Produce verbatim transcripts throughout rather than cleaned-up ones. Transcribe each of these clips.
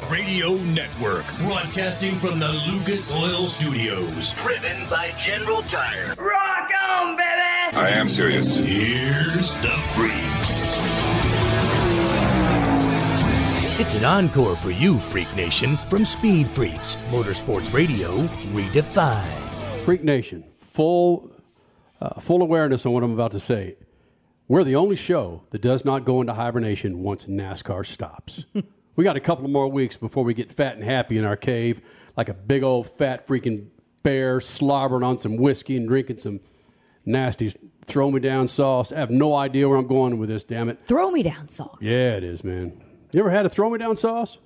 Radio Network, broadcasting from the Lucas Oil Studios. Driven by General Tire. Rock on, baby! I am serious. Here's the Freaks. It's an encore for you, Freak Nation, from Speed Freaks, Motorsports Radio redefined. Freak Nation, full, uh, full awareness on what I'm about to say. We're the only show that does not go into hibernation once NASCAR stops. We got a couple of more weeks before we get fat and happy in our cave, like a big old fat freaking bear slobbering on some whiskey and drinking some nasty throw me down sauce. I have no idea where I'm going with this, damn it. Throw me down sauce. Yeah, it is, man. You ever had a throw me down sauce?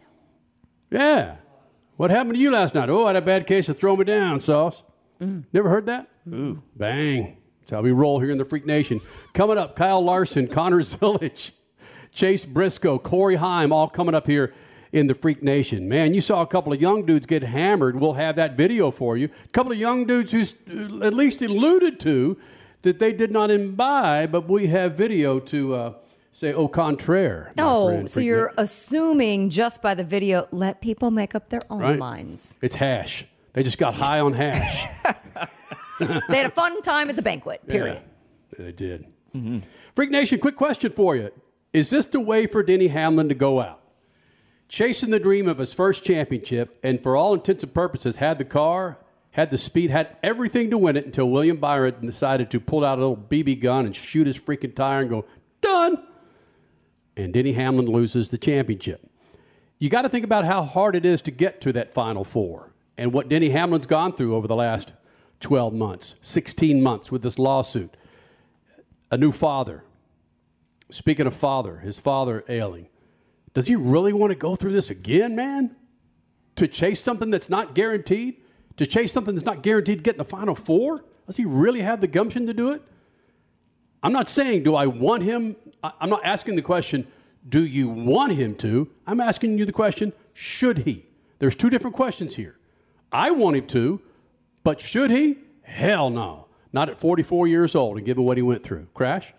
Yeah. What happened to you last night? Oh, I had a bad case of throw me down sauce. Mm. Never heard that? Ooh, bang. That's how we roll here in the Freak Nation. Coming up, Kyle Larson, Connor Zilic, Chase Briscoe, Corey Heim, all coming up here in the Freak Nation. Man, you saw a couple of young dudes get hammered. We'll have that video for you. A couple of young dudes who at least alluded to that they did not imbibe, but we have video to uh, say au contraire. Oh, so you're Nation. Assuming just by the video, let people make up their own right? minds. It's hash. They just got high on hash. They had a fun time at the banquet, period. Yeah, they did. Mm-hmm. Freak Nation, quick question for you. Is this the way for Denny Hamlin to go out? Chasing the dream of his first championship, and for all intents and purposes, had the car, had the speed, had everything to win it until William Byron decided to pull out a little B B gun and shoot his freaking tire and go, done! And Denny Hamlin loses the championship. You got to think about how hard it is to get to that Final Four and what Denny Hamlin's gone through over the last twelve months, sixteen months with this lawsuit. A new father. Speaking of father, his father ailing. Does he really want to go through this again, man? To chase something that's not guaranteed? To chase something that's not guaranteed to get in the Final Four? Does he really have the gumption to do it? I'm not saying, do I want him? I'm not asking the question, do you want him to? I'm asking you the question, should he? There's two different questions here. I want him to, but should he? Hell no. Not at forty-four years old and given what he went through. Crash?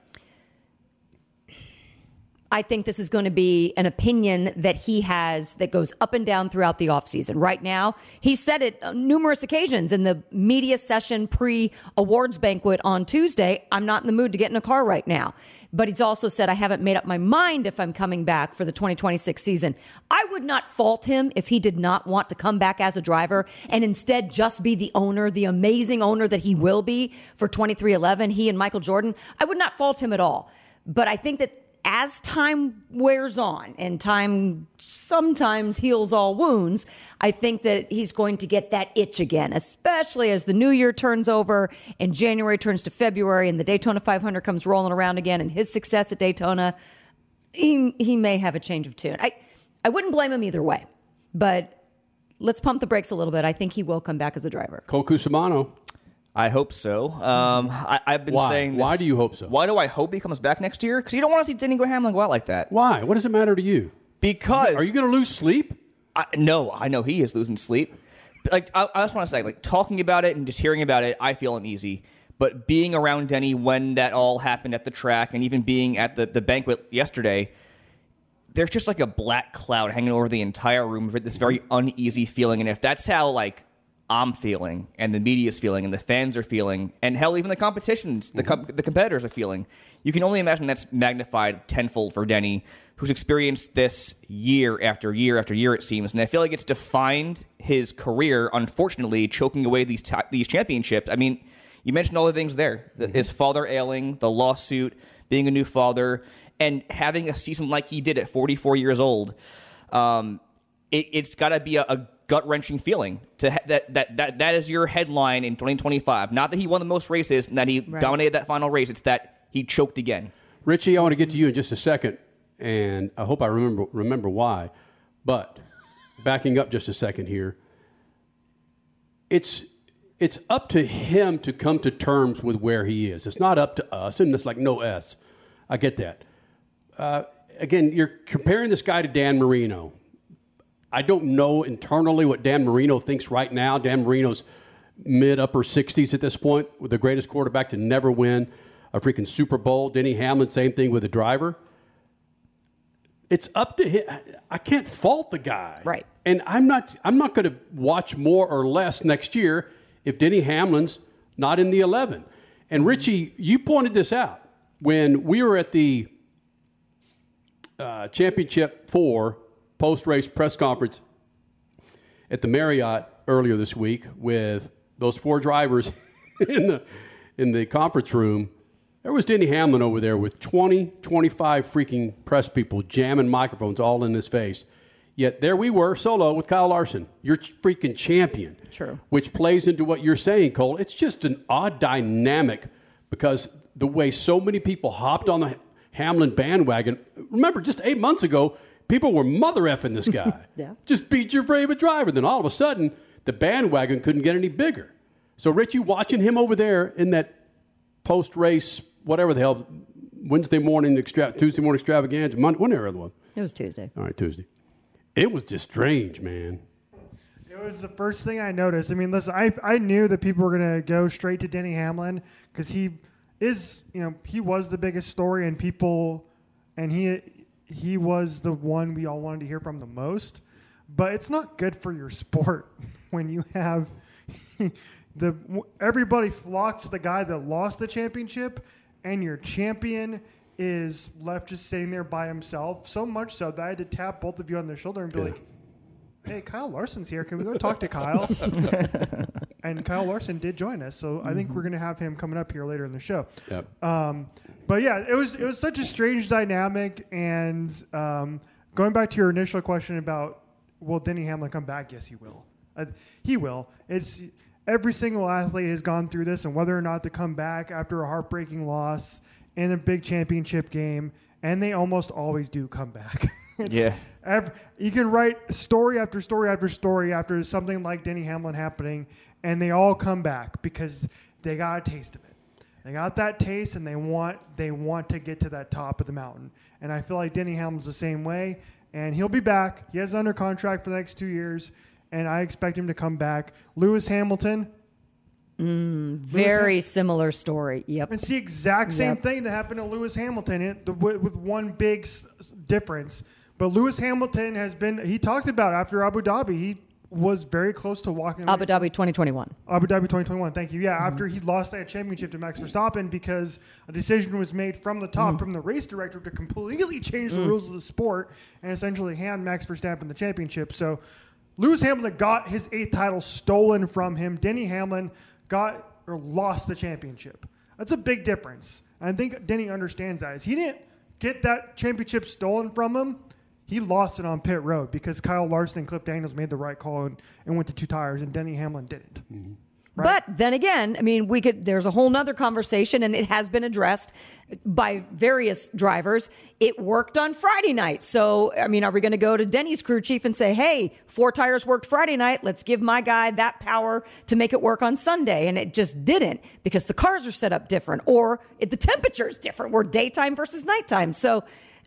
I think this is going to be an opinion that he has that goes up and down throughout the offseason. Right now, he said it on numerous occasions in the media session pre-awards banquet on Tuesday, I'm not in the mood to get in a car right now. But he's also said, I haven't made up my mind if I'm coming back for the twenty twenty-six season. I would not fault him if he did not want to come back as a driver and instead just be the owner, the amazing owner that he will be for twenty-three eleven, he and Michael Jordan. I would not fault him at all. But I think that as time wears on and time sometimes heals all wounds, I think that he's going to get that itch again, especially as the new year turns over and January turns to February and the Daytona five hundred comes rolling around again and his success at Daytona, he, he may have a change of tune. I, I wouldn't blame him either way, but let's pump the brakes a little bit. I think he will come back as a driver. Cole Cusimano. I hope so. Um, I, I've been why? saying this. Why do you hope so? Why do I hope he comes back next year? Because you don't want to see Denny Hamlin go out like that. Why? What does it matter to you? Because... Are you going to lose sleep? I, no, I know he is losing sleep. Like I, I just want to say, like talking about it and just hearing about it, I feel uneasy. But being around Denny when that all happened at the track and even being at the, the banquet yesterday, there's just like a black cloud hanging over the entire room, this very uneasy feeling. And if that's how, like, I'm feeling, and the media's feeling, and the fans are feeling, and hell, even the competitions, the com- the competitors are feeling. You can only imagine that's magnified tenfold for Denny, who's experienced this year after year after year, it seems. And I feel like it's defined his career, unfortunately, choking away these ta- these championships. I mean, you mentioned all the things there. The, mm-hmm. His father ailing, the lawsuit, being a new father, and having a season like he did at forty-four years old. Um, it, it's got to be a, a gut-wrenching feeling to ha- that that that that is your headline in twenty twenty-five. Not that he won the most races and that he right. dominated that final race. It's that he choked again. Richie, I want to get to you in just a second, and I hope I remember remember why. But backing up just a second here, it's it's up to him to come to terms with where he is. It's not up to us, and it's like no S. I get that. Uh, again, you're comparing this guy to Dan Marino. I don't know internally what Dan Marino thinks right now. Dan Marino's mid-upper sixties at this point, with the greatest quarterback to never win a freaking Super Bowl. Denny Hamlin, same thing with the driver. it's up to him. I can't fault the guy. Right. And I'm not I'm not going to watch more or less next year if Denny Hamlin's not in the eleven. And Richie, you pointed this out when we were at the uh, Championship four post-race press conference at the Marriott earlier this week with those four drivers in the in the conference room. There was Denny Hamlin over there with twenty, twenty-five freaking press people jamming microphones all in his face. Yet there we were, solo with Kyle Larson, your freaking champion. True. Which plays into what you're saying, Cole. It's just an odd dynamic because the way so many people hopped on the Hamlin bandwagon. Remember, just eight months ago, people were mother effing this guy. Yeah. Just beat your favorite driver. Then all of a sudden, the bandwagon couldn't get any bigger. So, Richie, watching him over there in that post-race, whatever the hell, Wednesday morning, extra- Tuesday morning extravaganza, Monday, whatever the one. It was Tuesday. All right, Tuesday. It was just strange, man. It was the first thing I noticed. I mean, listen, I I knew that people were going to go straight to Denny Hamlin because he is, you know, he was the biggest story and people, and he he was the one we all wanted to hear from the most. But it's not good for your sport when you have the everybody flocks to the guy that lost the championship, and your champion is left just sitting there by himself. So much so that I had to tap both of you on the shoulder and be yeah. like, hey, Kyle Larson's here. Can we go talk to Kyle? And Kyle Larson did join us, so mm-hmm. I think we're going to have him coming up here later in the show. Yep. Um, but yeah, it was it was such a strange dynamic. And um, going back to your initial question about will Denny Hamlin come back? Yes, he will. Uh, he will. It's every single athlete has gone through this, and whether or not to come back after a heartbreaking loss in a big championship game, and they almost always do come back. It's yeah. Every, you can write story after story after story after something like Denny Hamlin happening, and they all come back because they got a taste of it. They got that taste, and they want they want to get to that top of the mountain. And I feel like Denny Hamlin's the same way, and he'll be back. He has under contract for the next two years, and I expect him to come back. Lewis Hamilton. Mm, very Lewis similar story. Yep. It's the exact same yep. thing that happened to Lewis Hamilton it, the, with one big s- difference. But Lewis Hamilton has been, he talked about after Abu Dhabi, he was very close to walking Abu Dhabi twenty twenty-one. Abu Dhabi twenty twenty-one, thank you. Yeah, mm-hmm. after he lost that championship to Max Verstappen because a decision was made from the top, mm-hmm. from the race director to completely change mm-hmm. the rules of the sport and essentially hand Max Verstappen the championship. So Lewis Hamilton got his eighth title stolen from him. Denny Hamlin got or lost the championship. That's a big difference. And I think Denny understands that. Is he didn't get that championship stolen from him. He lost it on pit road because Kyle Larson and Cliff Daniels made the right call and, and went to two tires, and Denny Hamlin didn't. Mm-hmm. Right? But then again, I mean, we could. There's a whole nother conversation, and it has been addressed by various drivers. It worked on Friday night, so I mean, are we going to go to Denny's crew chief and say, "Hey, four tires worked Friday night. Let's give my guy that power to make it work on Sunday"? And it just didn't because the cars are set up different, or it, the temperature is different. We're daytime versus nighttime, so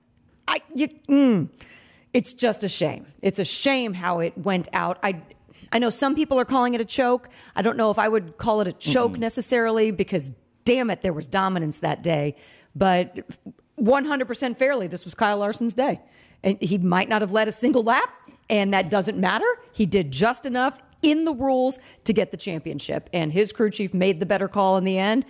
I. You, mm, It's just a shame. It's a shame how it went out. I I know some people are calling it a choke. I don't know if I would call it a choke mm-hmm. necessarily because, damn it, there was dominance that day. But one hundred percent fairly, this was Kyle Larson's day. And he might not have led a single lap, and that doesn't matter. He did just enough in the rules to get the championship. And his crew chief made the better call in the end.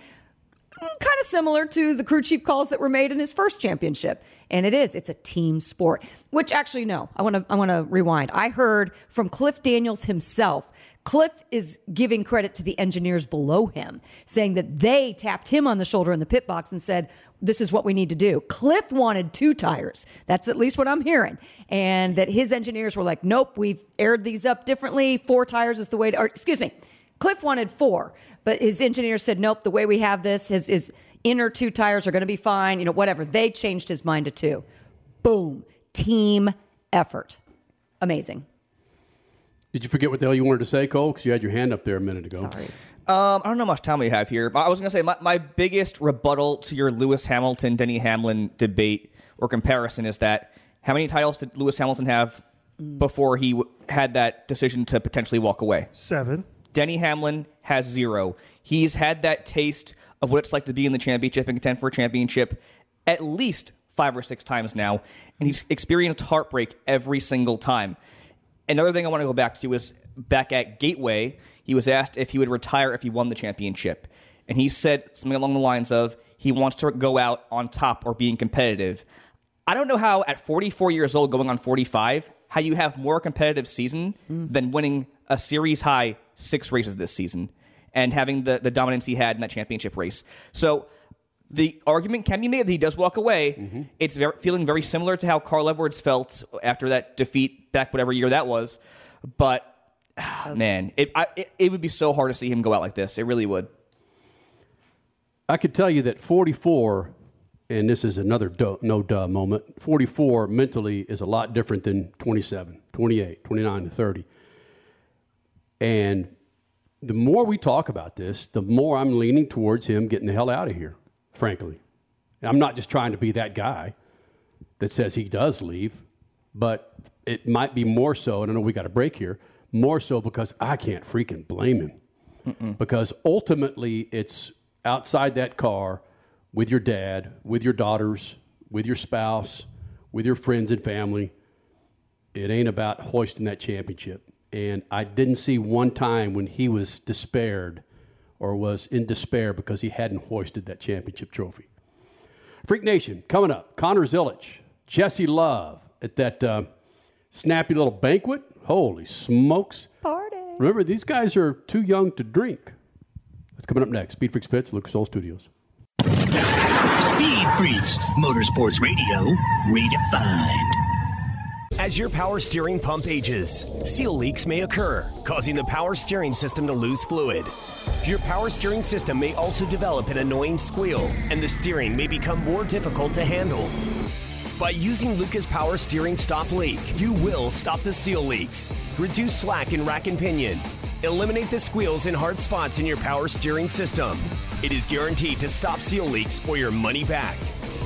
Kind of similar to the crew chief calls that were made in his first championship. And it is. It's a team sport. Which actually, no. I want to I want to rewind. I heard from Cliff Daniels himself. Cliff is giving credit to the engineers below him, saying that they tapped him on the shoulder in the pit box and said, this is what we need to do. Cliff wanted two tires. That's at least what I'm hearing. And that his engineers were like, nope, we've aired these up differently. Four tires is the way to, or excuse me, Cliff wanted four. But his engineer said, nope, the way we have this, his, his inner two tires are going to be fine. You know, whatever. They changed his mind to two. Boom. Team effort. Amazing. Did you forget what the hell you wanted to say, Cole? Because you had your hand up there a minute ago. Sorry. Um, I don't know how much time we have here. I was going to say my, my biggest rebuttal to your Lewis Hamilton, Denny Hamlin debate or comparison is that how many titles did Lewis Hamilton have mm. before he w- had that decision to potentially walk away? Seven. Denny Hamlin has zero. He's had that taste of what it's like to be in the championship and contend for a championship at least five or six times now, and he's experienced heartbreak every single time. Another thing I want to go back to is back at Gateway, he was asked if he would retire if he won the championship. And he said something along the lines of, he wants to go out on top or being competitive. I don't know how at forty-four years old, going on forty-five, how you have more competitive season mm. than winning a series high six races this season and having the, the dominance he had in that championship race. So the argument can be made that he does walk away. Mm-hmm. It's very, feeling very similar to how Carl Edwards felt after that defeat back whatever year that was. But, oh, man, it, I, it, it would be so hard to see him go out like this. It really would. I could tell you that forty-four, and this is another duh, no duh moment, forty-four mentally is a lot different than twenty-seven, twenty-eight, twenty-nine, and thirty. And the more we talk about this, the more I'm leaning towards him getting the hell out of here, frankly. I'm not just trying to be that guy that says he does leave, but it might be more so, and I know we got a break here, more so because I can't freaking blame him. Mm-mm. Because ultimately it's outside that car with your dad, with your daughters, with your spouse, with your friends and family. It ain't about hoisting that championship. And I didn't see one time when he was despaired or was in despair because he hadn't hoisted that championship trophy. Freak Nation, coming up, Connor Zilic, Jesse Love at that uh, snappy little banquet. Holy smokes. Party. Remember, these guys are too young to drink. That's coming up next. Speed Freaks Pits, Lucas Oil Studios. Speed Freaks, Motorsports Radio, redefined. As your power steering pump ages, seal leaks may occur, causing the power steering system to lose fluid. Your power steering system may also develop an annoying squeal, and the steering may become more difficult to handle. By using Lucas Power Steering Stop Leak, you will stop the seal leaks, reduce slack in rack and pinion, eliminate the squeals and hard spots in your power steering system. It is guaranteed to stop seal leaks or your money back.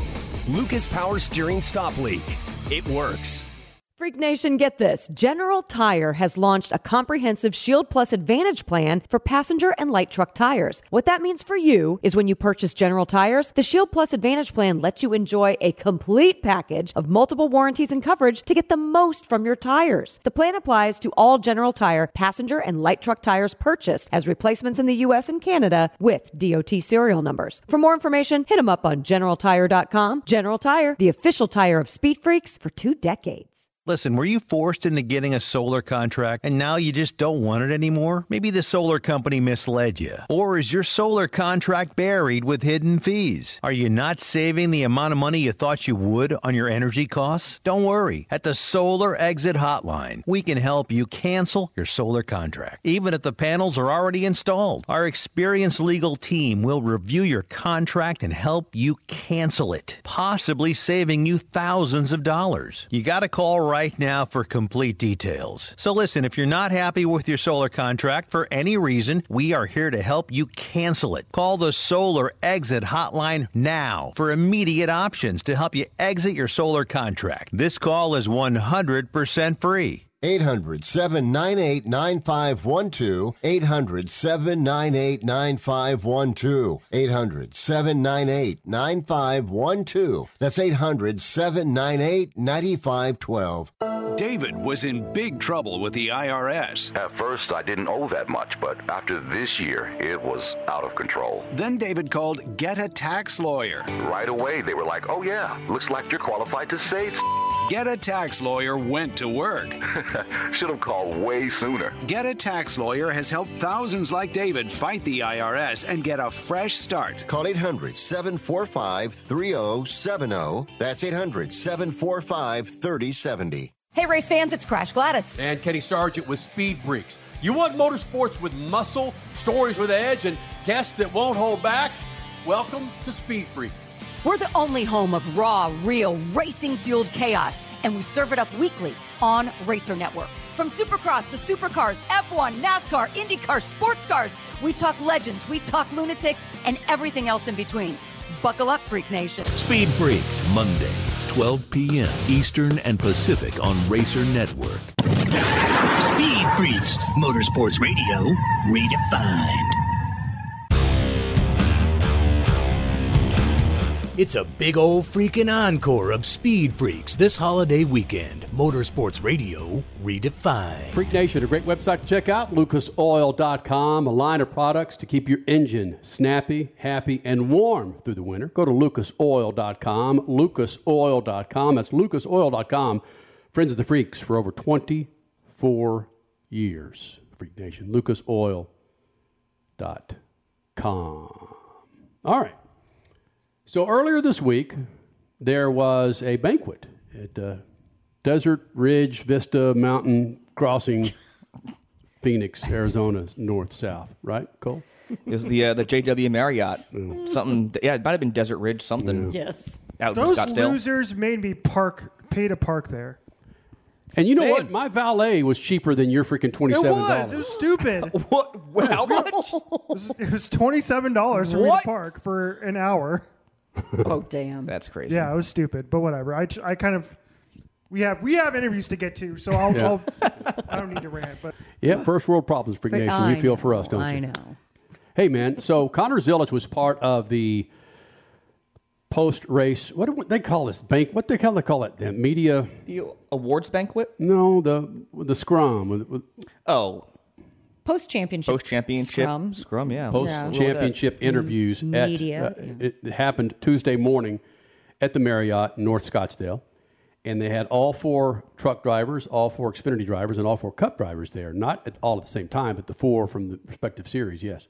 Lucas Power Steering Stop Leak. It works. Freak Nation, get this. General Tire has launched a comprehensive Shield Plus Advantage plan for passenger and light truck tires. What that means for you is when you purchase General Tires, the Shield Plus Advantage plan lets you enjoy a complete package of multiple warranties and coverage to get the most from your tires. The plan applies to all General Tire passenger and light truck tires purchased as replacements in the U S and Canada with D O T serial numbers. For more information, hit them up on general tire dot com. General Tire, the official tire of Speed Freaks for two decades. Listen, were you forced into getting a solar contract and now you just don't want it anymore? Maybe the solar company misled you. Or is your solar contract buried with hidden fees? Are you not saving the amount of money you thought you would on your energy costs? Don't worry. At the Solar Exit Hotline, we can help you cancel your solar contract, even if the panels are already installed. Our experienced legal team will review your contract and help you cancel it, possibly saving you thousands of dollars. You got to call right right now for complete details. So listen, if you're not happy with your solar contract for any reason, we are here to help you cancel it. Call the Solar Exit Hotline now for immediate options to help you exit your solar contract. This call is one hundred percent free. eight hundred, seven nine eight, nine five one two. eight hundred, seven nine eight, nine five one two. eight hundred, seven nine eight, nine five one two. That's eight hundred, seven nine eight, nine five one two. David was in big trouble with the I R S. At first, I didn't owe that much, but after this year, it was out of control. Then David called Get a Tax Lawyer. Right away, they were like, oh yeah, looks like you're qualified to save. Get a Tax Lawyer went to work. Should have called way sooner. Get a Tax Lawyer has helped thousands like David fight the I R S and get a fresh start. Call eight hundred, seven four five, three oh seven oh. That's eight hundred, seven four five, three oh seven oh. Hey, race fans, it's Crash Gladys. And Kenny Sargent with Speed Freaks. You want motorsports with muscle, stories with edge, and guests that won't hold back? Welcome to Speed Freaks. We're the only home of raw, real, racing-fueled chaos, and we serve it up weekly on Racer Network. From Supercross to Supercars, F one, NASCAR, IndyCar, sports cars, we talk legends, we talk lunatics, and everything else in between. Buckle up, Freak Nation. Speed Freaks, Mondays, twelve p.m. Eastern and Pacific on Racer Network. Speed Freaks, Motorsports Radio, redefined. It's a big old freaking encore of Speed Freaks this holiday weekend. Motorsports Radio redefined. Freak Nation, a great website to check out, lucas oil dot com, a line of products to keep your engine snappy, happy, and warm through the winter. Go to lucas oil dot com, lucas oil dot com. That's lucas oil dot com. Friends of the Freaks for over twenty-four years. Freak Nation, lucas oil dot com. All right. So earlier this week, there was a banquet at uh, Desert Ridge Vista Mountain Crossing, Phoenix, Arizona, north-south. Right, Cole? It was the uh, the J W Marriott. Mm. Something, yeah, it might have been Desert Ridge, something. Yeah. Yes. Out Those in Scottsdale. losers made me park, pay to park there. And you know Same. what? My valet was cheaper than your freaking twenty-seven dollars. It was. It was stupid. What? How much? It was, it was twenty-seven dollars for me What? to park for an hour. Oh, damn. That's crazy. Yeah, it was stupid, but whatever. I, I kind of we have we have interviews to get to, so I'll, Yeah. I'll I don't need to rant. But Yeah, first world problems, Freak Freak- Nation. I You feel know, for us, don't I you? know. Hey, man. So Connor Zilic was part of the post-race. What do they call this bank? What the hell they call it? The media? The awards banquet? No, the the scrum. With- with- Oh, Post-championship. post-championship. Scrum. Scrum, yeah. Post-championship interviews at Media, uh, yeah. it, it happened Tuesday morning at the Marriott in North Scottsdale, and they had all four truck drivers, all four Xfinity drivers, and all four Cup drivers there. Not at, all at the same time, but the four from the respective series. Yes.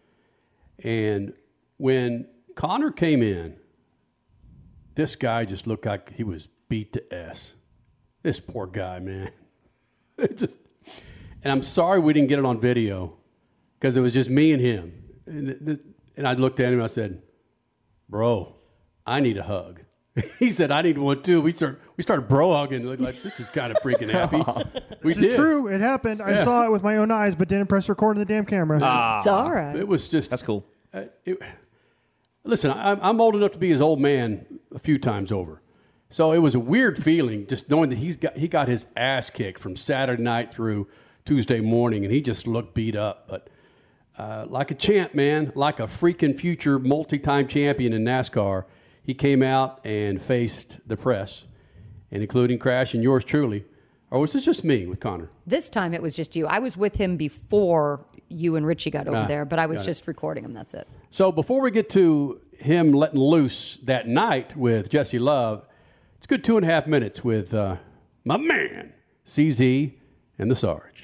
And when Connor came in, this guy just looked like he was beat to S. This poor guy, man. It just. And I'm sorry we didn't get it on video because it was just me and him. And, th- and I looked at him and I said, bro, I need a hug. He said, I need one too. We started, we started bro hugging. Looked like this is kind of freaking happy. We this did. is true. It happened. I Yeah. saw it with my own eyes, but didn't press record on the damn camera. Ah. It's all right. It was just. That's cool. Uh, it, listen, I, I'm old enough to be his old man a few times over. So it was a weird feeling just knowing that he's got, he got his ass kicked from Saturday night through Tuesday morning, and he just looked beat up. But uh, like a champ, man, like a freaking future multi-time champion in NASCAR, he came out and faced the press, and including Crash and yours truly. Or was this just me with Connor? This time it was just you. I was with him before you and Richie got over Ah, there, but I was got it. just recording him. That's it. So before we get to him letting loose that night with Jesse Love, it's a good two and a half minutes with uh, my man, C Z and the Sarge.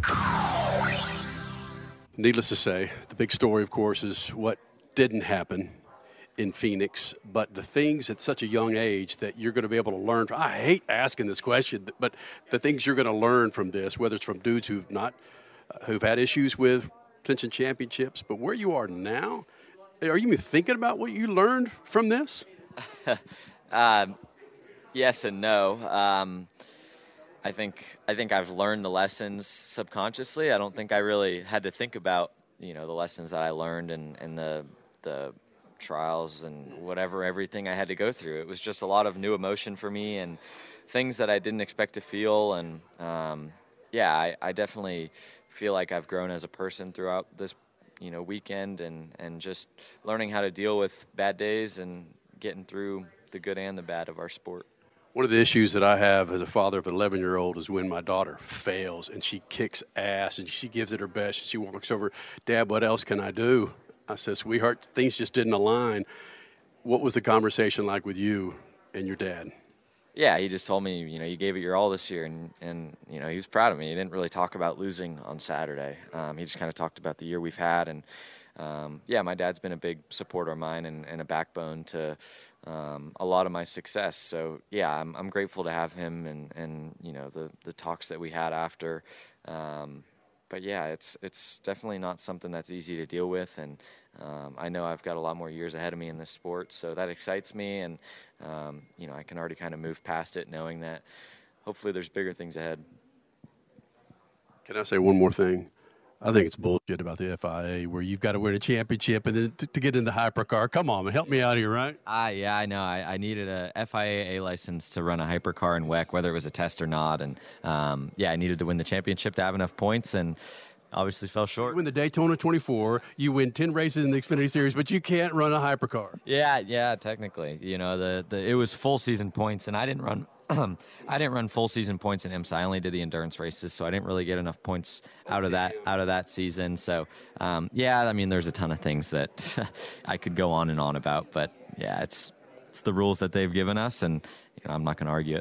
Needless to say, the big story, of course, is what didn't happen in Phoenix, but the things at such a young age that you're going to be able to learn from. I hate asking this question, but the things you're going to learn from this, whether it's from dudes who've not, uh, who've had issues with clinching championships, but where you are now, are you even thinking about what you learned from this? Um, yes and no. Um, I think I think I've learned the lessons subconsciously. I don't think I really had to think about, you know, the lessons that I learned and, and the the trials and whatever, everything I had to go through. It was just a lot of new emotion for me and things that I didn't expect to feel. And um, yeah, I, I definitely feel like I've grown as a person throughout this, you know, weekend and, and just learning how to deal with bad days and getting through the good and the bad of our sport. One of the issues that I have as a father of an eleven-year-old is when my daughter fails and she kicks ass and she gives it her best. She walks over, Dad, what else can I do? I said, sweetheart, things just didn't align. What was the conversation like with you and your dad? Yeah, he just told me, you know, you gave it your all this year, and, and you know, he was proud of me. He didn't really talk about losing on Saturday. Um, he just kind of talked about the year we've had, and um, yeah, my dad's been a big supporter of mine and, and a backbone to um, a lot of my success. So yeah, I'm I'm grateful to have him, and, and you know, the the talks that we had after. Um, But yeah, it's it's definitely not something that's easy to deal with, and um, I know I've got a lot more years ahead of me in this sport, so that excites me, and um, you know, I can already kind of move past it, knowing that hopefully there's bigger things ahead. Can I say one more thing? I think it's bullshit about the F I A where you've got to win a championship and then to, to get in the hypercar. Come on, man, help me out here, right? Ah, yeah, I know. I, I needed a F I A A license to run a hypercar in W E C, whether it was a test or not, and um, yeah, I needed to win the championship to have enough points, and obviously fell short. You win the Daytona twenty-four, you win ten races in the Xfinity Series, but you can't run a hypercar. Yeah, yeah, technically. You know, the, the it was full season points, and I didn't run I didn't run full season points in IMSA. I only did the endurance races, so I didn't really get enough points out of that out of that season. So, um, yeah, I mean, there's a ton of things that I could go on and on about, but yeah, it's it's the rules that they've given us, and you know, I'm not going to argue it.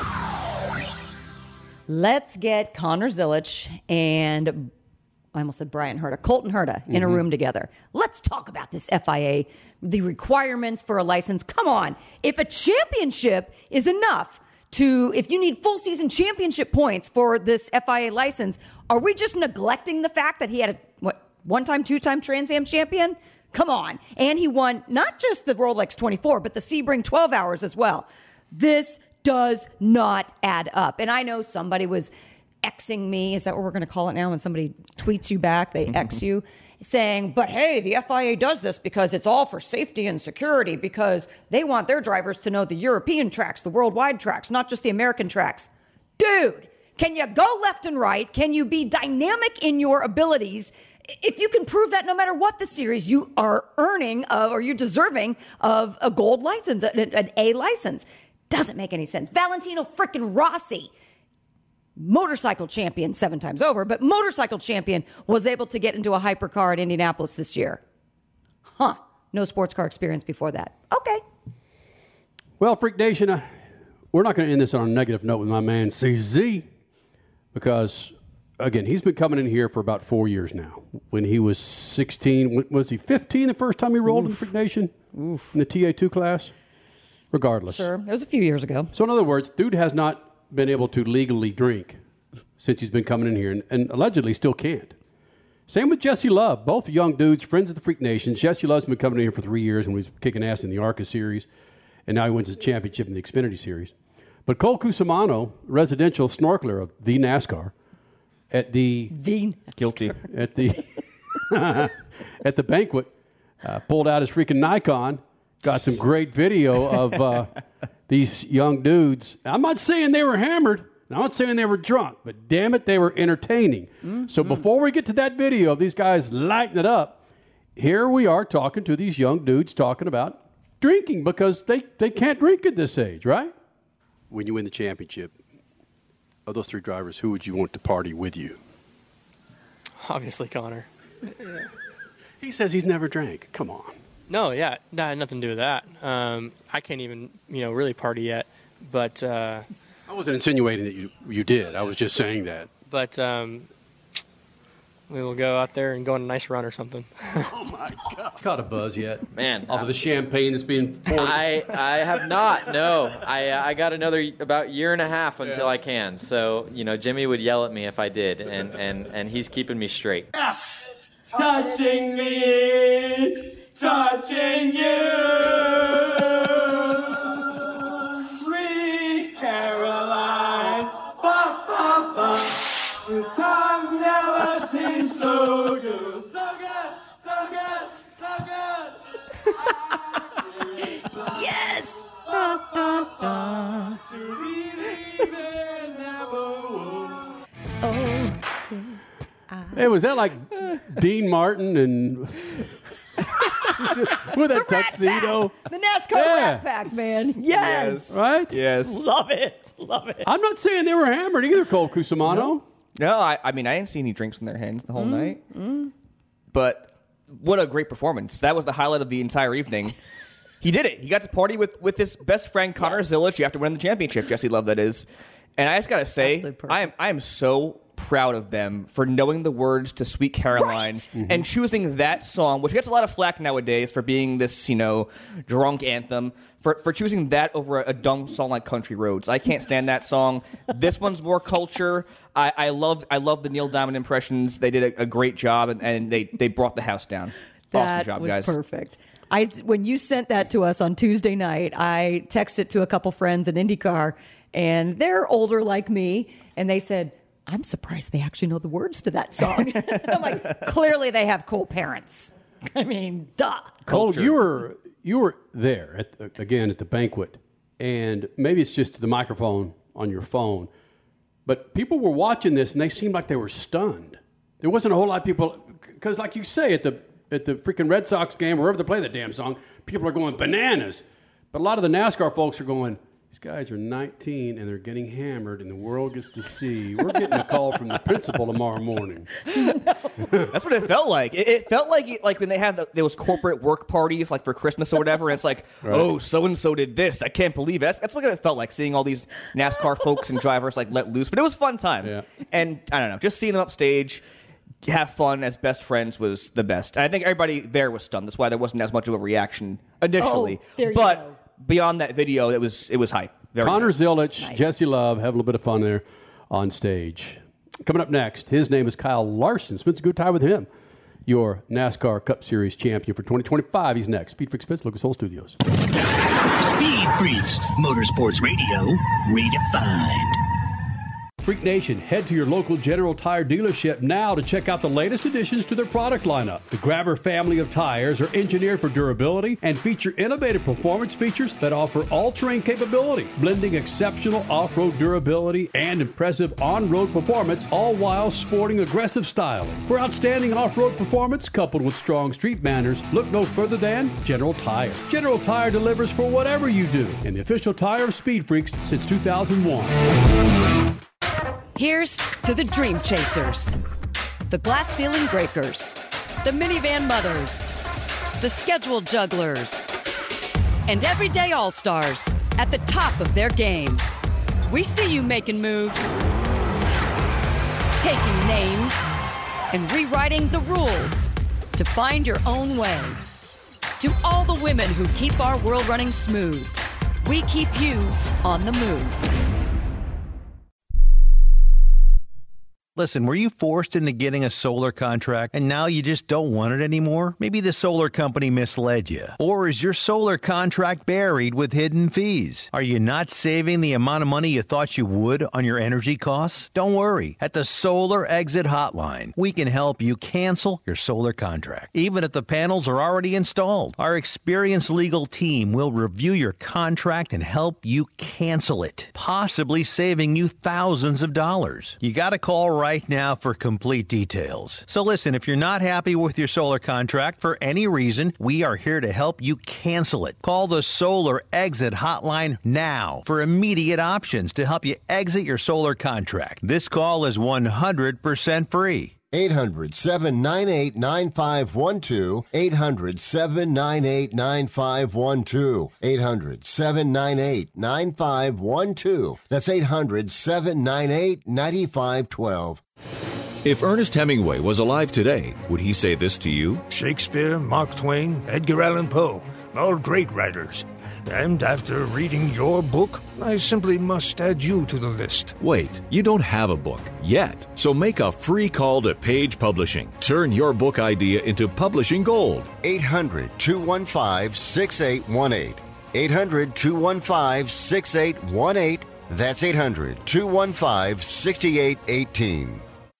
Let's get Connor Zilisch and I almost said Brian Herta, Colton Herta in mm-hmm. a room together. Let's talk about this F I A, the requirements for a license. Come on. If a championship is enough to, if you need full season championship points for this F I A license, are we just neglecting the fact that he had a, what, one-time, two-time Trans Am champion? Come on. And he won not just the Rolex twenty-four, but the Sebring twelve hours as well. This does not add up. And I know somebody was Xing me. Is that what we're going to call it now? When somebody tweets you back, they X you, saying, but hey, the F I A does this because it's all for safety and security, because they want their drivers to know the European tracks, the worldwide tracks, not just the American tracks. Dude, can you go left and right? Can you be dynamic in your abilities? If you can prove that no matter what the series, you are earning uh, or you're deserving of a gold license, an, an A license. Doesn't make any sense. Valentino frickin' Rossi, motorcycle champion seven times over, but motorcycle champion, was able to get into a hypercar at Indianapolis this year. Huh. No sports car experience before that. Okay. Well, Freak Nation, uh, we're not going to end this on a negative note with my man C Z, because, again, he's been coming in here for about four years now. When he was sixteen, was he fifteen the first time he rolled Oof. in Freak Nation? Oof. In the T A two class? Regardless. Sure. It was a few years ago. So, in other words, dude has not been able to legally drink since he's been coming in here, and, and allegedly still can't. Same with Jesse Love. Both young dudes, friends of the Freak Nation. Jesse Love's been coming in here for three years and was kicking ass in the ARCA series, and now he wins the championship in the Xfinity series. But Cole Cusimano, residential snorkeler of the NASCAR, at the the guilty at the at the banquet, uh, pulled out his freaking Nikon. Got some great video of uh, these young dudes. I'm not saying they were hammered. I'm not saying they were drunk, but damn it, they were entertaining. Mm-hmm. So before we get to that video of these guys lighting it up, here we are talking to these young dudes talking about drinking, because they, they can't drink at this age, right? When you win the championship, of those three drivers, who would you want to party with you? Obviously, Connor. Yeah. He says he's never drank. Come on. No, yeah, that had nothing to do with that. Um, I can't even, you know, really party yet. But uh, I wasn't insinuating that you you did. I was just saying that. But um, we will go out there and go on a nice run or something. Oh my God! Caught a buzz yet, man? Off of the champagne that's being poured. I I have not. No, I I got another about year and a half until yeah. I can. So you know, Jimmy would yell at me if I did, and and and he's keeping me straight. Yes, touching me. Touching you, sweet Caroline. Ba, ba, ba. The times never seem so good, so good, so good, so good. Yes. Da, da, da. To believe it never would. Oh. Hey, was that like Dean Martin and? With that tuxedo. The NASCAR yeah. Rat Pack, man. Yes. yes. Right? Yes. Love it. Love it. I'm not saying they were hammered either, Cole Cusimano. No, no I, I mean, I didn't see any drinks in their hands the whole mm. night. Mm. But what a great performance. That was the highlight of the entire evening. He did it. He got to party with, with his best friend, Connor Zilisch, after winning the championship. Jesse Love, that is. And I just got to say, I am I am so proud of them for knowing the words to Sweet Caroline right. mm-hmm. and choosing that song, which gets a lot of flack nowadays for being this, you know, drunk anthem, for, for choosing that over a, a dumb song like Country Roads. I can't stand that song. This one's more culture. I, I love I love the Neil Diamond impressions. They did a, a great job, and, and they, they brought the house down. That awesome job, was guys. Perfect. I, when you sent that to us on Tuesday night, I texted to a couple friends in IndyCar, and they're older like me, and they said, I'm surprised they actually know the words to that song. I'm like, clearly they have cool parents. I mean, duh. Cole, you were you were there at the, again at the banquet, and maybe it's just the microphone on your phone, but people were watching this and they seemed like they were stunned. There wasn't a whole lot of people, because like you say, at the at the freaking Red Sox game, wherever they play the damn song, people are going bananas. But a lot of the NASCAR folks are going, these guys are nineteen and they're getting hammered and the world gets to see. We're getting a call from the principal tomorrow morning. That's what it felt like. It, it felt like like when they have the, those corporate work parties, like for Christmas or whatever, and it's like, right. oh, so-and-so did this. I can't believe it. That's, that's what it felt like, seeing all these NASCAR folks and drivers like let loose. But it was a fun time. Yeah. And I don't know, just seeing them upstage, have fun as best friends was the best. And I think everybody there was stunned. That's why there wasn't as much of a reaction initially. Oh, there you but go. Beyond that video, it was it was hype. Very Connor nice. Zilic, Nice. Jesse Love, having a little bit of fun there on stage. Coming up next, his name is Kyle Larson. Spends a good time with him. Your NASCAR Cup Series champion for twenty twenty-five. He's next. Speed Freaks Fits, Lucas Oil Studios. Speed Freaks, Motorsports Radio, redefined. Freak Nation, head to your local General Tire dealership now to check out the latest additions to their product lineup. The Grabber family of tires are engineered for durability and feature innovative performance features that offer all-terrain capability, blending exceptional off-road durability and impressive on-road performance, all while sporting aggressive styling. For outstanding off-road performance coupled with strong street manners, look no further than General Tire. General Tire delivers for whatever you do, and the official tire of Speed Freaks since two thousand one. Here's to the Dream Chasers, the glass ceiling breakers, the minivan mothers, the schedule jugglers, and everyday all-stars at the top of their game. We see you making moves, taking names, and rewriting the rules to find your own way. To all the women who keep our world running smooth, we keep you on the move. Listen, were you forced into getting a solar contract and now you just don't want it anymore? Maybe the solar company misled you. Or is your solar contract buried with hidden fees? Are you not saving the amount of money you thought you would on your energy costs? Don't worry. At the Solar Exit Hotline, we can help you cancel your solar contract, even if the panels are already installed. Our experienced legal team will review your contract and help you cancel it, possibly saving you thousands of dollars. You got to call right right now for complete details. So listen, if you're not happy with your solar contract for any reason, we are here to help you cancel it. Call the Solar Exit Hotline now for immediate options to help you exit your solar contract. This call is one hundred percent free. eight hundred, seven nine eight, nine five one two. eight hundred, seven nine eight, nine five one two. eight hundred, seven nine eight, nine five one two. That's eight hundred, seven nine eight, nine five one two. If Ernest Hemingway was alive today, would he say this to you? Shakespeare, Mark Twain, Edgar Allan Poe, all great writers. And after reading your book, I simply must add you to the list. Wait, you don't have a book yet. So make a free call to Page Publishing. Turn your book idea into publishing gold. eight hundred, two one five, six eight one eight. eight hundred, two one five, six eight one eight. That's eight hundred, two one five, six eight one eight.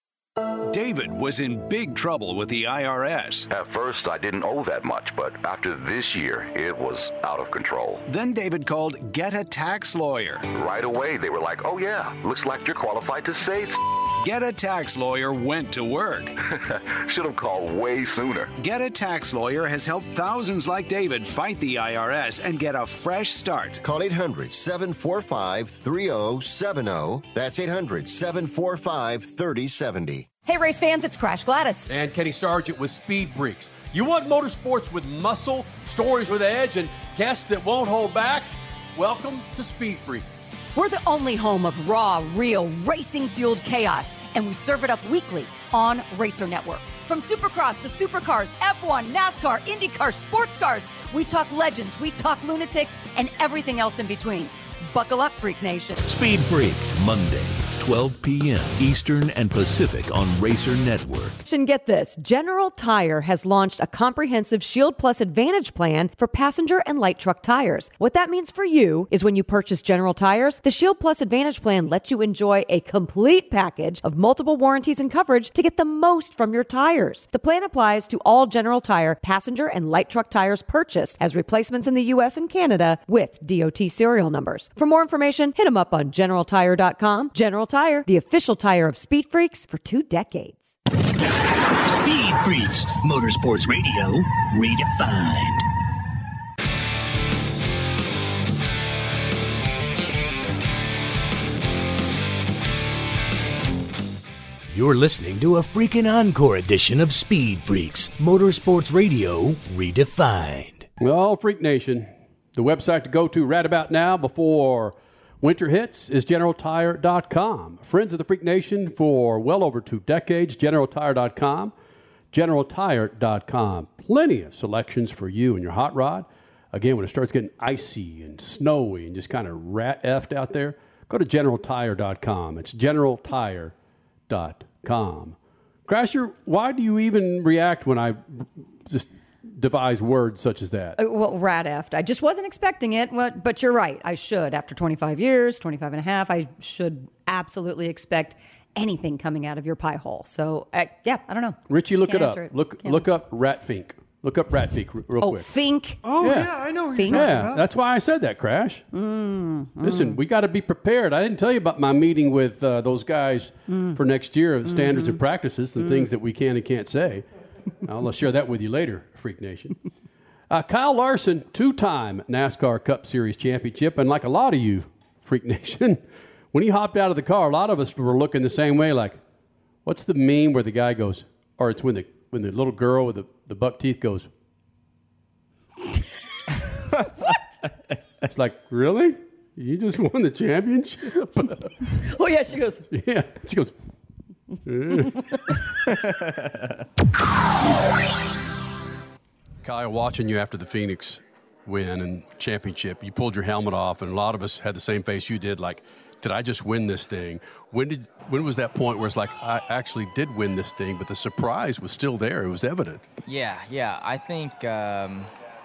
David was in big trouble with the I R S. At first, I didn't owe that much, but after this year, it was out of control. Then David called Get a Tax Lawyer. Right away, they were like, oh yeah, looks like you're qualified to say it. Get a Tax Lawyer went to work. Should have called way sooner. Get a Tax Lawyer has helped thousands like David fight the I R S and get a fresh start. Call eight hundred, seven four five, three zero seven zero. That's eight hundred, seven four five, three zero seven zero. Hey, race fans, it's Crash Gladys. And Kenny Sargent with Speed Freaks. You want motorsports with muscle, stories with edge, and guests that won't hold back? Welcome to Speed Freaks. We're the only home of raw, real, racing-fueled chaos, and we serve it up weekly on Racer Network. From Supercross to Supercars, F one, NASCAR, IndyCar, sports cars, we talk legends, we talk lunatics, and everything else in between. Buckle up, Freak Nation. Speed Freaks, Mondays, twelve p.m. Eastern and Pacific on Racer Network. And get this, General Tire has launched a comprehensive Shield Plus Advantage plan for passenger and light truck tires. What that means for you is when you purchase General Tires, the Shield Plus Advantage plan lets you enjoy a complete package of multiple warranties and coverage to get the most from your tires. The plan applies to all General Tire passenger and light truck tires purchased as replacements in the U S and Canada with D O T serial numbers. For more information, hit them up on general tire dot com. General Tire, the official tire of Speed Freaks for two decades. Speed Freaks, Motorsports Radio, redefined. You're listening to a freaking encore edition of Speed Freaks, Motorsports Radio, redefined. Well, Freak Nation, the website to go to right about now before winter hits is general tire dot com. Friends of the Freak Nation for well over two decades, general tire dot com, general tire dot com. Plenty of selections for you and your hot rod. Again, when it starts getting icy and snowy and just kind of rat-effed out there, go to general tire dot com. It's general tire dot com. Crasher, why do you even react when I just devise words such as that? Uh, well, rat-effed. I just wasn't expecting it, but, but you're right. I should. After twenty-five years, twenty-five and a half, I should absolutely expect anything coming out of your pie hole. So, uh, yeah, I don't know. Richie, look Can't it up. answer it. Look Can't look up Ratfink. Look up Ratfink r- real Oh, quick. Fink. Oh, Yeah. yeah, I know who Fink. you're talking Yeah, about. that's why I said that, Crash. Mm, Listen, mm. we got to be prepared. I didn't tell you about my meeting with uh, those guys Mm. for next year of standards Mhm. and practices and Mm. things that we can and can't say. I'll share that with you later, Freak Nation. Uh, Kyle Larson, two-time NASCAR Cup Series championship, and like a lot of you, Freak Nation, when he hopped out of the car, a lot of us were looking the same way, like, what's the meme where the guy goes, or it's when the when the little girl with the, the buck teeth goes, it's like, really? You just won the championship? Oh, yeah, she goes. Yeah, she goes. Kyle, watching you after the Phoenix win and championship, you pulled your helmet off, and a lot of us had the same face you did, like, did I just win this thing? When did when was that point where it's like, I actually did win this thing, but the surprise was still there. It was evident. Yeah, yeah. I think um,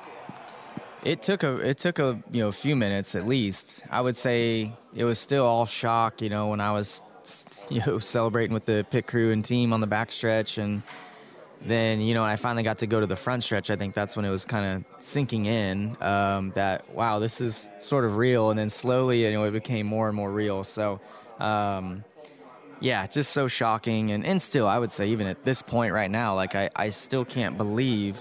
it took a it took a you know a few minutes at least. I would say it was still all shock, you know, when I was you know celebrating with the pit crew and team on the backstretch, and then you know when I finally got to go to the front stretch, I think that's when it was kind of sinking in um, that wow, this is sort of real, and then slowly you know it became more and more real. So. Um, Yeah, just so shocking. And, and still, I would say, even at this point right now, like, I, I still can't believe.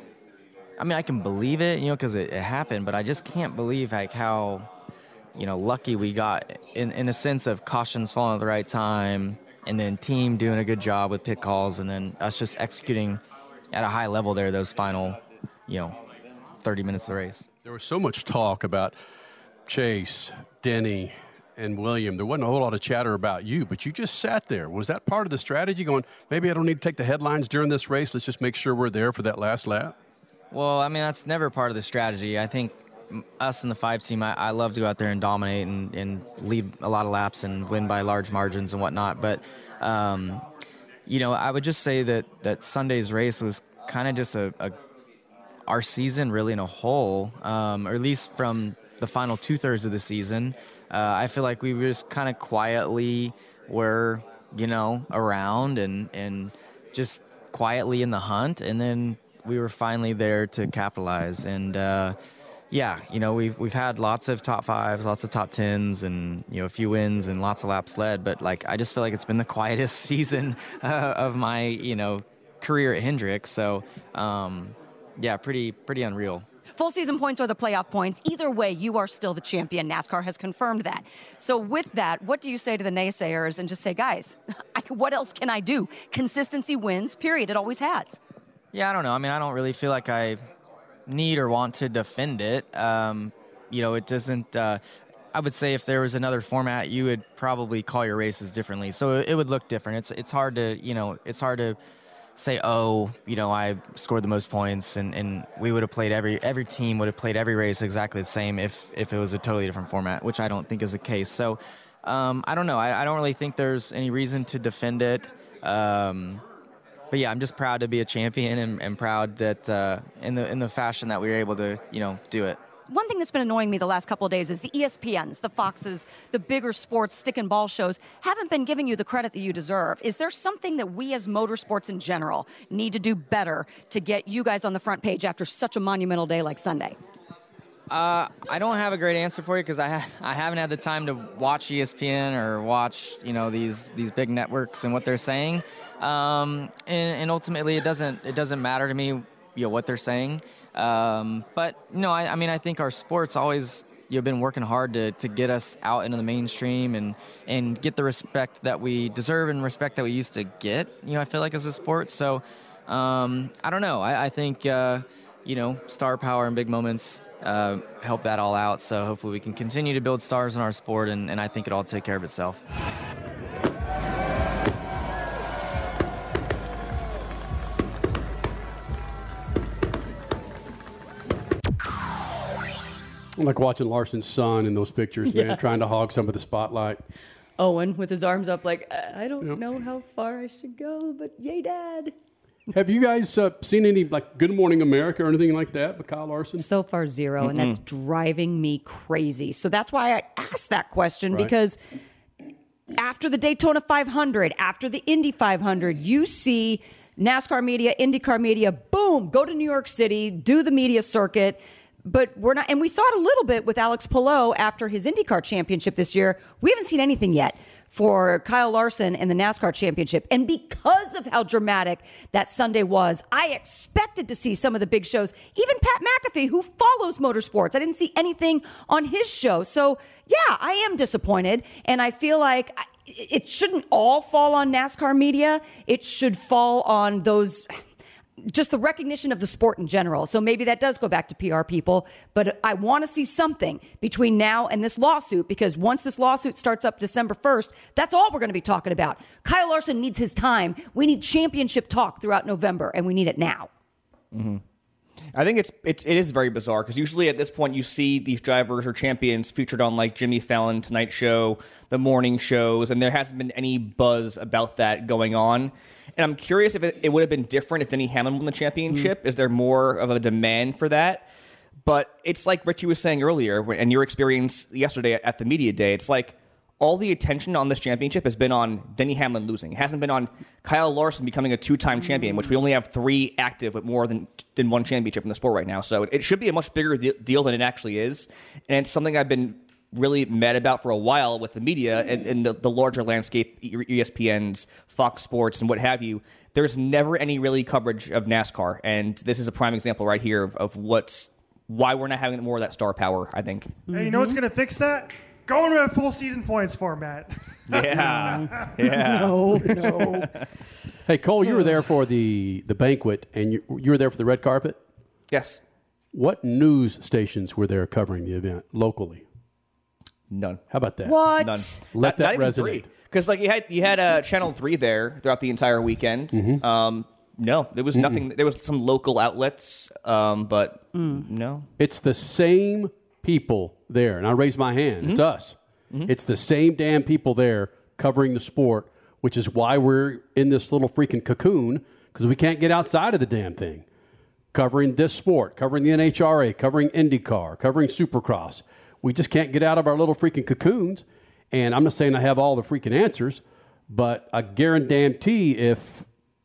I mean, I can believe it, you know, because it, it happened, but I just can't believe, like, how, you know, lucky we got in, in a sense of cautions falling at the right time, and then team doing a good job with pit calls, and then us just executing at a high level there those final, you know, thirty minutes of the race. There was so much talk about Chase, Denny, and William. There wasn't a whole lot of chatter about you, but you just sat there. Was that part of the strategy, going, maybe I don't need to take the headlines during this race. Let's just make sure we're there for that last lap? Well, I mean, that's never part of the strategy. I think us in the five team, I, I love to go out there and dominate and, and lead a lot of laps and win by large margins and whatnot. But, um, you know, I would just say that, that Sunday's race was kind of just a, a our season really in a whole, um, or at least from the final two-thirds of the season. Uh, I feel like we just kind of quietly were, you know, around and, and just quietly in the hunt, and then we were finally there to capitalize. And uh, yeah, you know, we've we've had lots of top fives, lots of top tens, and you know, a few wins and lots of laps led. But like, I just feel like it's been the quietest season uh, of my you know career at Hendrick. So um, yeah, pretty pretty unreal. Full season points are the playoff points. Either way, you are still the champion. NASCAR has confirmed that. So with that, what do you say to the naysayers and just say, guys, I, what else can I do? Consistency wins, period. It always has. Yeah, I don't know. I mean, I don't really feel like I need or want to defend it. Um, you know, it doesn't uh, – I would say if there was another format, you would probably call your races differently. So it would look different. It's it's hard to, you know, it's hard to – say, oh, you know, I scored the most points, and, and we would have played every every team would have played every race exactly the same if if it was a totally different format, which I don't think is the case. So um, I don't know. I, I don't really think there's any reason to defend it. Um, but yeah, I'm just proud to be a champion and, and proud that uh, in the in the fashion that we were able to, you know, do it. One thing that's been annoying me the last couple of days is the E S P Ns, the Foxes, the bigger sports stick and ball shows haven't been giving you the credit that you deserve. Is there something that we as motorsports in general need to do better to get you guys on the front page after such a monumental day like Sunday? Uh, I don't have a great answer for you because I ha- I haven't had the time to watch E S P N or watch you know these these big networks and what they're saying, um, and, and ultimately it doesn't it doesn't matter to me you know what they're saying, um, but you know I, I mean I think our sport's always you know been working hard to, to get us out into the mainstream and and get the respect that we deserve and respect that we used to get you know I feel like as a sport. So um, I don't know I, I think uh, you know star power and big moments. Uh, help that all out. So hopefully we can continue to build stars in our sport, and, and I think it'll all take care of itself. I like watching Larson's son in those pictures, man, Yes. trying to hog some of the spotlight. Owen with his arms up like, I don't know how far I should go, but yay, Dad. Have you guys uh, seen any, like, Good Morning America or anything like that with Kyle Larson? So far, zero, Mm-mm. and that's driving me crazy. So that's why I asked that question, Right. because after the Daytona five hundred, after the Indy five hundred, you see NASCAR media, IndyCar media, boom, go to New York City, do the media circuit. But we're not, and we saw it a little bit with Alex Palou after his IndyCar championship this year. We haven't seen anything yet for Kyle Larson and the NASCAR championship. And because of how dramatic that Sunday was, I expected to see some of the big shows. Even Pat McAfee, who follows motorsports, I didn't see anything on his show. So, yeah, I am disappointed. And I feel like it shouldn't all fall on NASCAR media. It should fall on those... just the recognition of the sport in general. So maybe that does go back to P R people, but I want to see something between now and this lawsuit, because once this lawsuit starts up December first, that's all we're going to be talking about. Kyle Larson needs his time. We need championship talk throughout November, and we need it now. Mm-hmm. I think it's, it's it is very bizarre because usually at this point you see these drivers or champions featured on like Jimmy Fallon, Tonight Show, the morning shows, and there hasn't been any buzz about that going on. And I'm curious if it, it would have been different if Denny Hamlin won the championship. Mm. Is there more of a demand for that? But it's like Richie was saying earlier, and your experience yesterday at the media day, it's like all the attention on this championship has been on Denny Hamlin losing. It hasn't been on Kyle Larson becoming a two-time champion, which we only have three active with more than, than one championship in the sport right now. So it, it should be a much bigger de- deal than it actually is. And it's something I've been really mad about for a while with the media and, and the, the larger landscape, E S P N's, Fox Sports, and what have you. There's never any really coverage of NASCAR. And this is a prime example right here of, of what's why we're not having more of that star power, I think. Hey, you know what's going to fix that? Going to a full season points format. Yeah. Yeah. No, no. Hey, Cole, you were there for the, the banquet, and you, you were there for the red carpet? Yes. What news stations were there covering the event locally? None. How about that? What? None. Let not, that not resonate. Because like you had you had uh, Channel Three there throughout the entire weekend. Mhm. Um, no, there was Mm-mm. nothing. There was some local outlets, um, but no. It's the same people there, and I raise my hand. It's us. It's the same damn people there covering the sport, which is why we're in this little freaking cocoon, because we can't get outside of the damn thing. Covering this sport, covering the N H R A, covering IndyCar, covering Supercross. We just can't get out of our little freaking cocoons. And I'm not saying I have all the freaking answers, but I guarantee if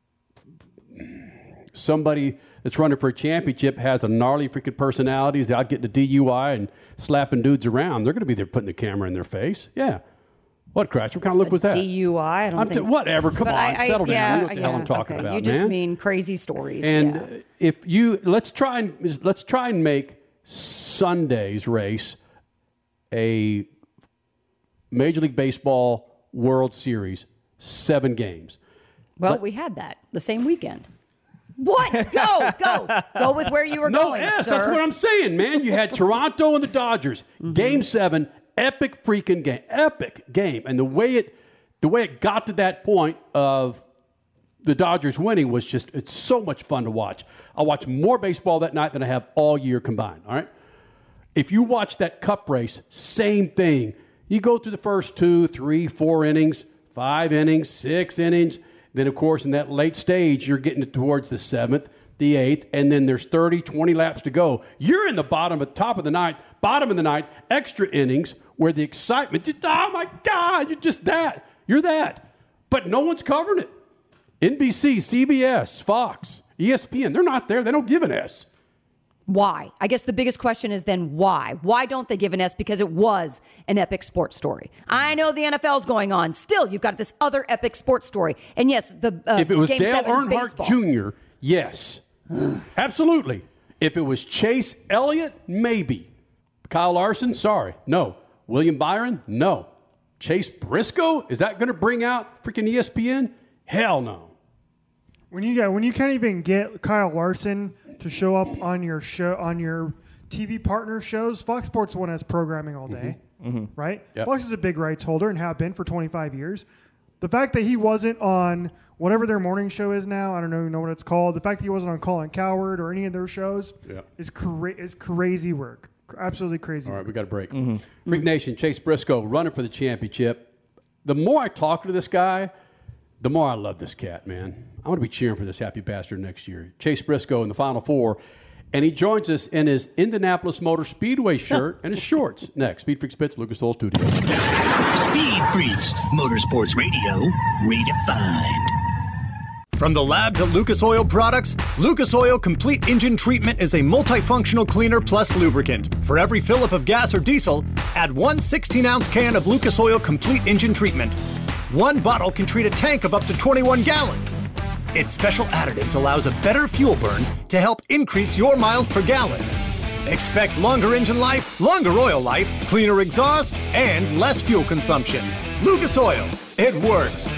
somebody that's running for a championship has a gnarly freaking personality, is out getting a D U I and slapping dudes around, they're going to be there putting the camera in their face. Yeah. What, Crash? What kind of look was that? D U I? I don't I'm think. t- whatever. Come But on. I, I, settle down. yeah, You know what the yeah, hell I'm talking okay. about, You just man. mean crazy stories. And yeah. if you let's try and let's try and make Sunday's race a Major League Baseball World Series, seven games. Well, But- we had that the same weekend. What? Go, go, go with where you were no, going, yes, sir. that's what I'm saying, man. You had Toronto and the Dodgers, Game Seven, epic freaking game, epic game, and the way it, the way it got to that point of the Dodgers winning was just, it's so much fun to watch. I watched more baseball that night than I have all year combined. All right, if you watch that Cup race, same thing. You go through the first two, three, four innings, five innings, six innings. Then, of course, in that late stage, you're getting towards the seventh, the eighth, and then there's thirty, twenty laps to go. You're in the bottom, at top of the ninth, bottom of the ninth, extra innings where the excitement, just, oh, my God, you're just that. You're that. But no one's covering it. N B C, C B S, Fox, E S P N, they're not there. They don't give an S. Why? I guess the biggest question is then why? Why don't they give an S? Because it was an epic sports story. I know the N F L is going on. Still, you've got this other epic sports story. And yes, the uh, if it was Game Dale seven Earnhardt baseball. Junior, yes, absolutely. If it was Chase Elliott, maybe. Kyle Larson, sorry, no. William Byron, no. Chase Briscoe, is that going to bring out freaking E S P N? Hell no. When you get, when you can't even get Kyle Larson to show up on your show on your T V partner shows, Fox Sports One has programming all day, Mm-hmm. Mm-hmm. right? Yep. Fox is a big rights holder and have been for twenty-five years. The fact that he wasn't on whatever their morning show is now, I don't know, know what it's called. The fact that he wasn't on Colin Cowherd or any of their shows Yeah. is cra- is crazy work. Absolutely crazy. All right, work. we got a break. Mm-hmm. Freak Nation, Chase Briscoe running for the championship. The more I talk to this guy, the more I love this cat, man. I'm going to be cheering for this happy bastard next year. Chase Briscoe in the Final Four. And he joins us in his Indianapolis Motor Speedway shirt and his shorts. Next, Speed Freaks Pits, Lucas Oil Studio. Speed Freaks, Motorsports Radio, redefined. From the labs at Lucas Oil Products, Lucas Oil Complete Engine Treatment is a multifunctional cleaner plus lubricant. For every fill-up of gas or diesel, add one sixteen-ounce can of Lucas Oil Complete Engine Treatment. One bottle can treat a tank of up to twenty-one gallons. Its special additives allows a better fuel burn to help increase your miles per gallon. Expect longer engine life, longer oil life, cleaner exhaust, and less fuel consumption. Lucas Oil, it works.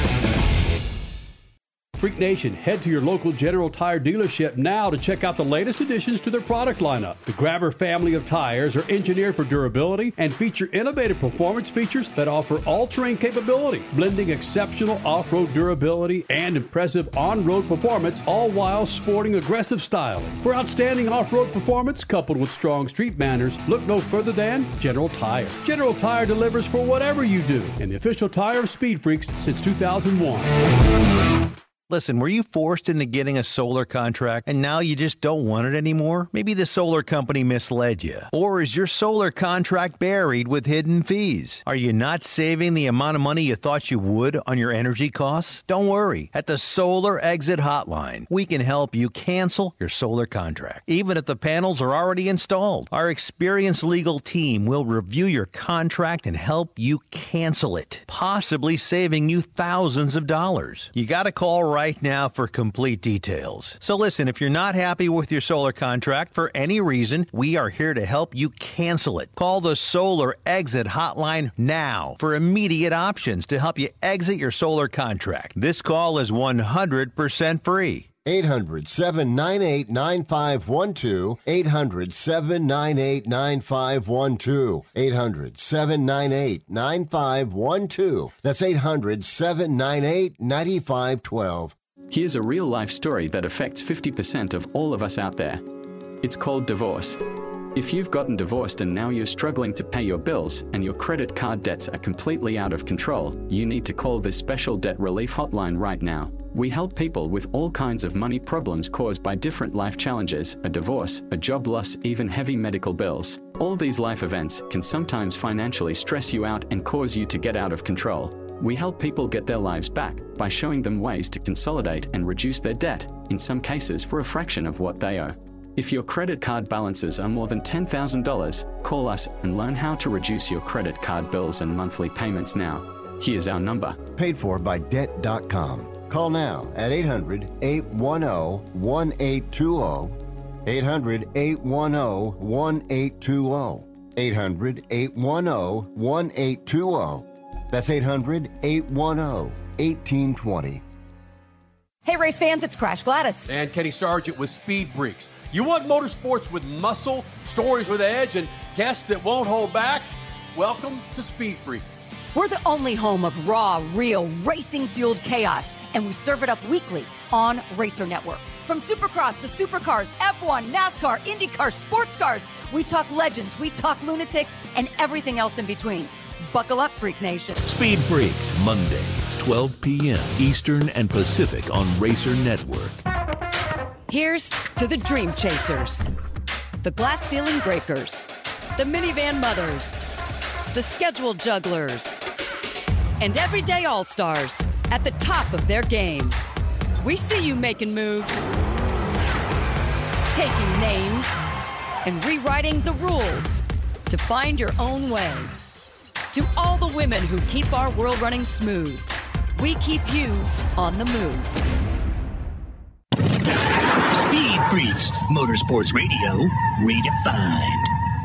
Freak Nation, head to your local General Tire dealership now to check out the latest additions to their product lineup. The Grabber family of tires are engineered for durability and feature innovative performance features that offer all-terrain capability, blending exceptional off-road durability and impressive on-road performance, all while sporting aggressive styling. For outstanding off-road performance coupled with strong street manners, look no further than General Tire. General Tire delivers for whatever you do, and the official tire of Speed Freaks since two thousand one. Listen, were you forced into getting a solar contract and now you just don't want it anymore? Maybe the solar company misled you. Or is your solar contract buried with hidden fees? Are you not saving the amount of money you thought you would on your energy costs? Don't worry. At the Solar Exit Hotline, we can help you cancel your solar contract, even if the panels are already installed. Our experienced legal team will review your contract and help you cancel it, possibly saving you thousands of dollars. You got to call right right now for complete details. So listen, if you're not happy with your solar contract for any reason, we are here to help you cancel it. Call the Solar Exit Hotline now for immediate options to help you exit your solar contract. This call is one hundred percent free. eight hundred, seven nine eight, nine five one two. eight hundred, seven nine eight, nine five one two. eight hundred, seven nine eight, nine five one two. That's eight hundred, seven nine eight, nine five one two. Here's a real-life story that affects fifty percent of all of us out there. It's called divorce. If you've gotten divorced and now you're struggling to pay your bills and your credit card debts are completely out of control, you need to call this special debt relief hotline right now. We help people with all kinds of money problems caused by different life challenges, a divorce, a job loss, even heavy medical bills. All these life events can sometimes financially stress you out and cause you to get out of control. We help people get their lives back by showing them ways to consolidate and reduce their debt, in some cases for a fraction of what they owe. If your credit card balances are more than ten thousand dollars, call us and learn how to reduce your credit card bills and monthly payments now. Here's our number. Paid for by debt dot com. Call now at eight hundred, eight one zero, one eight two zero. eight hundred, eight one zero, one eight two zero. eight hundred, eight one zero, one eight two zero. That's eight hundred, eight one zero, one eight two zero. Hey, race fans, it's Crash Gladys. And Kenny Sargent with Speed Freaks. You want motorsports with muscle, stories with edge, and guests that won't hold back? Welcome to Speed Freaks. We're the only home of raw, real, racing-fueled chaos, and we serve it up weekly on Racer Network. From Supercross to Supercars, F one, NASCAR, IndyCar, sports cars, we talk legends, we talk lunatics, and everything else in between. Buckle up, Freak Nation. Speed Freaks, Mondays, twelve p.m. Eastern and Pacific on Racer Network. Here's to the Dream Chasers, the Glass Ceiling Breakers, the Minivan Mothers, the Schedule Jugglers, and everyday All-Stars at the top of their game. We see you making moves. taking names and rewriting the rules to find your own way. To all the women who keep our world running smooth, we keep you on the move. Speed Freaks, Motorsports Radio, redefined.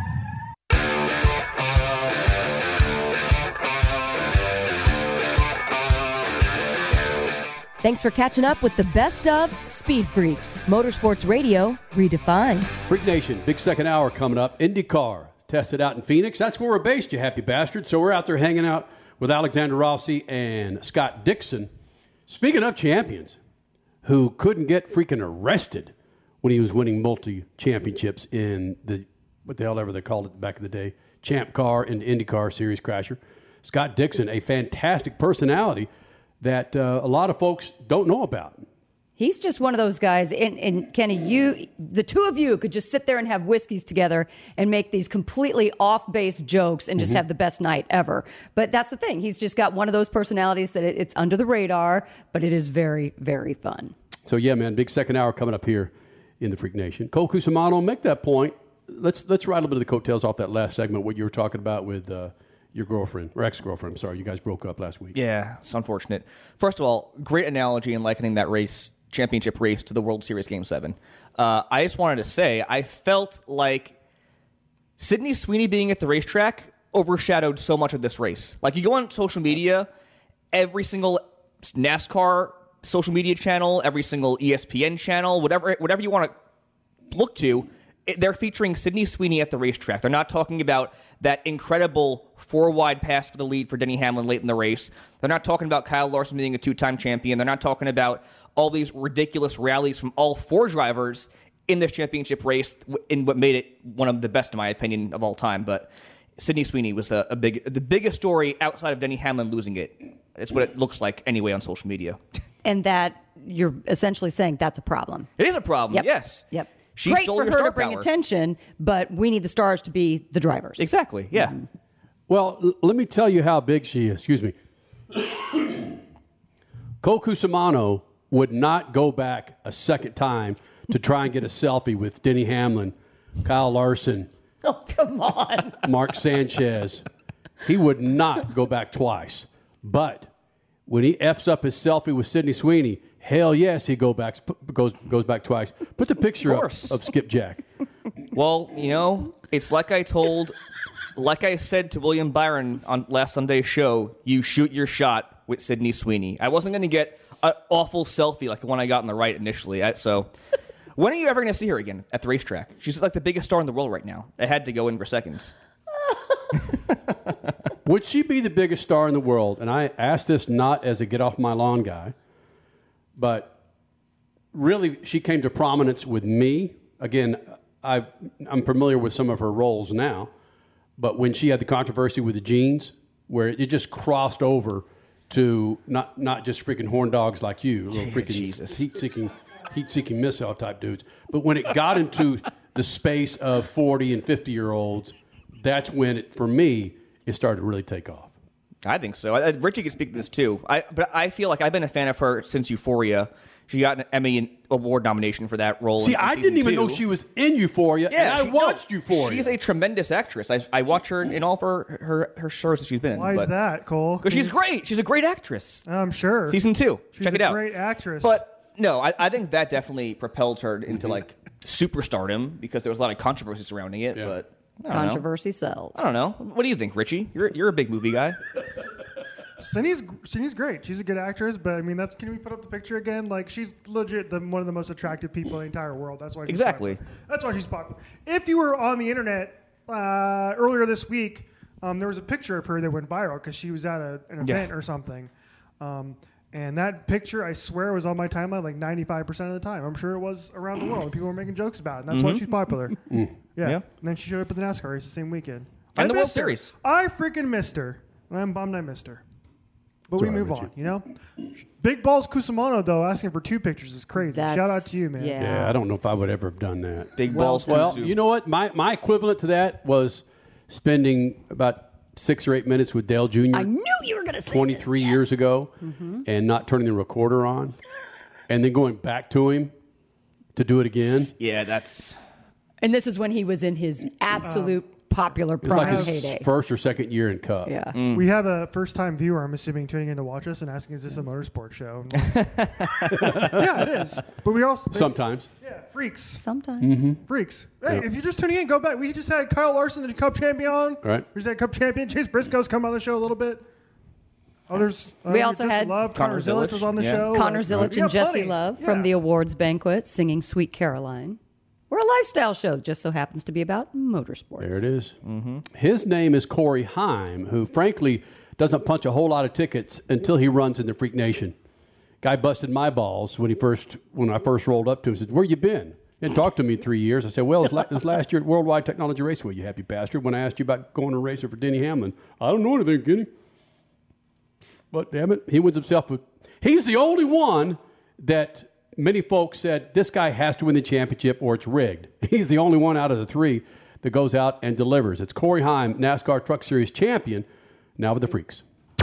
Thanks for catching up with the best of Speed Freaks, Motorsports Radio, redefined. Freak Nation, big second hour coming up. IndyCar, tested out in Phoenix. That's where we're based, you happy bastards. So we're out there hanging out with Alexander Rossi and Scott Dixon. Speaking of champions who couldn't get freaking arrested when he was winning multi-championships in the, what the hell ever they called it back in the day, Champ Car and IndyCar Series Crasher. Scott Dixon, a fantastic personality that uh, a lot of folks don't know about. He's just one of those guys. And, and Kenny, you, the two of you could just sit there and have whiskeys together and make these completely off-base jokes and just Mm-hmm. have the best night ever. But that's the thing. He's just got one of those personalities that it, it's under the radar, but it is very, very fun. So, yeah, man, big second hour coming up here in the Freak Nation. Cole Cusimano, make that point. Let's let's ride a little bit of the coattails off that last segment, what you were talking about with uh, your girlfriend, or ex-girlfriend. I'm sorry, you guys broke up last week. Yeah, it's unfortunate. First of all, great analogy in likening that race, championship race, to the World Series Game seven. Uh, I just wanted to say, I felt like Sydney Sweeney being at the racetrack overshadowed so much of this race. Like, you go on social media, every single NASCAR social media channel, every single E S P N channel, whatever whatever you want to look to, it, they're featuring Sydney Sweeney at the racetrack. They're not talking about that incredible four-wide pass for the lead for Denny Hamlin late in the race. They're not talking about Kyle Larson being a two-time champion. They're not talking about all these ridiculous rallies from all four drivers in this championship race in what made it one of the best, in my opinion, of all time. But Sydney Sweeney was a, a big, the biggest story outside of Denny Hamlin losing it. It's what it looks like anyway on social media. And that you're essentially saying that's a problem. It is a problem, Yep. yes. Yep. She Great stole for your her star to bring power. attention, but we need the stars to be the drivers. Exactly, yeah. Mm-hmm. Well, l- let me tell you how big she is. Excuse me. Cole Cusimano would not go back a second time to try and get a selfie with Denny Hamlin, Kyle Larson, Oh, come on. Mark Sanchez. He would not go back twice. But when he F's up his selfie with Sydney Sweeney, hell yes, he go back, goes goes back twice. Put the picture Of up course. of Skipjack. Well, you know, it's like I told, like I said to William Byron on last Sunday's show, you shoot your shot with Sydney Sweeney. I wasn't going to get an awful selfie like the one I got on the right initially. I, so when are you ever going to see her again at the racetrack? She's like the biggest star in the world right now. I had to go in for seconds. Would she be the biggest star in the world? And I ask this not as a get off my lawn guy, but really she came to prominence with me. Again, I, I'm familiar with some of her roles now, but when she had the controversy with the jeans, where it just crossed over to not not just freaking horn dogs like you, little freaking Jesus. heat-seeking, heat-seeking missile type dudes, but when it got into the space of forty and fifty-year-olds, that's when, it, for me, it started to really take off. I think so. I, Richie could speak to this too. I, but I feel like I've been a fan of her since Euphoria. She got an Emmy Award nomination for that role. See, in, in I season didn't even two. know she was in Euphoria, Yeah, and I she- no, watched Euphoria. She's a tremendous actress. I, I watch her in all of her, her, her shows that she's been in. Why is but- that, Cole? Because she's great. She's a great actress. I'm sure. Season two. She's Check a it out. great actress. But no, I, I think that definitely propelled her into like superstardom because there was a lot of controversy surrounding it. But I don't know. Controversy sells. I don't know. What do you think, Richie? You're you're a big movie guy. Cindy's Cindy's great. She's a good actress, but I mean, that's can we put up the picture again? Like, she's legit the, one of the most attractive people in the entire world. That's why she's Exactly. popular. That's why she's popular. If you were on the internet uh, earlier this week, um, there was a picture of her that went viral because she was at a, an Yeah. event or something. Um, and that picture, I swear, was on my timeline like ninety-five percent of the time. I'm sure it was around the world. And people were making jokes about it. And that's why Mhm. she's popular. Mm. Yeah. Yeah. And then she showed up at the NASCAR race the same weekend. And I the World missed her. Series. I freaking missed her. And I'm bummed I missed her. But It's we all right, move Richie. on, you know? Big Balls Cusimano, though, asking for two pictures is crazy. Shout out That's- to you, man. yeah. Yeah, I don't know if I would ever have done that. Big Well balls. Well, Kusu. you know what? My my equivalent to that was spending about six or eight minutes with Dale Junior I knew you were going to say twenty-three this. years ago Mhm. and not turning the recorder on, and then going back to him to do it again. Yeah, that's. And this is when he was in his absolute popular It's like prime his heyday. first or second year in Cup. Yeah. Mm. We have a first-time viewer, I'm assuming, tuning in to watch us and asking, is this a motorsport show? Yeah, it is. But we also... Sometimes. Yeah, freaks. Sometimes. Mhm. Freaks. Hey, Yep. if you're just tuning in, go back. We just had Kyle Larson, the Cup champion, on. Right. There's that Cup champion. Chase Briscoe's come on the show a little bit. Others. We uh, also Just had Love. Connor, Zillich was on the show. Connor Like, Zillich we and got Jesse plenty. Love Yeah. from the awards banquet singing Sweet Caroline. We're a lifestyle show that just so happens to be about motorsports. There it is. His name is Corey Heim, who frankly doesn't punch a whole lot of tickets until he runs in the Freak Nation. Guy busted my balls when he first when I first rolled up to him. Said, "Where you been?" He hadn't talked to me in three years. I said, "Well, it's, la- it's last year at Worldwide Technology Raceway, you happy bastard." When I asked you about going and racing for Denny Hamlin, I don't know anything, Kenny. But damn it, he wins himself. With, he's the only one that many folks said this guy has to win the championship or it's rigged. He's the only one out of the three that goes out and delivers. It's Corey Heim, NASCAR Truck Series champion, now with the Freaks.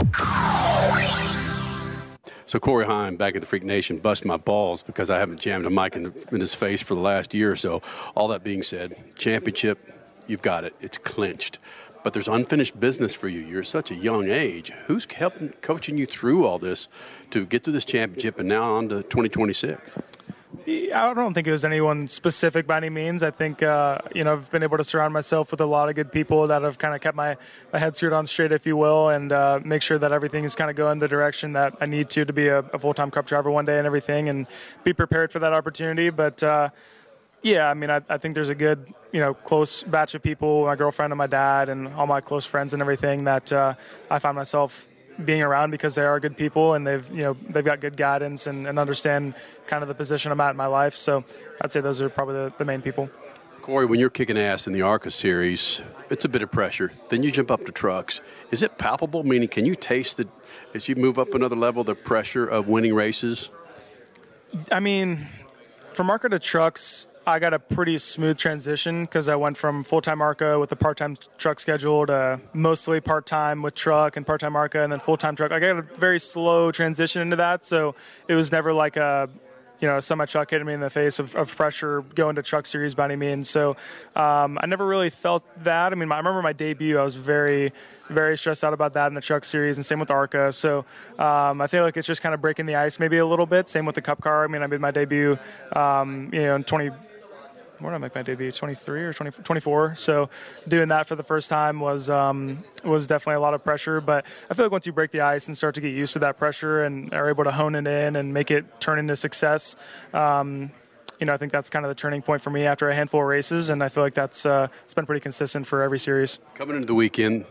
So Corey Heim back at the Freak Nation bust my balls because I haven't jammed a mic in, in his face for the last year or so. All that being said, championship, you've got it. It's clinched. But there's unfinished business for you. You're such a young age. Who's helping, coaching you through all this to get to this championship and now on to twenty twenty-six? I don't think it was anyone specific by any means. I think, uh, you know, I've been able to surround myself with a lot of good people that have kind of kept my, my head screwed on straight, if you will, and uh, make sure that everything is kind of going the direction that I need to to be a, a full-time Cup driver one day and everything, and be prepared for that opportunity. But, uh, yeah, I mean, I, I think there's a good, you know, close batch of people, my girlfriend and my dad and all my close friends and everything that uh, I find myself being around because they are good people and they've, you know, they've got good guidance and, and understand kind of the position I'm at in my life. So I'd say those are probably the, the main people. Corey, when you're kicking ass in the ARCA series, it's a bit of pressure. Then you jump up to trucks. Is it palpable? Meaning, can you taste the, as you move up another level, the pressure of winning races? I mean, from ARCA to trucks, I got a pretty smooth transition because I went from full-time ARCA with a part-time truck schedule to mostly part-time with truck and part-time ARCA and then full-time truck. I got a very slow transition into that, so it was never like a, you know, a semi-truck hitting me in the face of, of pressure going to truck series by any means. So um, I never really felt that. I mean, my, I remember my debut, I was very, very stressed out about that in the truck series, and same with ARCA. So um, I feel like it's just kind of breaking the ice maybe a little bit. Same with the Cup car. I mean, I made my debut, um, you know, in twenty. When did I make my debut? twenty-three or twenty, twenty-four. So doing that for the first time was um, was definitely a lot of pressure. But I feel like once you break the ice and start to get used to that pressure and are able to hone it in and make it turn into success, um, you know, I think that's kind of the turning point for me after a handful of races. And I feel like that's uh, it's been pretty consistent for every series. Coming into the weekend,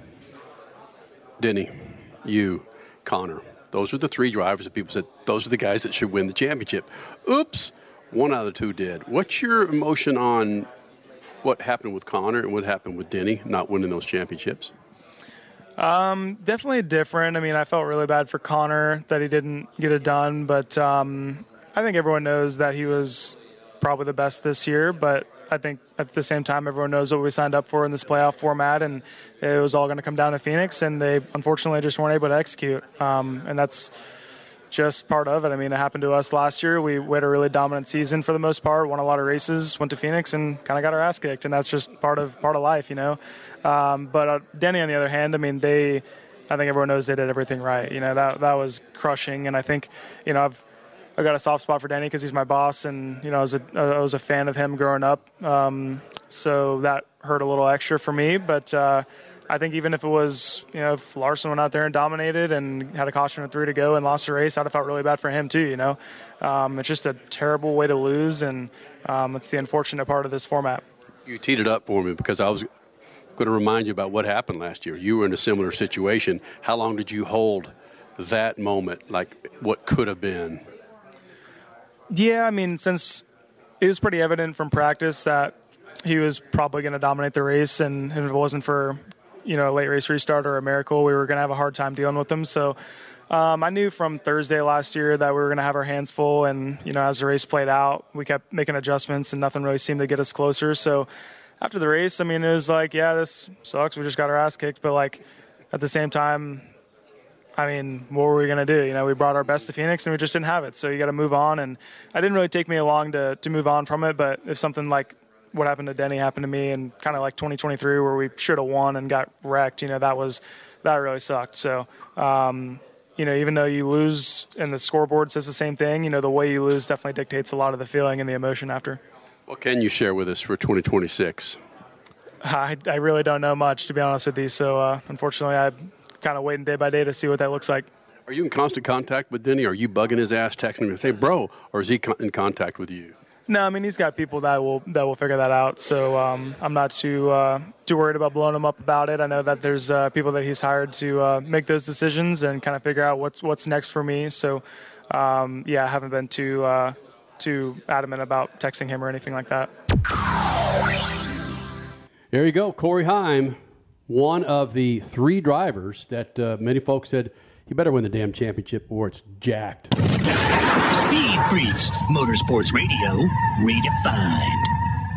Denny, you, Connor, those are the three drivers that people said those are the guys that should win the championship. Oops. One out of the two did. What's your emotion on what happened with Connor and what happened with Denny not winning those championships? Um, definitely different. I mean, I felt really bad for Connor that he didn't get it done, but um, I think everyone knows that he was probably the best this year. But I think at the same time, everyone knows what we signed up for in this playoff format, and it was all going to come down to Phoenix, and they unfortunately just weren't able to execute. Um, and that's just part of it. I mean, it happened to us last year. We, we had a really dominant season for the most part, won a lot of races, went to Phoenix and kind of got our ass kicked, and that's just part of part of life, you know. Um, but uh, Denny, on the other hand, I mean, they, I think everyone knows they did everything right. You know, that that was crushing, and I think, you know, I've I got a soft spot for Denny because he's my boss, and you know, I was a I was a fan of him growing up, um, so that hurt a little extra for me, but. Uh, I think even if it was, you know, if Larson went out there and dominated and had a caution with three to go and lost the race, I'd have felt really bad for him too, you know. Um, it's just a terrible way to lose, and um, it's the unfortunate part of this format. You teed it up for me because I was going to remind you about what happened last year. You were in a similar situation. How long did you hold that moment, like what could have been? Yeah, I mean, since it was pretty evident from practice that he was probably going to dominate the race, and, and if it wasn't for – you know, a late race restart or a miracle, we were going to have a hard time dealing with them. So um, I knew from Thursday last year that we were going to have our hands full. And, you know, as the race played out, we kept making adjustments and nothing really seemed to get us closer. So after the race, I mean, it was like, yeah, this sucks. We just got our ass kicked. But, like, at the same time, I mean, what were we going to do? You know, we brought our best to Phoenix and we just didn't have it. So you got to move on. And it didn't really take me long to, to move on from it. But if something like what happened to Denny happened to me and kind of like twenty twenty-three where we should have won and got wrecked, you know, that was, that really sucked. So, um, you know, even though you lose and the scoreboard says the same thing, you know, the way you lose definitely dictates a lot of the feeling and the emotion after. What can you share with us for twenty twenty-six? I, I really don't know much, to be honest with you. So, uh, unfortunately, I'm kind of waiting day by day to see what that looks like. Are you in constant contact with Denny? Are you bugging his ass, texting him and say, bro, or is he con- in contact with you? No, I mean, he's got people that will that will figure that out. So um, I'm not too uh, too worried about blowing him up about it. I know that there's uh, people that he's hired to uh, make those decisions and kind of figure out what's what's next for me. So, um, yeah, I haven't been too, uh, too adamant about texting him or anything like that. There you go, Corey Heim, one of the three drivers that uh, many folks said he better win the damn championship or it's jacked. Speed Freaks, Motorsports Radio, redefined.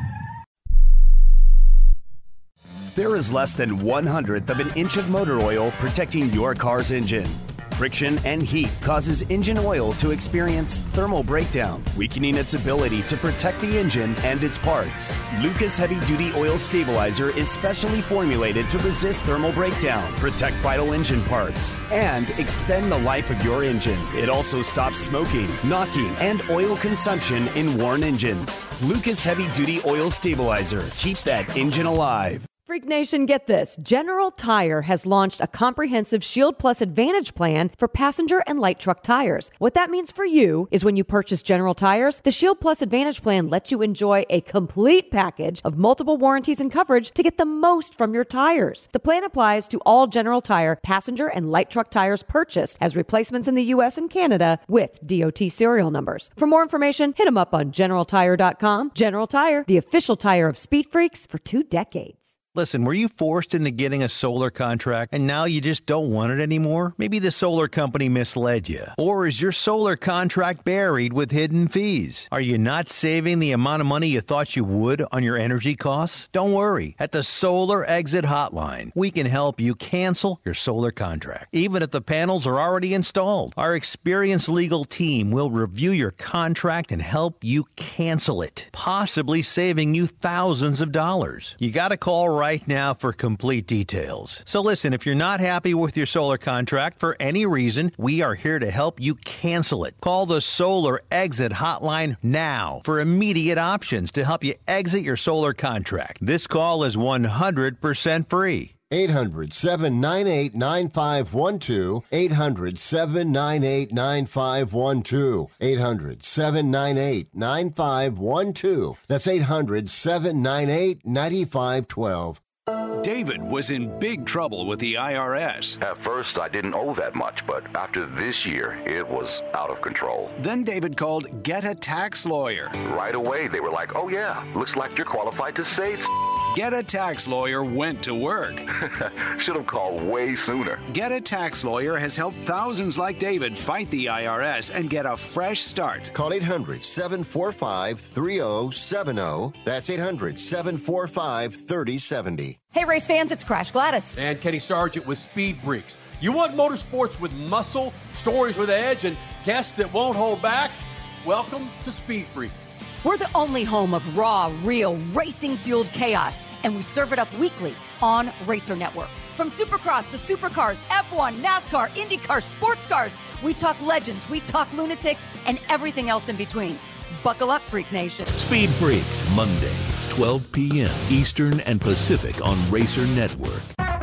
There is less than one hundredth of an inch of motor oil protecting your car's engine. Friction and heat causes engine oil to experience thermal breakdown, weakening its ability to protect the engine and its parts. Lucas Heavy Duty Oil Stabilizer is specially formulated to resist thermal breakdown, protect vital engine parts, and extend the life of your engine. It also stops smoking, knocking, and oil consumption in worn engines. Lucas Heavy Duty Oil Stabilizer. Keep that engine alive. Freak Nation, get this. General Tire has launched a comprehensive Shield Plus Advantage plan for passenger and light truck tires. What that means for you is when you purchase General Tires, the Shield Plus Advantage plan lets you enjoy a complete package of multiple warranties and coverage to get the most from your tires. The plan applies to all General Tire passenger and light truck tires purchased as replacements in the U S and Canada with D O T serial numbers. For more information, hit them up on general tire dot com. General Tire, the official tire of Speed Freaks for two decades. Listen, were you forced into getting a solar contract and now you just don't want it anymore? Maybe the solar company misled you. Or is your solar contract buried with hidden fees? Are you not saving the amount of money you thought you would on your energy costs? Don't worry. At the Solar Exit Hotline, we can help you cancel your solar contract, even if the panels are already installed. Our experienced legal team will review your contract and help you cancel it, possibly saving you thousands of dollars. You got to call right right now for complete details. So listen, if you're not happy with your solar contract for any reason, we are here to help you cancel it. Call the Solar Exit Hotline now for immediate options to help you exit your solar contract. This call is one hundred percent free. eight hundred, seven nine eight, nine five one two. eight hundred, seven nine eight, nine five one two. eight hundred, seven nine eight, nine five one two. That's eight hundred, seven nine eight, nine five one two. David was in big trouble with the I R S. At first, I didn't owe that much, but after this year, it was out of control. Then David called Get a Tax Lawyer. Right away, they were like, oh yeah, looks like you're qualified to save. Get a Tax Lawyer went to work. Should have called way sooner. Get a Tax Lawyer has helped thousands like David fight the I R S and get a fresh start. Call eight hundred, seven four five, three oh seven oh. That's eight hundred, seven four five, three oh seven oh. Hey, race fans, it's Crash Gladys. And Kenny Sargent with Speed Freaks. You want motorsports with muscle, stories with edge, and guests that won't hold back? Welcome to Speed Freaks. We're the only home of raw, real, racing-fueled chaos, and we serve it up weekly on Racer Network. From Supercross to Supercars, F one, NASCAR, IndyCar, sports cars, we talk legends, we talk lunatics, and everything else in between. Buckle up, Freak Nation. Speed Freaks, Mondays, twelve p.m. Eastern and Pacific on Racer Network.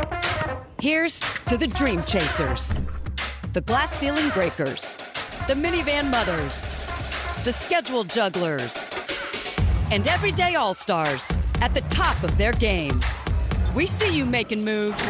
Here's to the Dream Chasers, the Glass Ceiling Breakers, the Minivan Mothers, the Schedule Jugglers, and everyday All-Stars at the top of their game. We see you making moves,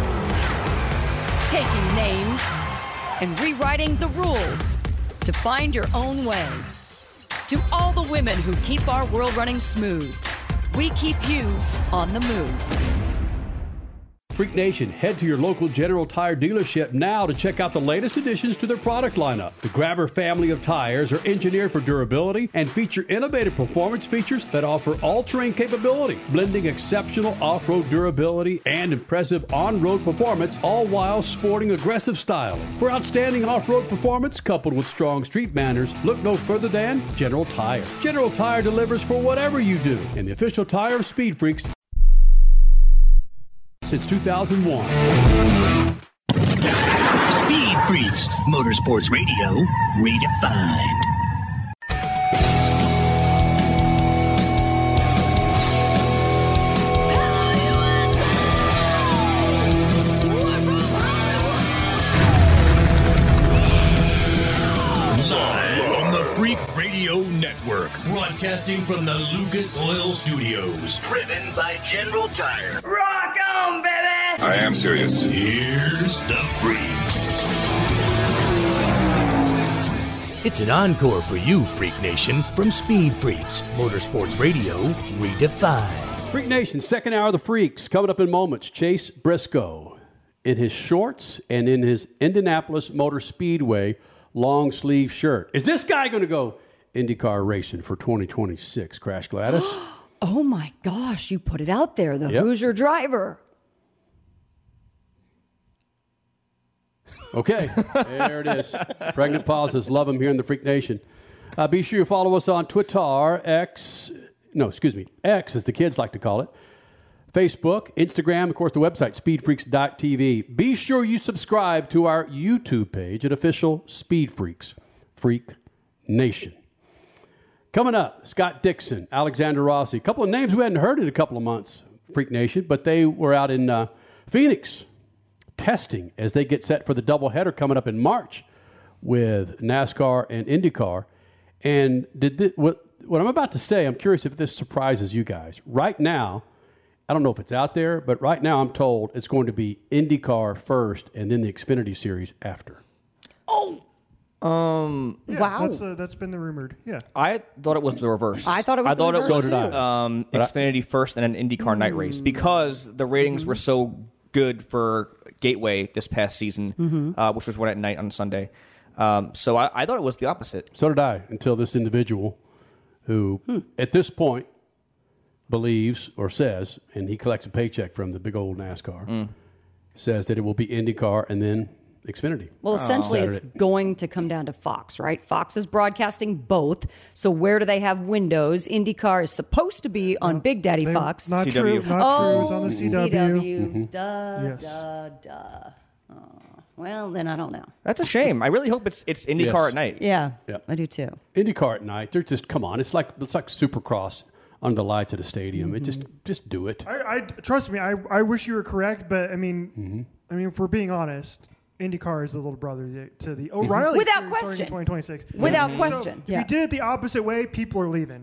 taking names, and rewriting the rules to find your own way. To all the women who keep our world running smooth, we keep you on the move. Freak Nation, head to your local General Tire dealership now to check out the latest additions to their product lineup. The Grabber family of tires are engineered for durability and feature innovative performance features that offer all-terrain capability, blending exceptional off-road durability and impressive on-road performance, all while sporting aggressive style. For outstanding off-road performance coupled with strong street manners, look no further than General Tire. General Tire delivers for whatever you do, and the official tire of Speed Freaks since two thousand one. Speed Freaks, Motorsports Radio, redefined. Live on the Freak Radio Network, broadcasting from the Lucas Oil Studios, driven by General Tire. Rock on, baby! I am serious. Here's the Freaks. It's an encore for you, Freak Nation, from Speed Freaks, Motorsports Radio, redefined. Freak Nation, second hour of the Freaks, coming up in moments. Chase Briscoe in his shorts and in his Indianapolis Motor Speedway long sleeve shirt. Is this guy going to go IndyCar racing for twenty twenty-six, Crash Gladys? Oh my gosh, you put it out there. The Yep. Hoosier driver. Okay, there it is. Pregnant pauses. Love them here in the Freak Nation. Uh, be sure you follow us on Twitter, X, no, excuse me, X as the kids like to call it, Facebook, Instagram, of course, the website, speed freaks dot t v. Be sure you subscribe to our YouTube page at official Speed Freaks, Freak Nation. Coming up, Scott Dixon, Alexander Rossi, a couple of names we hadn't heard in a couple of months, Freak Nation, but they were out in uh, Phoenix testing as they get set for the doubleheader coming up in March with NASCAR and IndyCar. And did this, what, what I'm about to say, I'm curious if this surprises you guys. Right now, I don't know if it's out there, but right now I'm told it's going to be IndyCar first and then the Xfinity Series after. Oh! Um, Yeah, Wow. That's, uh, that's been the rumored. Yeah. I thought it was the reverse. I thought it was I the thought reverse, it was too. So did I. um, But I- Xfinity first and then IndyCar night race because the ratings were so good for Gateway this past season, Mhm. uh, which was one at night on Sunday. Um, so I, I thought it was the opposite. So did I, until this individual who, at this point, believes or says, and he collects a paycheck from the big old NASCAR, says that it will be IndyCar and then Xfinity. Well, essentially, it's Saturday. going to come down to Fox, right? Fox is broadcasting both. So where do they have windows? IndyCar is supposed to be on Big Daddy They- Fox. Not C W. true. Not oh, true. It's on the C W. C W. Duh, Yes. duh, duh. Oh, well, then I don't know. That's a shame. I really hope it's it's IndyCar Yes. at night. Yeah, Yeah. I do too. IndyCar at night, they're just, come on, it's like it's like Supercross under the lights at a stadium. It just just do it. I, I trust me. I, I wish you were correct, but I mean, Mm-hmm. I mean, if we're being honest, IndyCar is the little brother to the O'Reilly Without Series starting question. in twenty twenty-six. Without So question, if yeah. you did it the opposite way, people are leaving.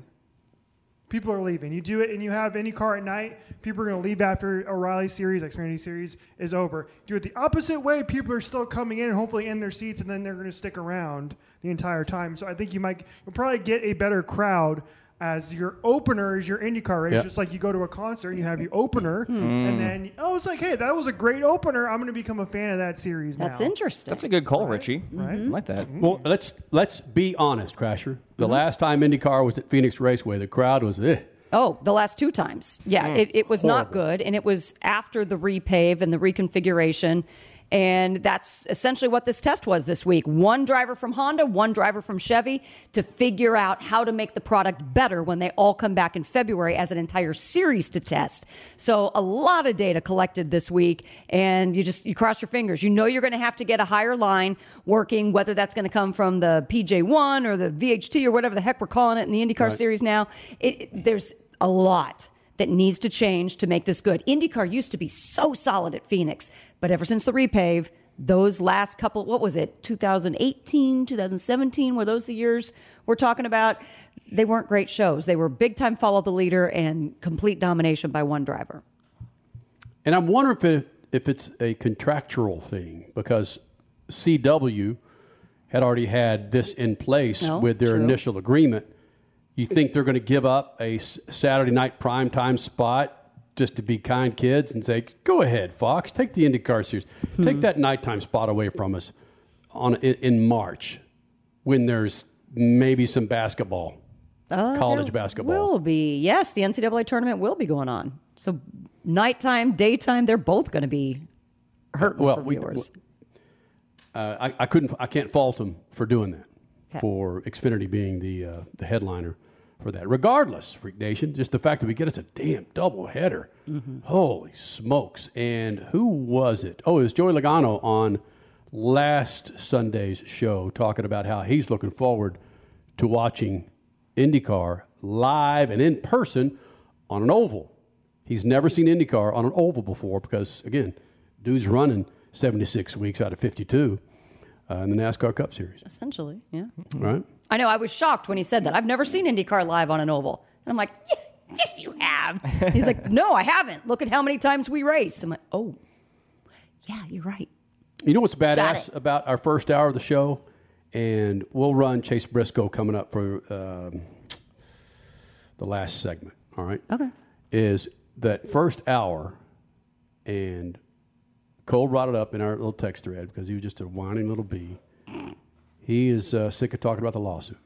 People are leaving. You do it and you have IndyCar at night, people are going to leave after O'Reilly Series, Xfinity Series is over. Do it the opposite way, people are still coming in and hopefully in their seats, and then they're going to stick around the entire time. So I think you might you'll probably get a better crowd as your opener is your IndyCar race, Yep. just like you go to a concert and you have your opener, and then, oh, it's like, hey, that was a great opener. I'm going to become a fan of that series now. That's interesting. That's a good call, Richie. Right? I like that. Well, let's let's be honest, Crasher. The last time IndyCar was at Phoenix Raceway, the crowd was eh. Oh, the last two times. Yeah, it, it was not good. And it was after the repave and the reconfiguration. And that's essentially what this test was this week. One driver from Honda, one driver from Chevy to figure out how to make the product better when they all come back in February as an entire series to test. So a lot of data collected this week, and you just, you cross your fingers. You know you're going to have to get a higher line working, whether that's going to come from the P J one or the V H T or whatever the heck we're calling it in the IndyCar Right. series now. It, it- there's a lot that needs to change to make this good. IndyCar used to be so solid at Phoenix, but ever since the repave, those last couple, what was it, twenty eighteen, twenty seventeen, were those the years we're talking about? They weren't great shows. They were big time follow the leader and complete domination by one driver. And I'm wondering if it, if it's a contractual thing because C W had already had this in place No, with their true. initial agreement. You think they're going to give up a s- Saturday night primetime spot just to be kind kids and say, go ahead, Fox, take the IndyCar series. Hmm. Take that nighttime spot away from us on in, in March when there's maybe some basketball, Uh, college there basketball. will be. Yes, the N C double A tournament will be going on. So nighttime, daytime, they're both going to be hurting well, for we, viewers. uh, I, I couldn't, I can't fault them for doing that, Okay. for Xfinity being the uh, the headliner for that. Regardless, Freak Nation, just the fact that we get us a damn double header. Mhm. Holy smokes! And who was it? Oh, it was Joey Logano on last Sunday's show talking about how he's looking forward to watching IndyCar live and in person on an oval. He's never seen IndyCar on an oval before because, again, dude's running seventy-six weeks out of fifty-two uh, in the NASCAR Cup Series. Essentially, yeah. Right? I know. I was shocked when he said that. I've never seen IndyCar live on an oval. And I'm like, yes, yes you have. He's like, no, I haven't. Look at how many times we race. I'm like, oh, yeah, you're right. You know what's Got badass it. about our first hour of the show? And we'll run Chase Briscoe coming up for um, the last segment, all right? Okay. Is that first hour, and Cole brought it up in our little text thread because he was just a whining little bee. He is uh, sick of talking about the lawsuit.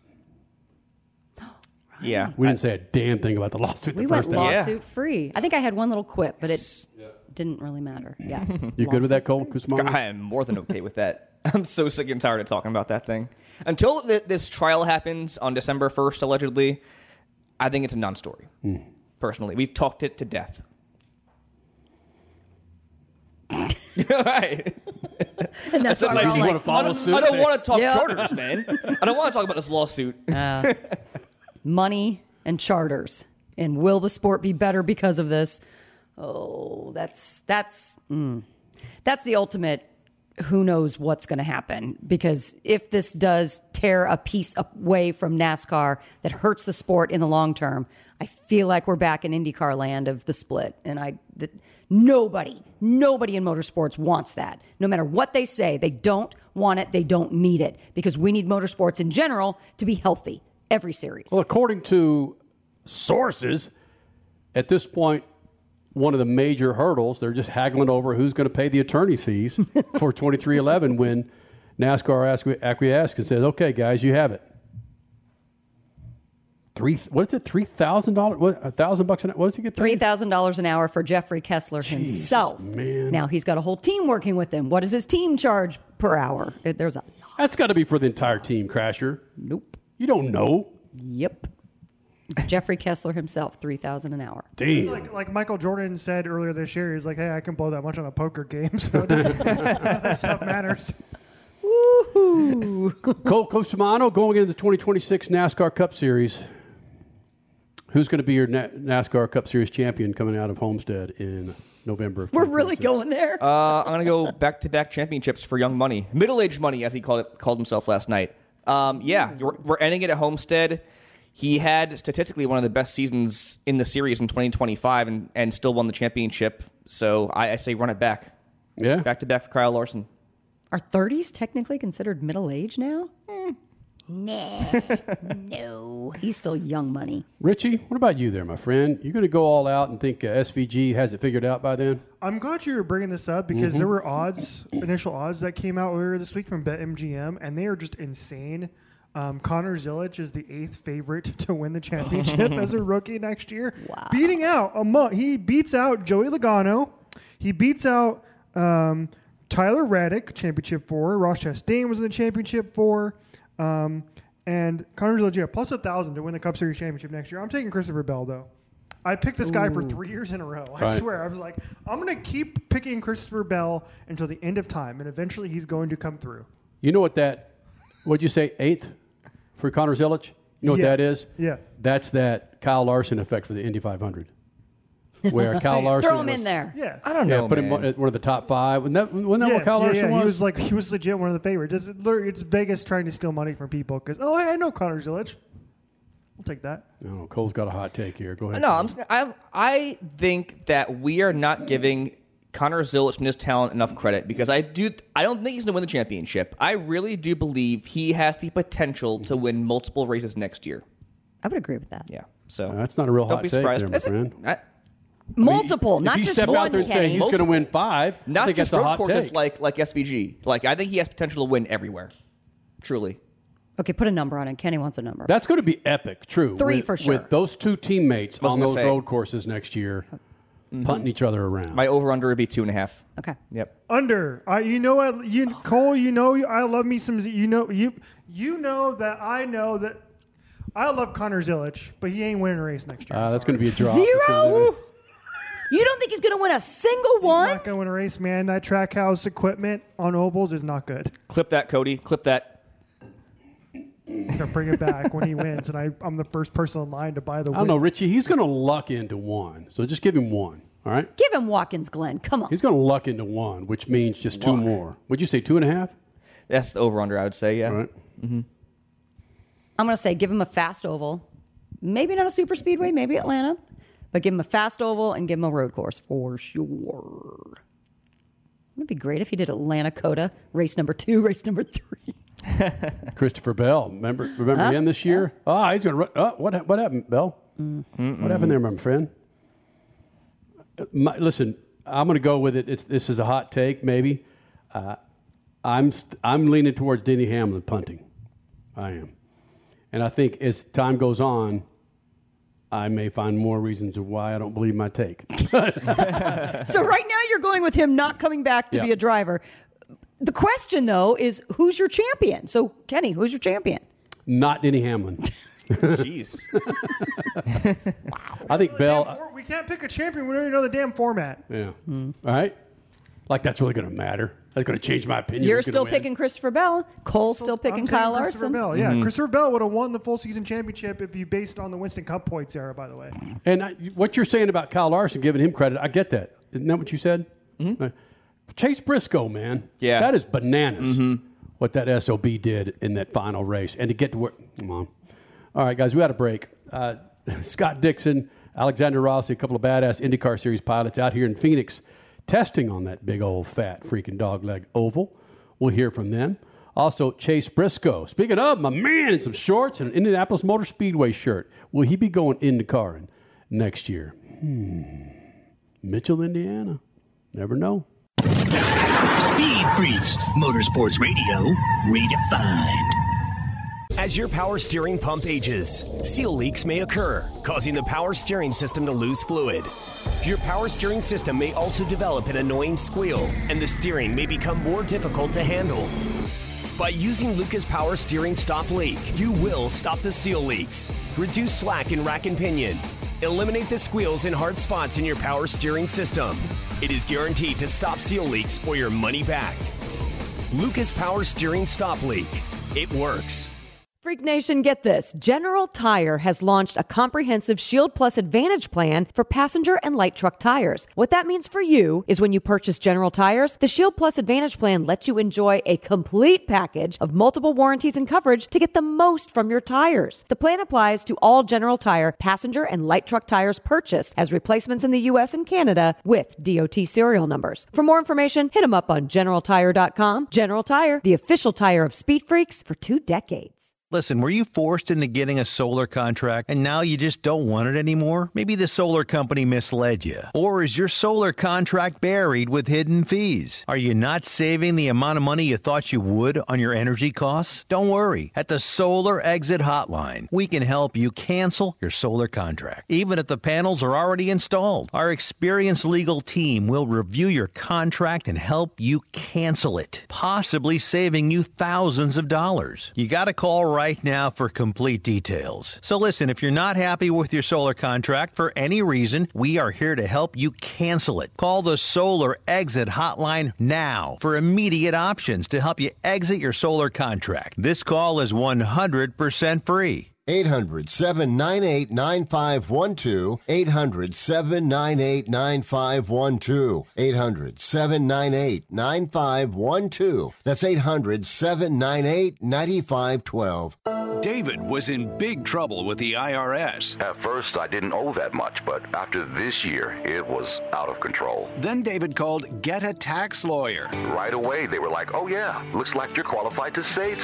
Yeah. We didn't say a damn thing about the lawsuit We the went first hour. lawsuit free. I think I had one little quip, but it didn't really matter. Yeah. You good with that, Cole Kusmano? I am more than okay with that. I'm so sick and tired of talking about that thing. Until th- this trial happens on December first, allegedly, I think it's a non-story. Mm. Personally, we've talked it to death. Right. And that's I why said, we're all you like, wanna follow I don't- suit? I don't wanna talk Yeah. charters, man. I don't want to talk about this lawsuit. Uh, money and charters. And will the sport be better because of this? Oh, that's that's mm. that's the ultimate. Who knows what's going to happen? Because if this does tear a piece away from NASCAR that hurts the sport in the long term, I feel like we're back in IndyCar land of the split. And I, that nobody, nobody in motorsports wants that. No matter what they say, they don't want it. They don't need it because we need motorsports in general to be healthy. Every series. Well, according to sources, at this point, one of the major hurdles, they're just haggling over who's going to pay the attorney fees for twenty-three eleven when NASCAR acquiesced and says, okay, guys, you have it. Three, what is it, three thousand dollars? What, a thousand bucks an hour? What does he get paid? three thousand dollars an hour for Jeffrey Kessler himself. man. Now he's got a whole team working with him. What does his team charge per hour? It- There's a That's got to be for the entire team, Crasher. Nope. You don't know. Yep. It's Jeffrey Kessler himself, three thousand an hour. It's like, like Michael Jordan said earlier this year, he's like, hey, I can blow that much on a poker game, so it doesn't, that stuff matters. Woohoo! Cole Cosumano going into the twenty twenty-six NASCAR Cup Series. Who's going to be your Na- NASCAR Cup Series champion coming out of Homestead in November? Of We're really going there. Uh, I'm going to go back-to-back championships for Young Money. Middle-aged Money, as he called it, called himself last night. Um, yeah, we're, we're ending it at Homestead. He had statistically one of the best seasons in the series in twenty twenty-five and, and still won the championship. So I, I say run it back. Yeah. Back-to-back for Kyle Larson. Are thirties technically considered middle age now? Eh. Nah. No. He's still young money. Richie, what about you there, my friend? You going to go all out and think uh, S V G has it figured out by then? I'm glad you were bringing this up because Mhm. there were odds, initial odds that came out earlier this week from BetMGM, and they are just insane. Um, Connor Zilic is the eighth favorite to win the championship as a rookie next year. Wow. Beating out, a mo- he beats out Joey Logano. He beats out um, Tyler Reddick, championship four. Ross Chastain was in the championship four. Um, and Connor Zilic, yeah, plus a thousand to win the Cup Series championship next year. I'm taking Christopher Bell, though. I picked this guy for Ooh. three years in a row. I Right. swear. I was like, I'm going to keep picking Christopher Bell until the end of time, and eventually he's going to come through. You know what that, what'd you say, eighth for Connor Zilic? You know what Yeah. that is? Yeah. That's that Kyle Larson effect for the Indy five hundred. Where Kyle Larson Throw him was- in there. Yeah. I don't yeah, know, put him man. one- at one of the top five. Wasn't that, wasn't that yeah, what Kyle yeah, Larson yeah. was? He was like he was legit one of the favorites. It's, literally- it's Vegas trying to steal money from people because oh, hey, I know Connor Zilic. We'll take that. No, Cole's got a hot take here. Go ahead. No, I'm, just- I I think that we are not giving Connor Zilic and his talent enough credit because I do I don't think he's going to win the championship. I really do believe he has the potential to win multiple races next year. I would agree with that. Yeah. So That's not a real don't hot be take surprised. there, my That's it. friend. I- Multiple, I mean, not if you just step one, out there and say Kenny. he's going to win five, I Not think just that's a road hot courses take. like like S V G. Like I think he has potential to win everywhere. Truly. Okay, put a number on it. Kenny wants a number. That's going to be epic, true. Three with, for sure. With those two teammates I was on gonna those say. road courses next year, punting each other around. My over-under would be two and a half. Okay. Yep. Under. I, you know what? You Cole. You know I love me some. You know you. You know that I know that I love Connor Zilic, but he ain't winning a race next year. Uh, that's going to be a draw. Zero? You don't think he's going to win a single one? He's not going to win a race, man. That Trackhouse equipment on ovals is not good. Clip that, Cody. Clip that. Gonna bring it back when he wins, and I, I'm the first person in line to buy the. I don't know, Richie. He's going to luck into one, so just give him one. All right. Give him Watkins Glen. Come on. He's going to luck into one, which means just two Luck. more. Would you say two and a half? That's the over-under, I would say, yeah. All right. Mm-hmm. I'm going to say give him a fast oval. Maybe not a super speedway, maybe Atlanta, but give him a fast oval and give him a road course for sure. Wouldn't it be great if he did Atlanta Coda, race number two, race number three? Christopher Bell. Remember remember Huh? him this year? Oh, he's going to run. Oh, what, hap- what happened, Bell? Mm-mm. What happened there, my friend? Uh, My, listen, I'm going to go with it. It's, this is a hot take, maybe. Uh, I'm st- I'm leaning towards Denny Hamlin punting. I am. And I think as time goes on, I may find more reasons of why I don't believe my take. So right now you're going with him not coming back to Yeah. be a driver. The question, though, is who's your champion? So, Kenny, who's your champion? Not Denny Hamlin. Jeez. I think Bell. We can't pick a champion. We don't even know the damn format. Yeah. All right. Like that's really going to matter. That's going to change my opinion. You're who's gonna still win. picking Christopher Bell. Cole's still picking I'm taking Kyle Christopher Larson. Bell. Yeah, Mhm. Christopher Bell would have won the full season championship if you based on the Winston Cup points era. By the way, And I, what you're saying about Kyle Larson, giving him credit, I get that. Isn't that what you said? Mm-hmm. Chase Briscoe, man. Yeah. That is bananas Mhm. what that S O B did in that final race. And to get to work. Come on. All right, guys, we got a break. Uh, Scott Dixon, Alexander Rossi, a couple of badass IndyCar Series pilots out here in Phoenix testing on that big old fat freaking dogleg oval. We'll hear from them. Also, Chase Briscoe. Speaking of, my man in some shorts and an Indianapolis Motor Speedway shirt. Will he be going IndyCar next year? Hmm. Mitchell, Indiana. Never know. Speed Freaks, Motorsports Radio, redefined. As your power steering pump ages, seal leaks may occur, causing the power steering system to lose fluid. Your power steering system may also develop an annoying squeal, and the steering may become more difficult to handle. By using Lucas Power Steering Stop Leak, you will stop the seal leaks, reduce slack in rack and pinion, eliminate the squeals and hard spots in your power steering system. It is guaranteed to stop seal leaks or your money back. Lucas Power Steering Stop Leak. It works. Freak Nation, get this. General Tire has launched a comprehensive Shield Plus Advantage plan for passenger and light truck tires. What that means for you is when you purchase General Tires, the Shield Plus Advantage plan lets you enjoy a complete package of multiple warranties and coverage to get the most from your tires. The plan applies to all General Tire passenger and light truck tires purchased as replacements in the U S and Canada with D O T serial numbers. For more information, hit them up on general tire dot com. General Tire, the official tire of Speed Freaks for two decades. Listen, were you forced into getting a solar contract and now you just don't want it anymore? Maybe the solar company misled you. Or is your solar contract buried with hidden fees? Are you not saving the amount of money you thought you would on your energy costs? Don't worry. At the Solar Exit Hotline, we can help you cancel your solar contract, even if the panels are already installed. Our experienced legal team will review your contract and help you cancel it, possibly saving you thousands of dollars. You got to call right right now for complete details. So listen, if you're not happy with your solar contract for any reason, we are here to help you cancel it. Call the Solar Exit Hotline now for immediate options to help you exit your solar contract. This call is one hundred percent free. eight hundred, seven nine eight, nine five one two. eight hundred, seven nine eight, nine five one two. eight hundred, seven nine eight, nine five one two. That's eight hundred, seven nine eight, nine five one two. David was in big trouble with the I R S. At first, I didn't owe that much, but after this year, it was out of control. Then David called Get a Tax Lawyer. Right away, they were like, oh yeah, looks like you're qualified to save.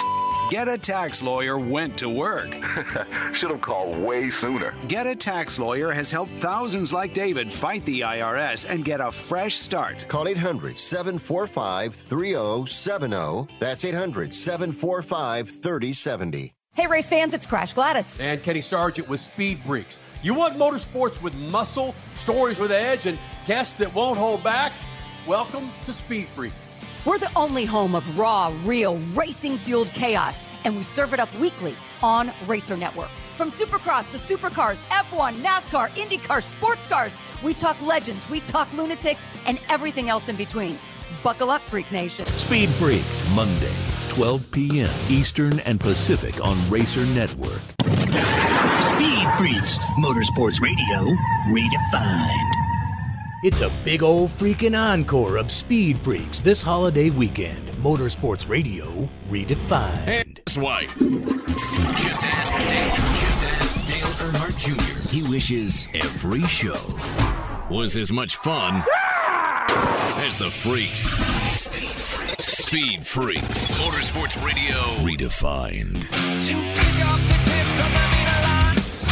Get a Tax Lawyer went to work. Should have called way sooner. Get a Tax Lawyer has helped thousands like David fight the I R S and get a fresh start. Call eight hundred, seven four five, three oh seven oh. That's eight hundred, seven four five, three oh seven oh. Hey, race fans, it's Crash Gladys. And Kenny Sargent with Speed Freaks. You want motorsports with muscle, stories with edge, and guests that won't hold back? Welcome to Speed Freaks. We're the only home of raw, real, racing-fueled chaos, and we serve it up weekly on Racer Network. From Supercross to Supercars, F one, NASCAR, IndyCar, sports cars, we talk legends, we talk lunatics, and everything else in between. Buckle up, Freak Nation. Speed Freaks, Mondays, twelve p.m. Eastern and Pacific on Racer Network. Speed Freaks, Motorsports Radio, redefined. It's a big old freaking encore of Speed Freaks this holiday weekend. Motorsports Radio, redefined. That's why. Just ask Dale. Just ask Dale Earnhardt Junior He wishes every show was as much fun as the Freaks. Speed Freaks. Speed Freaks. Motorsports Radio, redefined. To pick up the tip of the meter lines.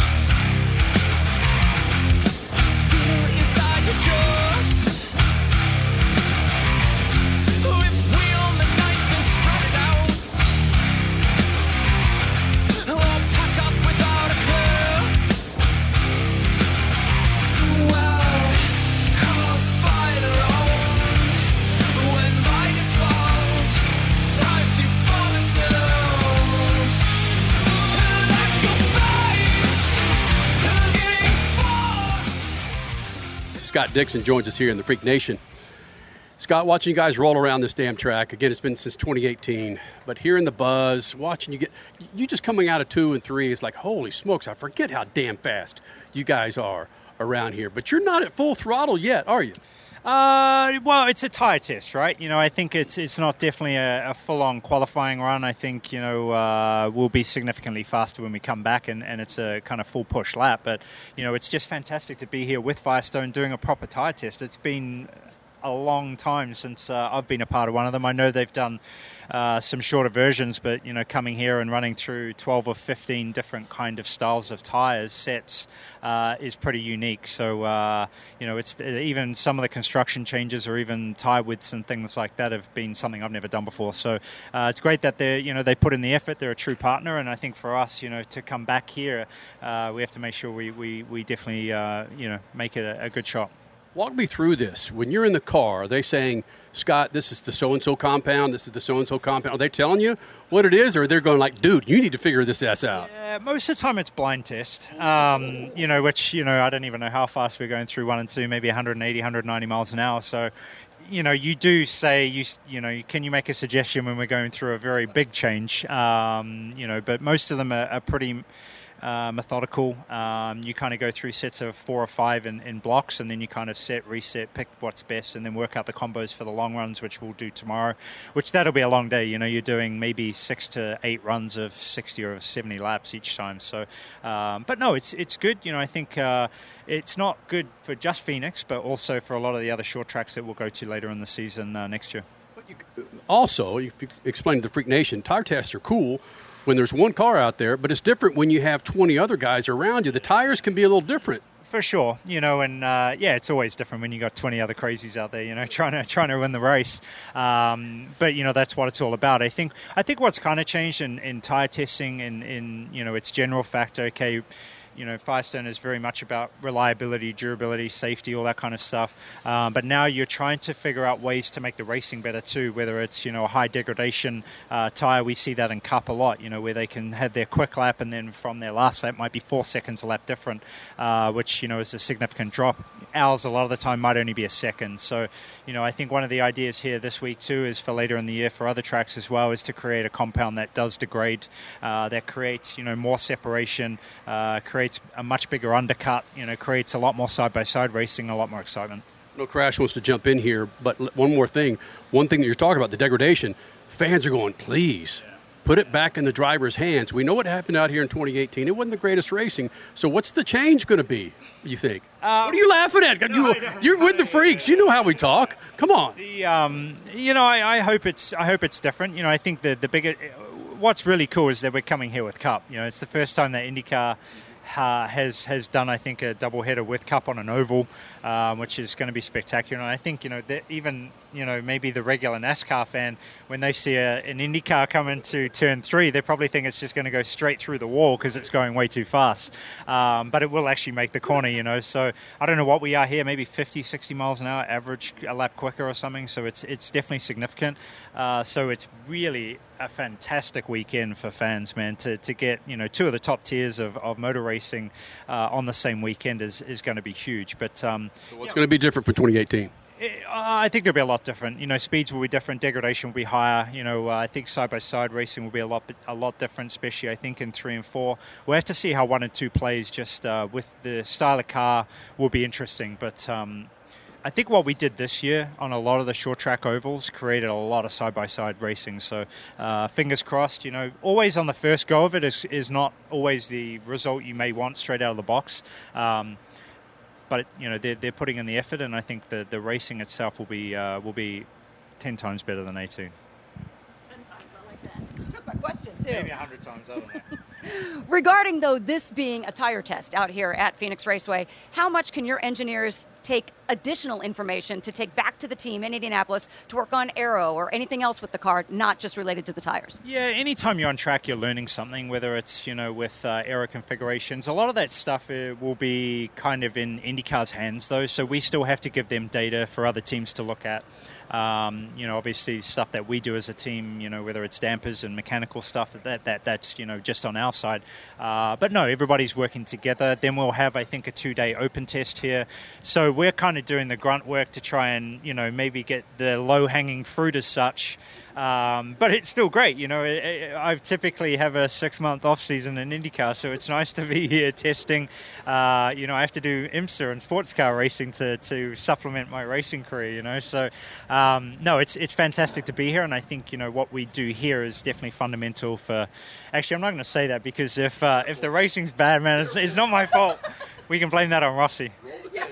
Feel inside your jaws. If we on the night can spread it out. Or pack up without a clue. Well, caused by the road. When by default, time to fall in close. Like your face, getting Scott Dixon joins us here in the Freak Nation. Scott, watching you guys roll around this damn track, again, it's been since twenty eighteen, but hearing the buzz, watching you get, you just coming out of two and three, it's like, holy smokes, I forget how damn fast you guys are around here. But you're not at full throttle yet, are you? Uh, well, it's a tire test, right? You know, I think it's it's not definitely a, a full-on qualifying run. I think, you know, uh, we'll be significantly faster when we come back, and, and it's a kind of full push lap. But, you know, it's just fantastic to be here with Firestone doing a proper tire test. It's been a long time since uh, I've been a part of one of them. I know they've done uh, some shorter versions, but, you know, coming here and running through twelve or fifteen different kind of styles of tires, sets, uh, is pretty unique. So, uh, you know, it's even some of the construction changes or even tire widths and things like that have been something I've never done before. So uh, it's great that they're, you know, they put in the effort. They're a true partner. And I think for us, you know, to come back here, uh, we have to make sure we, we, we definitely, uh, you know, make it a, a good shot. Walk me through this. When you're in the car, are they saying, Scott, this is the so-and-so compound, this is the so-and-so compound? Are they telling you what it is, or they're going like, dude, you need to figure this ass out? Yeah, most of the time it's blind test, um, you know, which, you know, I don't even know how fast we're going through one and two, maybe one eighty, one ninety miles an hour. So, you know, you do say, you you know, can you make a suggestion when we're going through a very big change? Um, you know, but most of them are, are pretty... Uh, methodical. Um, you kind of go through sets of four or five in, in blocks, and then you kind of set, reset, pick what's best, and then work out the combos for the long runs, which we'll do tomorrow, which that'll be a long day. You know, you're doing maybe six to eight runs of sixty or seventy laps each time. So, um, but no, it's it's good. You know, I think uh, it's not good for just Phoenix, but also for a lot of the other short tracks that we'll go to later in the season uh, next year. But you, also, if you explain to the Freak Nation, tire tests are cool when there's one car out there, but it's different when you have twenty other guys around you. The tires can be a little different. For sure, you know, and uh, yeah, it's always different when you got twenty other crazies out there, you know, trying to trying to win the race. Um, but you know, that's what it's all about. I think I think what's kind of changed in, in tire testing and in, in you know its general factor. Okay. You know, Firestone is very much about reliability, durability, safety, all that kind of stuff. Um, but now you're trying to figure out ways to make the racing better too, whether it's, you know, a high degradation uh, tire. We see that in Cup a lot, you know, where they can have their quick lap and then from their last lap might be four seconds a lap different, uh, which, you know, is a significant drop. Ours, a lot of the time, might only be a second. So, you know, I think one of the ideas here this week too is for later in the year for other tracks as well is to create a compound that does degrade, uh, that creates, you know, more separation, uh, creates a much bigger undercut, you know, creates a lot more side-by-side racing, a lot more excitement. No, Crash wants to jump in here, but one more thing. One thing that you're talking about, the degradation, fans are going, please, put it back in the driver's hands. We know what happened out here in twenty eighteen. It wasn't the greatest racing. So what's the change going to be, you think? Uh, what are you laughing at? No, you, you're with the freaks. You know how we talk. Come on. The, um, you know, I, I hope it's I hope it's different. You know, I think the, the bigger... what's really cool is that we're coming here with Cup. You know, it's the first time that IndyCar Uh, has has done, I think, a doubleheader with Cup on an oval, um, which is going to be spectacular. And I think, you know, that even, you know, maybe the regular NASCAR fan, when they see a, an IndyCar come into turn three, they probably think it's just going to go straight through the wall because it's going way too fast. Um, but it will actually make the corner, you know. So I don't know what we are here, maybe fifty, sixty miles an hour, average a lap quicker or something. So it's it's definitely significant. Uh, so it's really a fantastic weekend for fans, man, to, to get, you know, two of the top tiers of, of motor racing uh, on the same weekend is, is going to be huge. But um, so what's going to be different for twenty eighteen? Uh, I think there'll be a lot different. You know, speeds will be different, degradation will be higher. You know, uh, I think side-by-side racing will be a lot a lot different, especially, I think, in three and four. We'll have to see how one and two plays just uh, with the style of car will be interesting. But um, I think what we did this year on a lot of the short track ovals created a lot of side-by-side racing. So uh, fingers crossed, you know, always on the first go of it is, is not always the result you may want straight out of the box. Um, but, you know, they're, they're putting in the effort, and I think the, the racing itself will be uh, will be ten times better than eighteen. ten times, I like that. You took my question, too. Maybe one hundred times, I don't know. Regarding, though, this being a tire test out here at Phoenix Raceway, how much can your engineers take additional information to take back to the team in Indianapolis to work on aero or anything else with the car, not just related to the tires? Yeah, anytime you're on track, you're learning something, whether it's, you know, with uh, aero configurations. A lot of that stuff uh, will be kind of in IndyCar's hands, though, so we still have to give them data for other teams to look at. Um, you know, obviously stuff that we do as a team, you know, whether it's dampers and mechanical stuff, that that that's, you know, just on our side. Uh, but no, everybody's working together. Then we'll have, I think, a two-day open test here. So we're kind of doing the grunt work to try and, you know, maybe get the low-hanging fruit as such. Um, but it's still great, you know. I typically have a six-month off-season in IndyCar, so it's nice to be here testing. Uh, you know, I have to do IMSA and sports car racing to, to supplement my racing career, you know. So, um, no, it's it's fantastic to be here, and I think, you know, what we do here is definitely fundamental for... Actually, I'm not going to say that because if uh, if the racing's bad, man, it's, it's not my fault. We can blame that on Rossi. Yeah,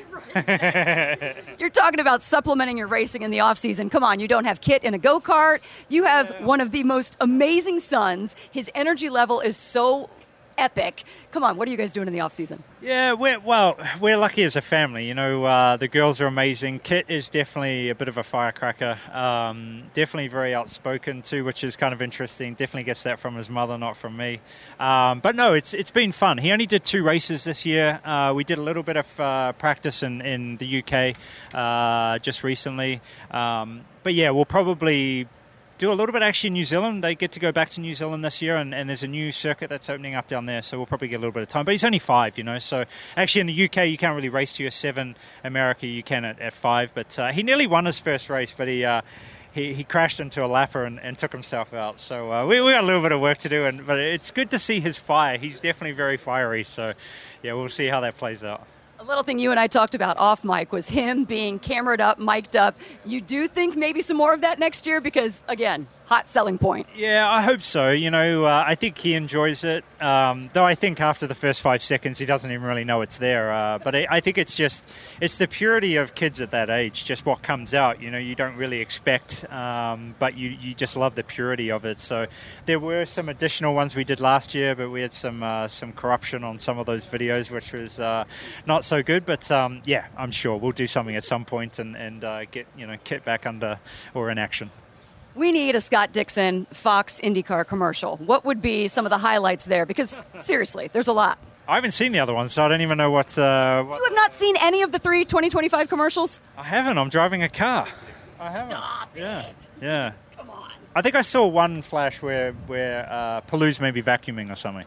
right. You're talking about supplementing your racing in the off-season. Come on, you don't have Kit in a go-kart. You have yeah. one of the most amazing sons. His energy level is so epic. Come on, what are you guys doing in the off-season? Yeah, we're, well, we're lucky as a family. You know, uh, the girls are amazing. Kit is definitely a bit of a firecracker. Um, definitely very outspoken too, which is kind of interesting. Definitely gets that from his mother, not from me. Um, but no, it's it's been fun. He only did two races this year. Uh, we did a little bit of uh, practice in, in the U K uh, just recently. Um, but yeah, we'll probably... do a little bit actually in New Zealand. They get to go back to New Zealand this year, and, and there's a new circuit that's opening up down there, so we'll probably get a little bit of time. But he's only five, you know, so actually in the U K you can't really race to your seven. America you can at, at five, but uh, he nearly won his first race, but he uh, he, he crashed into a lapper and, and took himself out. So uh, we, we got a little bit of work to do, and but it's good to see his fire. He's definitely very fiery, so yeah, we'll see how that plays out. A little thing you and I talked about off mic was him being camered up, mic'd up. You do think maybe some more of that next year? Because, again, hot selling point. Yeah, I hope so. You know, uh, I think he enjoys it. Um, though I think after the first five seconds, he doesn't even really know it's there. Uh, but I, I think it's just, it's the purity of kids at that age, just what comes out. You know, you don't really expect, um, but you, you just love the purity of it. So there were some additional ones we did last year, but we had some uh, some corruption on some of those videos, which was uh, not so good. But um, yeah, I'm sure we'll do something at some point and, and uh, get, you know, Kit back under or in action. We need a Scott Dixon Fox IndyCar commercial. What would be some of the highlights there? Because, seriously, there's a lot. I haven't seen the other ones, so I don't even know what... Uh, what... You have not seen any of the three twenty twenty-five commercials? I haven't. I'm driving a car. I haven't. Stop yeah. it. Yeah. Come on. I think I saw one flash where, where uh, Palouse may be vacuuming or something.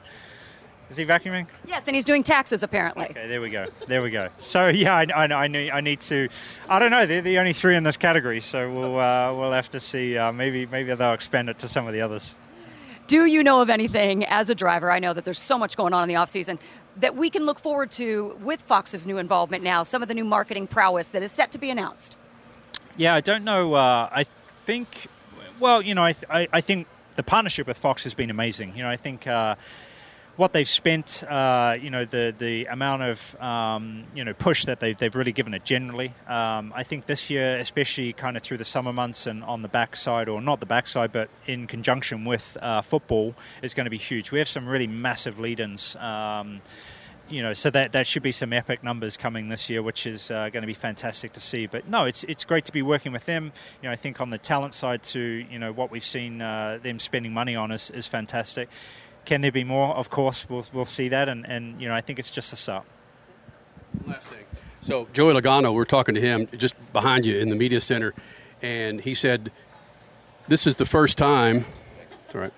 Is he vacuuming? Yes, and he's doing taxes, apparently. Okay, there we go. There we go. So, yeah, I, I, I, need, I need to... I don't know. They're the only three in this category, so we'll uh, we'll have to see. Uh, maybe maybe they'll expand it to some of the others. Do you know of anything, as a driver, I know that there's so much going on in the offseason, that we can look forward to with Fox's new involvement now, some of the new marketing prowess that is set to be announced? Yeah, I don't know. Uh, I think... Well, you know, I, th- I, I think the partnership with Fox has been amazing. You know, I think... Uh, what they've spent, uh, you know, the the amount of um, you know push that they've they've really given it generally. Um, I think this year, especially kind of through the summer months and on the backside, or not the backside, but in conjunction with uh, football, is going to be huge. We have some really massive lead-ins. Um, You know, so that, that should be some epic numbers coming this year, which is uh, going to be fantastic to see. But no, it's it's great to be working with them. You know, I think on the talent side too, you know, what we've seen uh, them spending money on is, is fantastic. Can there be more? Of course, we'll we'll see that, and, and you know, I think it's just the start. Last thing. So Joey Logano, we're talking to him just behind you in the media center, and he said, "This is the first time." It's all right.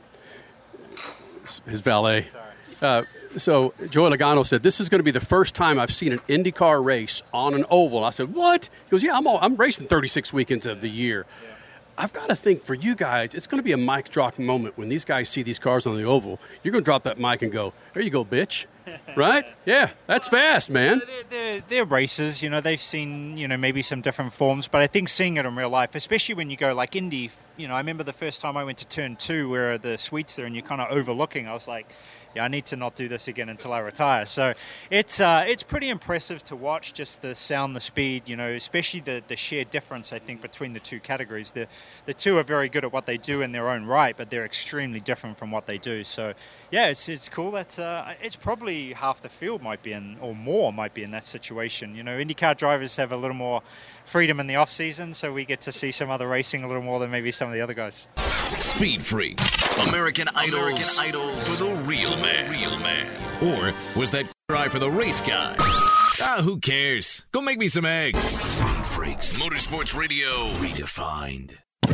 His valet. Uh, so Joey Logano said, "This is going to be the first time I've seen an IndyCar race on an oval." I said, "What?" He goes, "Yeah, I'm all, I'm racing thirty-six weekends of the year." I've got to think for you guys, it's going to be a mic drop moment when these guys see these cars on the oval. You're going to drop that mic and go, "There you go, bitch." Right? Yeah, that's fast, man. They're, they're, they're racers, you know, they've seen, you know, maybe some different forms, but I think seeing it in real life, especially when you go like Indy, you know, I remember the first time I went to turn two where the suites there and you're kind of overlooking, I was like, yeah, I need to not do this again until I retire. So it's uh, it's pretty impressive to watch, just the sound, the speed, you know, especially the, the sheer difference, I think, between the two categories. The the two are very good at what they do in their own right, but they're extremely different from what they do. So, yeah, it's it's cool that uh, it's probably half the field might be in, or more might be in that situation. You know, IndyCar drivers have a little more freedom in the off-season, so we get to see some other racing a little more than maybe some of the other guys. Speed Freaks, American Idols, American Idols for the real man. Real man. Or was that guy for the race guy? Ah, who cares? Go make me some eggs. Speed Freaks, Motorsports Radio, redefined.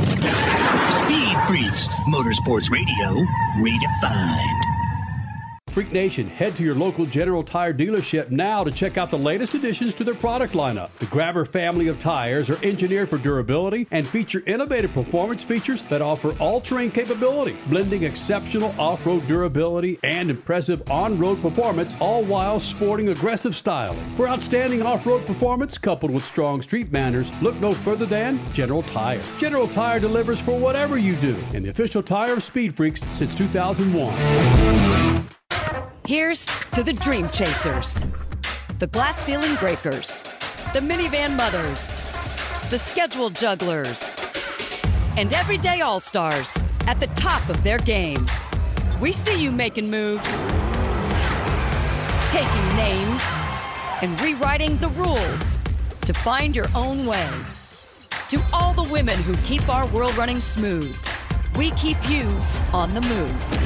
Speed Freaks, Motorsports Radio, redefined. Freak Nation, head to your local General Tire dealership now to check out the latest additions to their product lineup. The Grabber family of tires are engineered for durability and feature innovative performance features that offer all-terrain capability, blending exceptional off-road durability and impressive on-road performance, all while sporting aggressive styling. For outstanding off-road performance coupled with strong street manners, look no further than General Tire. General Tire delivers for whatever you do, and the official tire of Speed Freaks since two thousand one. Here's to the Dream Chasers, the Glass Ceiling Breakers, the Minivan Mothers, the Schedule Jugglers, and everyday All-Stars at the top of their game. We see you making moves, taking names, and rewriting the rules to find your own way. To all the women who keep our world running smooth, we keep you on the move.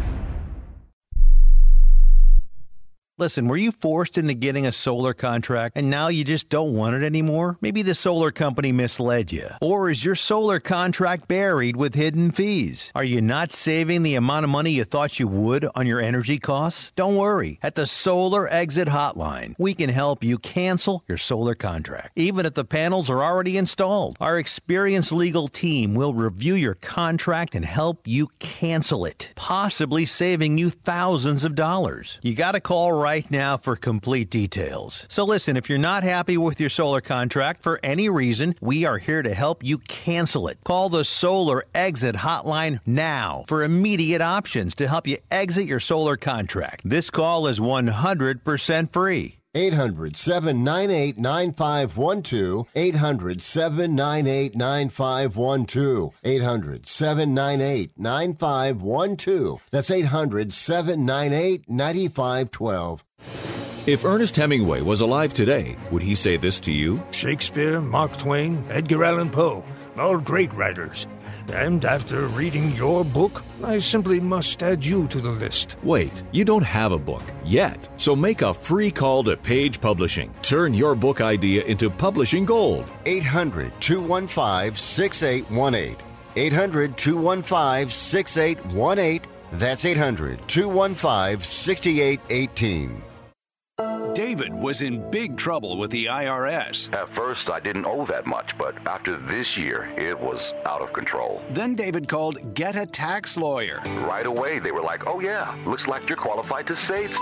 Listen, were you forced into getting a solar contract and now you just don't want it anymore? Maybe the solar company misled you. Or is your solar contract buried with hidden fees? Are you not saving the amount of money you thought you would on your energy costs? Don't worry. At the Solar Exit Hotline, we can help you cancel your solar contract, even if the panels are already installed. Our experienced legal team will review your contract and help you cancel it, possibly saving you thousands of dollars. You got to call right right now for complete details. So listen, if you're not happy with your solar contract for any reason, we are here to help you cancel it. Call the Solar Exit Hotline now for immediate options to help you exit your solar contract. This call is one hundred percent free. eight hundred, seven nine eight, nine five one two. eight hundred, seven nine eight, nine five one two. eight hundred, seven nine eight, nine five one two. That's eight hundred, seven nine eight, nine five one two. If Ernest Hemingway was alive today, would he say this to you? Shakespeare, Mark Twain, Edgar Allan Poe, all great writers. And after reading your book, I simply must add you to the list. Wait, you don't have a book yet. So make a free call to Page Publishing. Turn your book idea into publishing gold. eight hundred, two one five, six eight one eight. eight hundred, two one five, six eight one eight. That's eight hundred, two one five, six eight one eight. David was in big trouble with the I R S. At first, I didn't owe that much, but after this year, it was out of control. Then David called Get a Tax Lawyer. Right away, they were like, oh yeah, looks like you're qualified to save.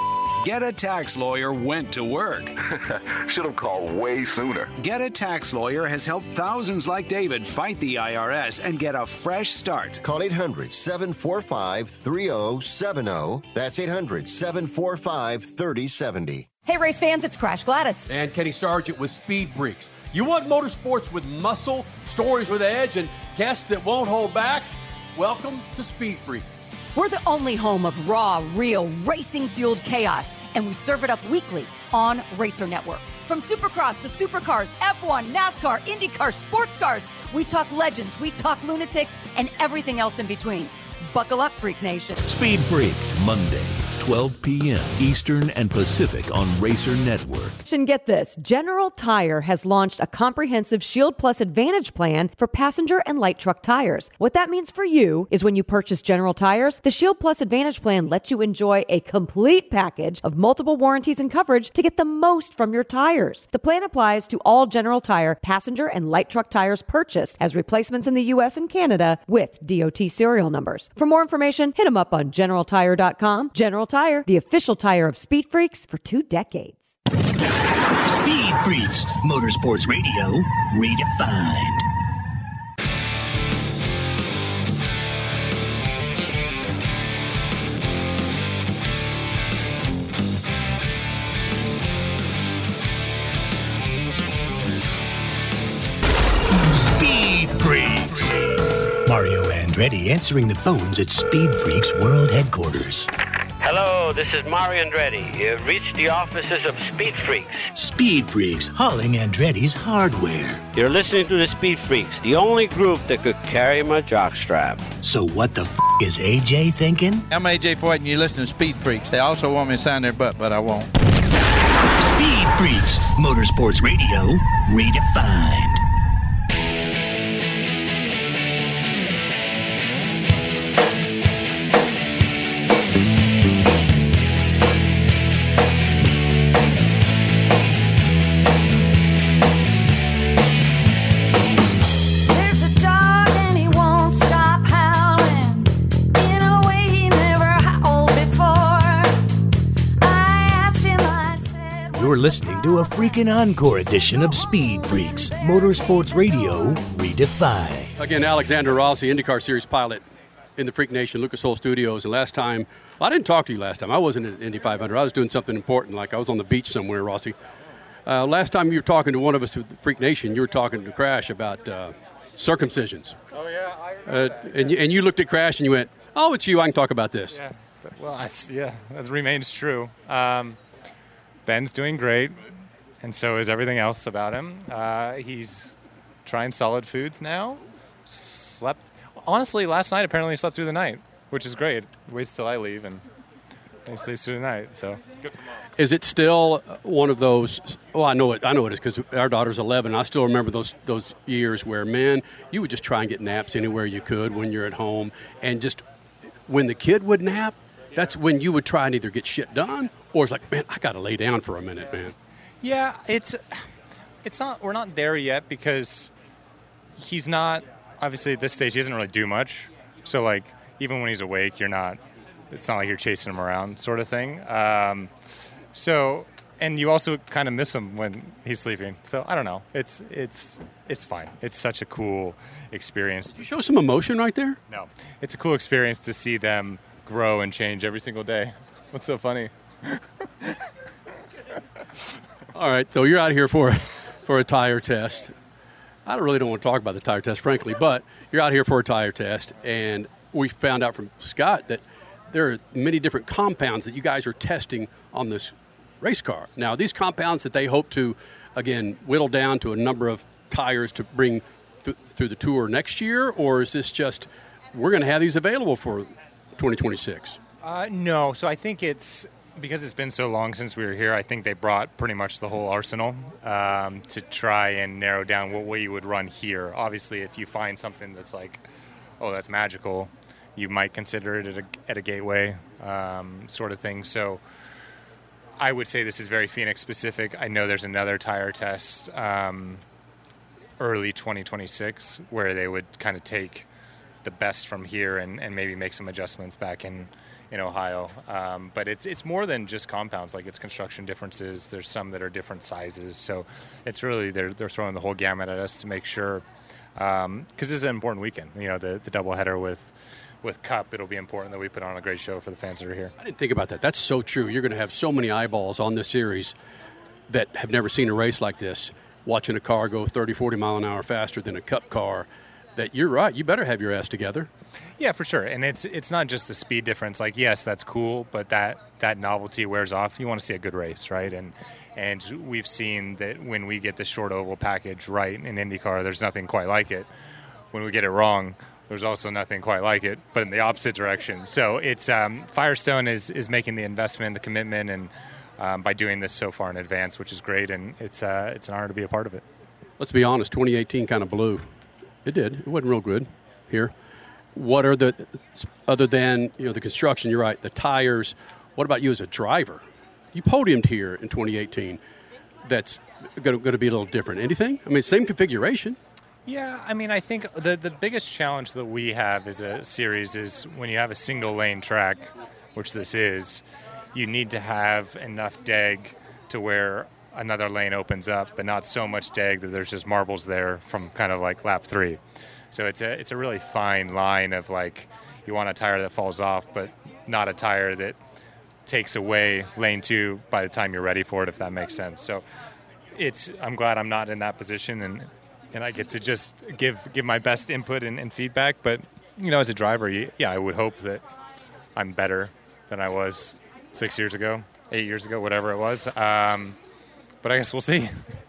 Get a Tax Lawyer went to work. Should have called way sooner. Get a Tax Lawyer has helped thousands like David fight the I R S and get a fresh start. Call eight hundred, seven four five, three oh seven oh. That's eight hundred, seven four five, three oh seven oh. Hey, race fans, it's Crash Gladys. And Kenny Sargent with Speed Freaks. You want motorsports with muscle, stories with edge, and guests that won't hold back? Welcome to Speed Freaks. We're the only home of raw, real, racing-fueled chaos, and we serve it up weekly on Racer Network. From Supercross to Supercars, F one, NASCAR, IndyCar, sports cars, we talk legends, we talk lunatics, and everything else in between. Buckle up, Freak Nation. Speed Freaks, Mondays, twelve p.m. Eastern and Pacific on Racer Network. And get this, General Tire has launched a comprehensive Shield Plus Advantage plan for passenger and light truck tires. What that means for you is when you purchase General Tires, the Shield Plus Advantage plan lets you enjoy a complete package of multiple warranties and coverage to get the most from your tires. The plan applies to all General Tire passenger and light truck tires purchased as replacements in the U S and Canada with D O T serial numbers. For more information, hit them up on general tire dot com. General Tire, the official tire of Speed Freaks for two decades. Speed Freaks, Motorsports Radio, redefined. Speed Freaks. Mario Andretti answering the phones at Speed Freaks World Headquarters. Hello, this is Mario Andretti. You've reached the offices of Speed Freaks. Speed Freaks hauling Andretti's hardware. You're listening to the Speed Freaks, the only group that could carry my jockstrap. So what the f*** is A J thinking? I'm A J Foyt and you listen to Speed Freaks. They also want me to sign their butt, but I won't. Speed Freaks, Motorsports Radio, redefined. You're listening to a freaking encore edition of Speed Freaks, Motorsports Radio, redefined. Again, Alexander Rossi, IndyCar Series pilot in the Freak Nation Lucas Oil Studios. And last time, I didn't talk to you last time. I wasn't at Indy five hundred. I was doing something important, like I was on the beach somewhere, Rossi. Uh, last time you were talking to one of us at the Freak Nation, you were talking to Crash about uh, circumcisions. Oh, yeah. I uh, and, you, and you looked at Crash and you went, oh, it's you. I can talk about this. Yeah. Well, I, yeah, that remains true. Um, Ben's doing great, and so is everything else about him. Uh, he's trying solid foods now. Slept. Honestly, last night apparently he slept through the night, which is great. Waits till I leave, and he sleeps through the night. So good for Mom. Is it still one of those? Well, I know it. I know it is because our daughter's eleven. I still remember those those years where, man, you would just try and get naps anywhere you could when you're at home, and just when the kid would nap, that's when you would try and either get shit done or it's like, man, I got to lay down for a minute, man. Yeah, it's it's not. We're not there yet because he's not. Obviously, at this stage, he doesn't really do much. So, like, even when he's awake, you're not. It's not like you're chasing him around, sort of thing. Um, so, and you also kind of miss him when he's sleeping. So, I don't know. It's it's it's fine. It's such a cool experience. Did you show some emotion right there? No, it's a cool experience to see them grow and change every single day. What's so funny? All right, so you're out here for for a tire test. I really don't want to talk about the tire test, frankly, but you're out here for a tire test, and we found out from Scott that there are many different compounds that you guys are testing on this race car. Now, these compounds that they hope to, again, whittle down to a number of tires to bring th- through the tour next year, or is this just we're going to have these available for twenty twenty-six? Uh, no, so I think it's because it's been so long since we were here. I think they brought pretty much the whole arsenal um, to try and narrow down what way you would run here. Obviously, if you find something that's like, oh, that's magical, you might consider it at a, at a gateway um, sort of thing. So I would say this is very Phoenix specific. I know there's another tire test um, early twenty twenty-six where they would kind of take the best from here and, and maybe make some adjustments back in in Ohio. Um, but it's it's more than just compounds. Like, it's construction differences. There's some that are different sizes. So it's really, they're, they're throwing the whole gamut at us to make sure, because um, this is an important weekend. You know, the, the doubleheader with with Cup, it'll be important that we put on a great show for the fans that are here. I didn't think about that. That's so true. You're going to have so many eyeballs on this series that have never seen a race like this, watching a car go thirty, forty mile an hour faster than a Cup car, that you're right. You better have your ass together. Yeah, for sure. And it's it's not just the speed difference. Like, yes, that's cool, but that, that novelty wears off. You want to see a good race, right? And and we've seen that when we get the short oval package right in IndyCar, there's nothing quite like it. When we get it wrong, there's also nothing quite like it, but in the opposite direction. So it's um, Firestone is is making the investment, the commitment, and um, by doing this so far in advance, which is great, and it's uh, it's an honor to be a part of it. Let's be honest, twenty eighteen kind of blew. It did. It wasn't real good here. What are the, other than, you know, the construction, you're right, the tires, what about you as a driver? You podiumed here in twenty eighteen. That's going to be a little different. Anything? I mean, same configuration. Yeah, I mean, I think the, the biggest challenge that we have as a series is when you have a single lane track, which this is, you need to have enough deg to where another lane opens up, but not so much deg that there's just marbles there from kind of like lap three. So it's a it's a really fine line of, like, you want a tire that falls off, but not a tire that takes away lane two by the time you're ready for it, if that makes sense. So it's I'm glad I'm not in that position, and and I get to just give give my best input and, and feedback. But, you know, as a driver, yeah, I would hope that I'm better than I was six years ago, eight years ago, whatever it was. Um, but I guess we'll see.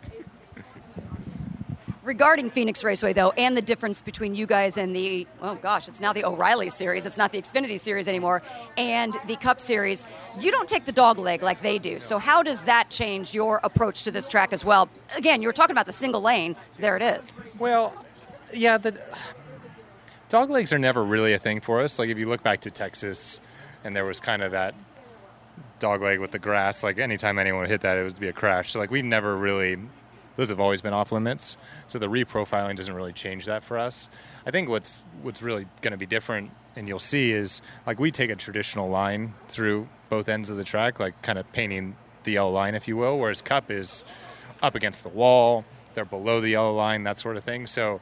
Regarding Phoenix Raceway, though, and the difference between you guys and the, oh gosh, it's now the O'Reilly Series. It's not the Xfinity Series anymore, and the Cup Series, you don't take the dog leg like they do. So how does that change your approach to this track as well? Again, you were talking about the single lane. There it is. Well, yeah, the dog legs are never really a thing for us. Like, if you look back to Texas, and there was kind of that dog leg with the grass, like, anytime anyone would hit that, it would be a crash. So, like, we've never really... Those have always been off limits, so the reprofiling doesn't really change that for us. I think what's what's really going to be different, and you'll see, is, like, we take a traditional line through both ends of the track, like kind of painting the yellow line, if you will, whereas Cup is up against the wall, they're below the yellow line, that sort of thing. So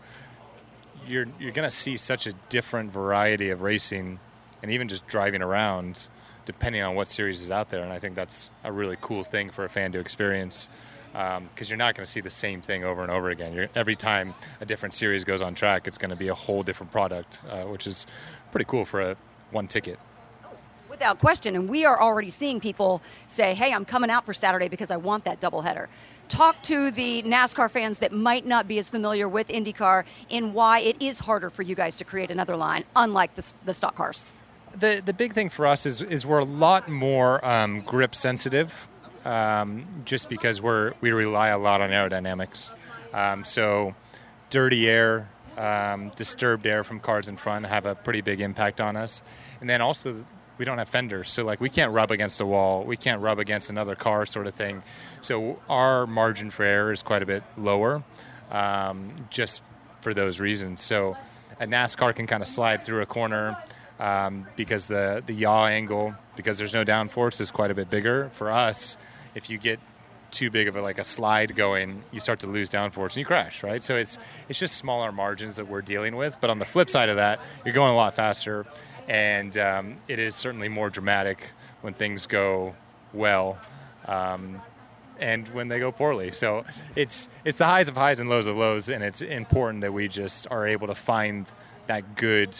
you're you're going to see such a different variety of racing, and even just driving around, depending on what series is out there, and I think that's a really cool thing for a fan to experience. Because um, you're not going to see the same thing over and over again. You're, every time a different series goes on track, it's going to be a whole different product, uh, which is pretty cool for a one ticket. Without question, and we are already seeing people say, hey, I'm coming out for Saturday because I want that doubleheader. Talk to the NASCAR fans that might not be as familiar with IndyCar in why it is harder for you guys to create another line, unlike the, the stock cars. The, the big thing for us is, is we're a lot more um, grip sensitive. Um, just because we're we rely a lot on aerodynamics. Um, so dirty air, um, disturbed air from cars in front have a pretty big impact on us. And then also we don't have fenders. So, like, we can't rub against a wall. We can't rub against another car, sort of thing. So our margin for error is quite a bit lower, um, just for those reasons. So a NASCAR can kind of slide through a corner um, because the, the yaw angle, because there's no downforce, is quite a bit bigger. For us, if you get too big of a, like a slide going, you start to lose downforce and you crash, right? So it's it's just smaller margins that we're dealing with. But on the flip side of that, you're going a lot faster, and um, it is certainly more dramatic when things go well um, and when they go poorly. So it's it's the highs of highs and lows of lows, and it's important that we just are able to find that good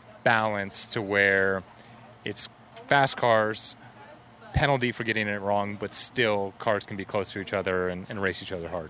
balance to where it's fast cars, penalty for getting it wrong, but still cars can be close to each other and, and race each other hard.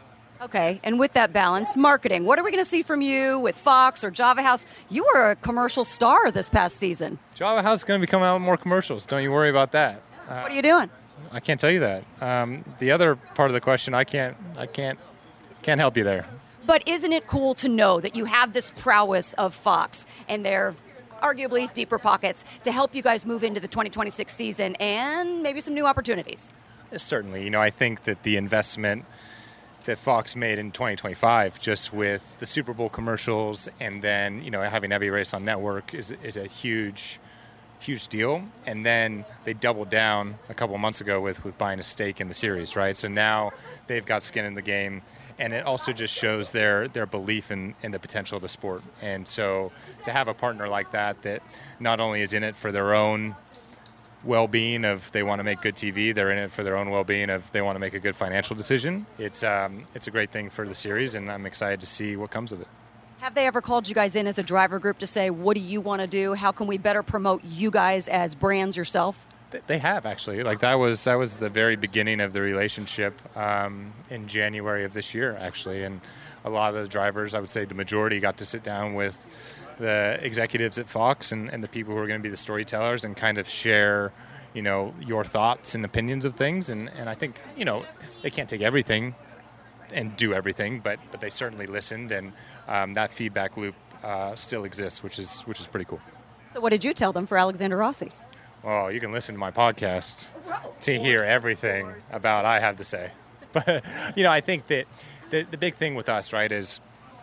Okay, and with that balance, marketing. What are we going to see from you with Fox or Java House? You were a commercial star this past season. Java House is going to be coming out with more commercials. Don't you worry about that. Uh, what are you doing? I can't tell you that. Um, the other part of the question, I can't, I can't, can't help you there. But isn't it cool to know that you have this prowess of Fox and their arguably deeper pockets to help you guys move into the twenty twenty-six season and maybe some new opportunities? Certainly. You know, I think that the investment that Fox made in twenty twenty-five, just with the Super Bowl commercials and then, you know, having every race on network is is a huge huge deal. And then they doubled down a couple of months ago with, with buying a stake in the series, right? So now they've got skin in the game. And it also just shows their, their belief in, in the potential of the sport. And so to have a partner like that that not only is in it for their own well-being of they want to make good T V, they're in it for their own well-being of they want to make a good financial decision. It's um, it's a great thing for the series, and I'm excited to see what comes of it. Have they ever called you guys in as a driver group to say, what do you want to do? How can we better promote you guys as brands yourself? They have, actually. Like that was that was the very beginning of the relationship um, in January of this year, actually. And a lot of the drivers, I would say the majority, got to sit down with the executives at Fox and, and the people who are going to be the storytellers and kind of share, you know, your thoughts and opinions of things. And, and I think, you know, they can't take everything and do everything, but but they certainly listened, and um, that feedback loop uh, still exists, which is which is pretty cool. So what did you tell them for Alexander Rossi? Well, you can listen to my podcast to hear everything about I have to say. But, you know, I think that the, the big thing with us, right, is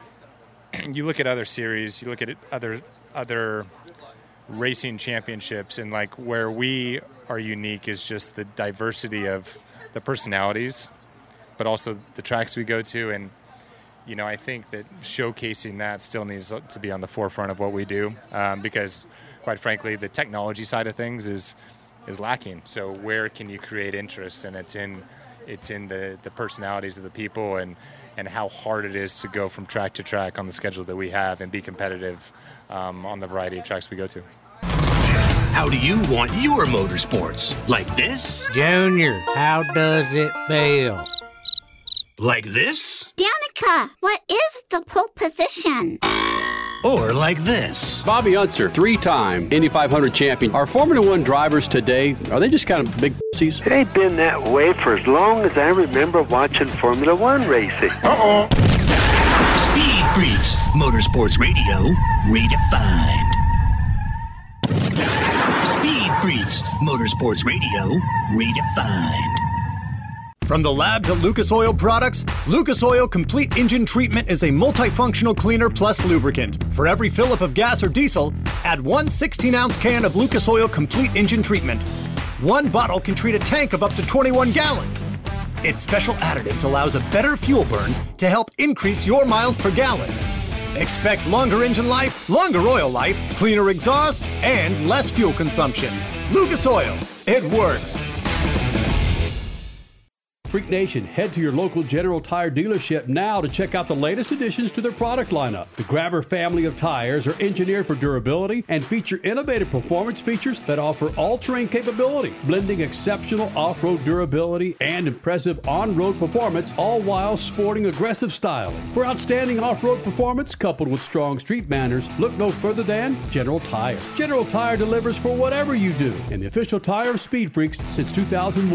you look at other series, you look at other other racing championships, and, like, where we are unique is just the diversity of the personalities, but also the tracks we go to. And, you know, I think that showcasing that still needs to be on the forefront of what we do um, because – quite frankly, the technology side of things is is lacking. So where can you create interest? And it's in it's in the, the personalities of the people and, and how hard it is to go from track to track on the schedule that we have and be competitive um, on the variety of tracks we go to. How do you want your motorsports? Like this? Junior, how does it feel? Like this? Danica, what is the pole position? Or like this. Bobby Unser, three-time Indy five hundred champion. Are Formula One drivers today, are they just kind of big pussies? It ain't been that way for as long as I remember watching Formula One racing. Uh-oh. Speed Freaks, Motorsports Radio, redefined. Speed Freaks, Motorsports Radio, redefined. From the labs at Lucas Oil Products, Lucas Oil Complete Engine Treatment is a multifunctional cleaner plus lubricant. For every fill-up of gas or diesel, add one sixteen-ounce can of Lucas Oil Complete Engine Treatment. One bottle can treat a tank of up to twenty-one gallons. Its special additives allows a better fuel burn to help increase your miles per gallon. Expect longer engine life, longer oil life, cleaner exhaust, and less fuel consumption. Lucas Oil, it works. Freak Nation, head to your local General Tire dealership now to check out the latest additions to their product lineup. The Grabber family of tires are engineered for durability and feature innovative performance features that offer all-terrain capability, blending exceptional off-road durability and impressive on-road performance, all while sporting aggressive styling. For outstanding off-road performance coupled with strong street manners, look no further than General Tire. General Tire delivers for whatever you do, and the official tire of Speed Freaks since two thousand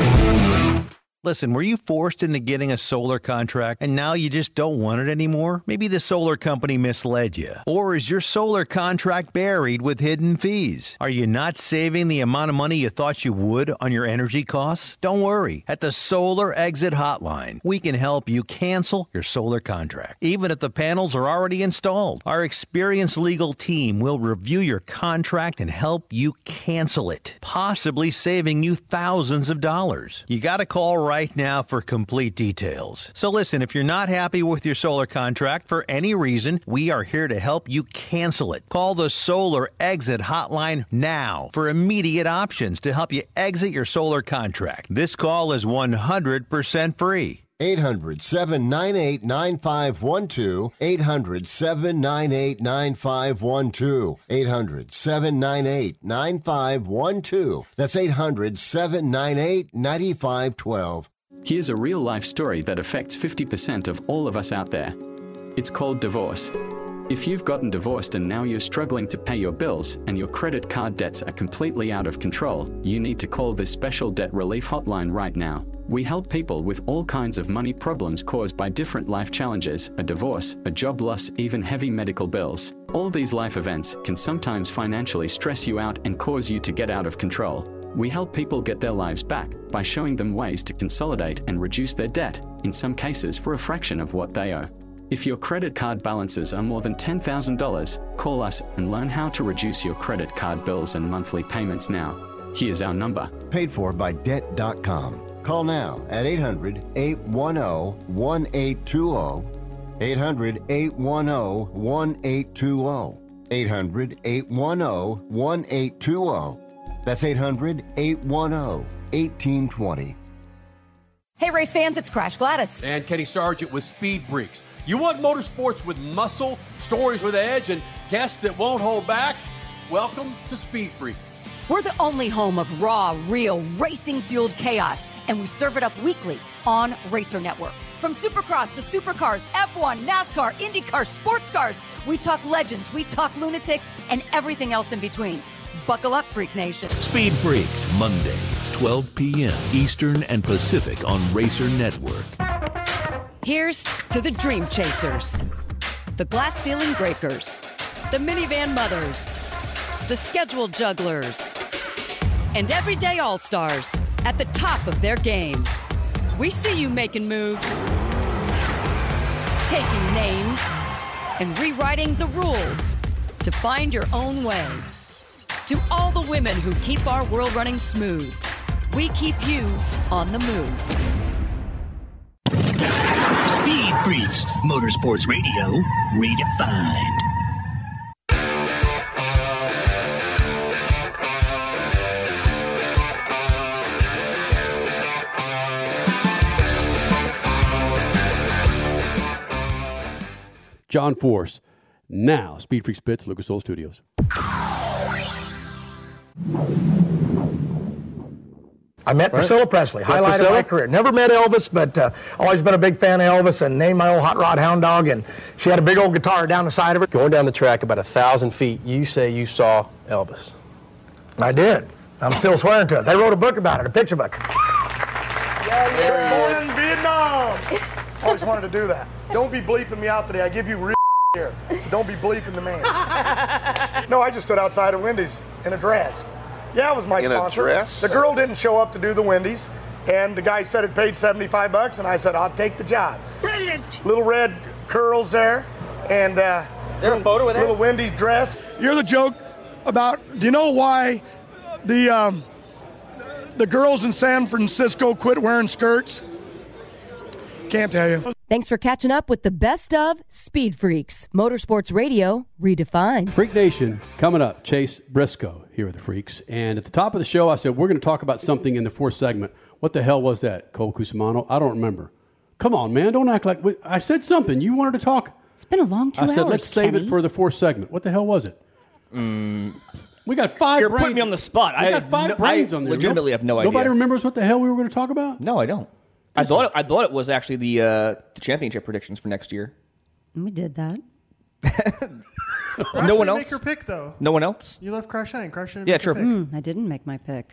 one. Listen, were you forced into getting a solar contract and now you just don't want it anymore? Maybe the solar company misled you. Or is your solar contract buried with hidden fees? Are you not saving the amount of money you thought you would on your energy costs? Don't worry. At the Solar Exit Hotline, we can help you cancel your solar contract, even if the panels are already installed. Our experienced legal team will review your contract and help you cancel it, possibly saving you thousands of dollars. You got to call right now for complete details. So listen, if you're not happy with your solar contract for any reason, we are here to help you cancel it. Call the Solar Exit Hotline now for immediate options to help you exit your solar contract. This call is one hundred percent free. eight hundred, seven nine eight, nine five one two. eight hundred, seven nine eight, nine five one two. eight hundred, seven nine eight, nine five one two. That's eight hundred, seven nine eight, nine five one two. Here's a real-life story that affects fifty percent of all of us out there. It's called divorce. If you've gotten divorced and now you're struggling to pay your bills and your credit card debts are completely out of control, you need to call this special debt relief hotline right now. We help people with all kinds of money problems caused by different life challenges, a divorce, a job loss, even heavy medical bills. All these life events can sometimes financially stress you out and cause you to get out of control. We help people get their lives back by showing them ways to consolidate and reduce their debt, in some cases for a fraction of what they owe. If your credit card balances are more than ten thousand dollars, call us and learn how to reduce your credit card bills and monthly payments now. Here's our number. Paid for by debt dot com. Call now at eight hundred, eight one zero, one eight two zero. eight hundred, eight one zero, one eight two zero. eight hundred, eight one zero, one eight two zero. That's eight hundred, eight one zero, one eight two zero. Hey, race fans, it's Crash Gladys. And Kenny Sargent with Speed Freaks. You want motorsports with muscle, stories with edge, and guests that won't hold back? Welcome to Speed Freaks. We're the only home of raw, real, racing-fueled chaos, and we serve it up weekly on Racer Network. From Supercross to Supercars, F one, NASCAR, IndyCar, sports cars, we talk legends, we talk lunatics, and everything else in between. Buckle up, Freak Nation. Speed Freaks, Mondays, twelve p.m. Eastern and Pacific on Racer Network. Here's to the Dream Chasers, the Glass Ceiling Breakers, the Minivan Mothers, the Schedule Jugglers, and everyday All-Stars at the top of their game. We see you making moves, taking names, and rewriting the rules to find your own way. To all the women who keep our world running smooth, we keep you on the move. Speed Freaks, Motorsports Radio, redefined. John Force. Now, Speed Freaks Pits, Lucas Oil Studios. I met Right. Priscilla Presley, Met highlight Priscilla? of my career. Never met Elvis, but uh, always been a big fan of Elvis and named my old hot rod Hound Dog. And she had a big old guitar down the side of it. Going down the track about a thousand feet, you say you saw Elvis. I did. I'm still swearing to it. They wrote a book about it, a picture book. Yeah, yeah, born in Vietnam. Always wanted to do that. Don't be bleeping me out today. I give you real here, so don't be bleeping the man. No, I just stood outside of Wendy's in a dress. Yeah, it was my In a sponsor. dress? The girl didn't show up to do the Wendy's, and the guy said it paid seventy-five bucks, and I said I'll take the job. Brilliant. Little red curls there, and uh, is there a photo with that? Little Wendy's dress. You're the joke about. Do you know why the um, the girls in San Francisco quit wearing skirts? Can't tell you. Thanks for catching up with the best of Speed Freaks, Motorsports Radio, redefined. Freak Nation, coming up, Chase Briscoe here with the Freaks. And at the top of the show, I said, we're going to talk about something in the fourth segment. What the hell was that, Cole Cusimano? I don't remember. Come on, man. Don't act like... We, I said something. You wanted to talk. It's been a long two I hours, said, let's save Kenny. it for the fourth segment. What the hell was it? Mm. We got five You're brains. putting me on the spot. We I got had five no- brains I on there. legitimately have no idea. Nobody remembers what the hell we were going to talk about? No, I don't. I thought it, I thought it was actually the uh, the championship predictions for next year. We did that. No one else. Make your pick though. No one else. You left Crash Hine. Crash didn't Yeah, make your true. pick. Mm, I didn't make my pick.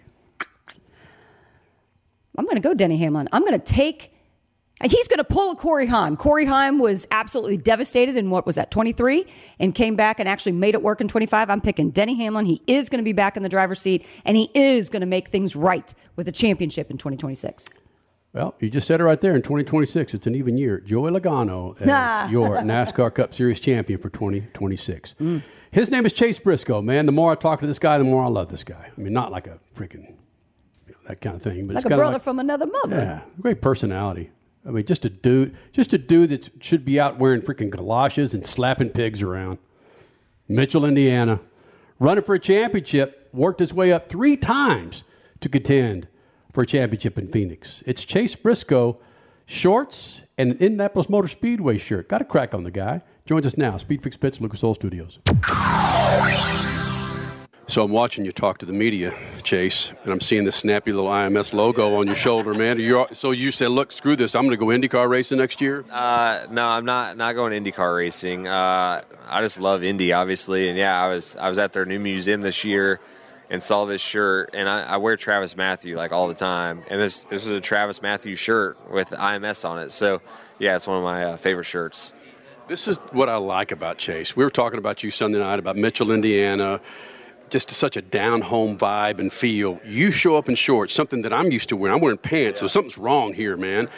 I'm going to go Denny Hamlin. I'm going to take... And he's going to pull a Corey Heim. Corey Heim was absolutely devastated in what was that, twenty-three, and came back and actually made it work in twenty-five. I'm picking Denny Hamlin. He is going to be back in the driver's seat, and he is going to make things right with the championship in twenty twenty-six. Well, you just said it right there. In twenty twenty-six, it's an even year. Joey Logano as your NASCAR Cup Series champion for twenty twenty-six. Mm. His name is Chase Briscoe, man. The more I talk to this guy, the more I love this guy. I mean, not like a freaking, you know, that kind of thing. But Like it's a kinda brother like, from another mother. yeah, great personality. I mean, just a dude, just a dude that should be out wearing freaking galoshes and slapping pigs around. Mitchell, Indiana, running for a championship, worked his way up three times to contend for a championship in Phoenix. It's Chase Briscoe, shorts and an Indianapolis Motor Speedway shirt. Got a crack on the guy. Joins us now, Speed Freaks Pits, Lucas Oil Studios. So I'm watching you talk to the media, Chase, and I'm seeing the snappy little I M S logo on your shoulder, man. You're, so you said, look, screw this. I'm going to go IndyCar racing next year? Uh, no, I'm not not going IndyCar racing. Uh, I just love Indy, obviously. And, yeah, I was I was at their new museum this year and saw this shirt. And I, I wear Travis Matthew, like, all the time. And this, this is a Travis Matthew shirt with I M S on it. So, yeah, it's one of my uh, favorite shirts. This is what I like about Chase. We were talking about you Sunday night, about Mitchell, Indiana. Just such a down-home vibe and feel. You show up in shorts, something that I'm used to wearing. I'm wearing pants, so something's wrong here, man.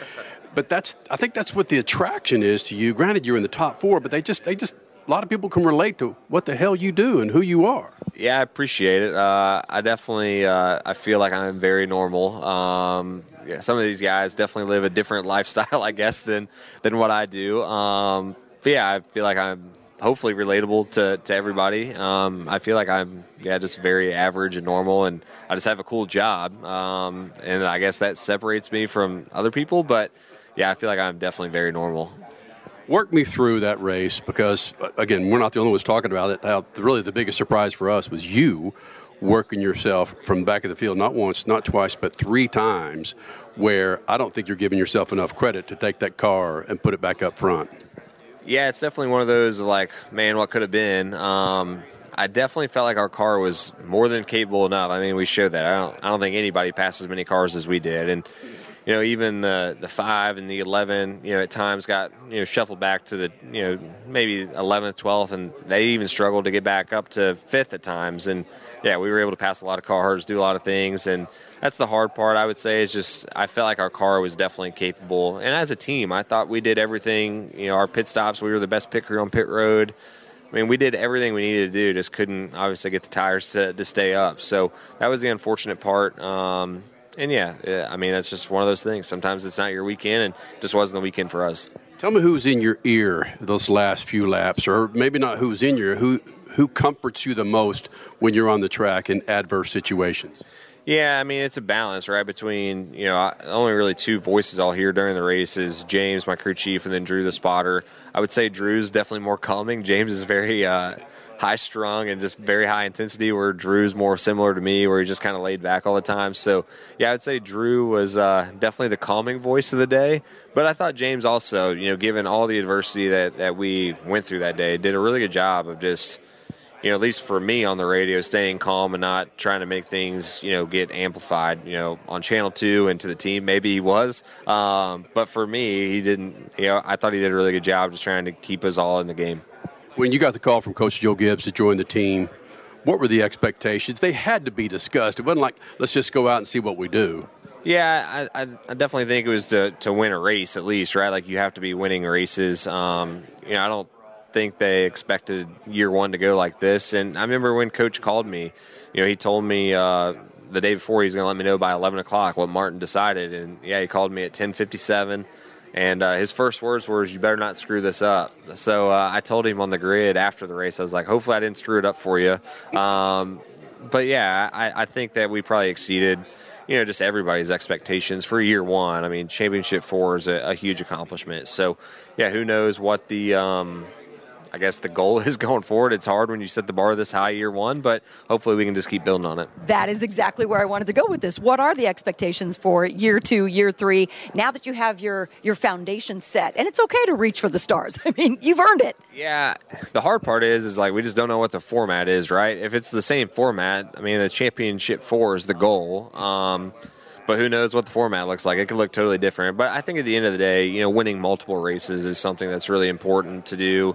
but that's I think that's what the attraction is to you. Granted, you're in the top four, but they just they just a lot of people can relate to what the hell you do and who you are. Yeah, I appreciate it. Uh, I definitely uh, I feel like I'm very normal. Um, yeah, some of these guys definitely live a different lifestyle, I guess, than than what I do. Um, but yeah, I feel like I'm hopefully relatable to, to everybody. Um, I feel like I'm yeah just very average and normal, and I just have a cool job. Um, and I guess that separates me from other people. But yeah, I feel like I'm definitely very normal. Work me through that race because, again, we're not the only ones talking about it. Now, really, the biggest surprise for us was you working yourself from the back of the field, not once, not twice, but three times, where I don't think you're giving yourself enough credit to take that car and put it back up front. Yeah, it's definitely one of those like, man, what could have been. Um, I definitely felt like our car was more than capable enough. I mean, we showed that. I don't, I don't think anybody passed as many cars as we did, and you know, even the the five and the eleven, you know, at times got you know shuffled back to the you know maybe eleventh, twelfth, and they even struggled to get back up to fifth at times. And yeah, we were able to pass a lot of cars, do a lot of things, and that's the hard part. I would say is just I felt like our car was definitely capable, and as a team, I thought we did everything. You know, our pit stops, we were the best pit crew on pit road. I mean, we did everything we needed to do, just couldn't obviously get the tires to, to stay up. So that was the unfortunate part. Um, And, yeah, yeah, I mean, that's just one of those things. Sometimes it's not your weekend, and it just wasn't the weekend for us. Tell me who's in your ear those last few laps, or maybe not who's in your who who comforts you the most when you're on the track in adverse situations? Yeah, I mean, it's a balance, right, between, you know, only really two voices I'll hear during the race is James, my crew chief, and then Drew, the spotter. I would say Drew's definitely more calming. James is very uh, high-strung and just very high intensity, where Drew's more similar to me, where he's just kind of laid back all the time. So, yeah, I would say Drew was uh, definitely the calming voice of the day. But I thought James also, you know, given all the adversity that, that we went through that day, did a really good job of just, you know, at least for me on the radio, staying calm and not trying to make things, you know, get amplified, you know, on Channel two and to the team. Maybe he was. Um, but for me, he didn't, you know, I thought he did a really good job just trying to keep us all in the game. When you got the call from Coach Joe Gibbs to join the team, what were the expectations? They had to be discussed. It wasn't like, let's just go out and see what we do. Yeah, I, I, I definitely think it was to, to win a race at least, right? Like, you have to be winning races. Um, you know, I don't think they expected year one to go like this. And I remember when Coach called me, you know, he told me uh, the day before he was going to let me know by eleven o'clock what Martin decided. And, yeah, he called me at ten fifty-seven. And uh, his first words were, you better not screw this up. So uh, I told him on the grid after the race, I was like, hopefully I didn't screw it up for you. Um, but, yeah, I, I think that we probably exceeded, you know, just everybody's expectations for year one. I mean, Championship four is a, a huge accomplishment. So, yeah, who knows what the um, – I guess the goal is going forward. It's hard when you set the bar this high year one, but hopefully we can just keep building on it. That is exactly where I wanted to go with this. What are the expectations for year two, year three, now that you have your, your foundation set? And it's okay to reach for the stars. I mean, you've earned it. Yeah, the hard part is, is like we just don't know what the format is, right? If it's the same format, I mean, the Championship four is the goal. Um, But who knows what the format looks like. It could look totally different. But I think at the end of the day, you know, winning multiple races is something that's really important to do.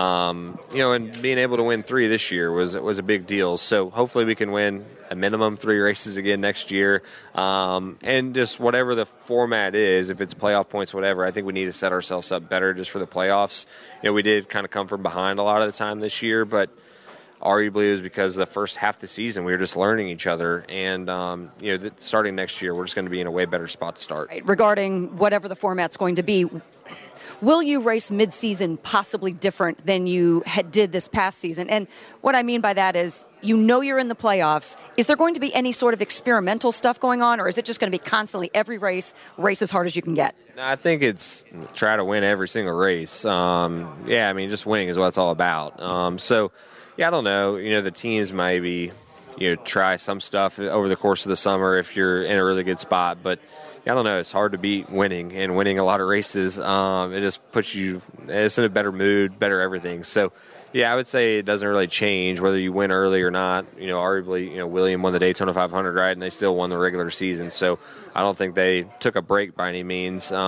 Um, you know, and being able to win three this year was was a big deal. So hopefully we can win a minimum three races again next year. Um, and just whatever the format is, if it's playoff points, whatever, I think we need to set ourselves up better just for the playoffs. You know, we did kind of come from behind a lot of the time this year, but arguably it was because the first half of the season we were just learning each other, and um, you know, th- starting next year we're just going to be in a way better spot to start. Right. Regarding whatever the format's going to be, will you race mid-season possibly different than you had did this past season? And what I mean by that is, you know, you're in the playoffs. Is there going to be any sort of experimental stuff going on, or is it just going to be constantly every race, race as hard as you can get? I think it's try to win every single race. Um, yeah, I mean, just winning is what it's all about. Um, so. Yeah, I don't know. You know, the teams maybe, you know, try some stuff over the course of the summer if you're in a really good spot. But, yeah, I don't know. It's hard to beat winning and winning a lot of races. Um, it just puts you it's in a better mood, better everything. So, yeah, I would say it doesn't really change whether you win early or not. You know, arguably, you know, William won the Daytona five hundred, right, and they still won the regular season. So I don't think they took a break by any means. Um,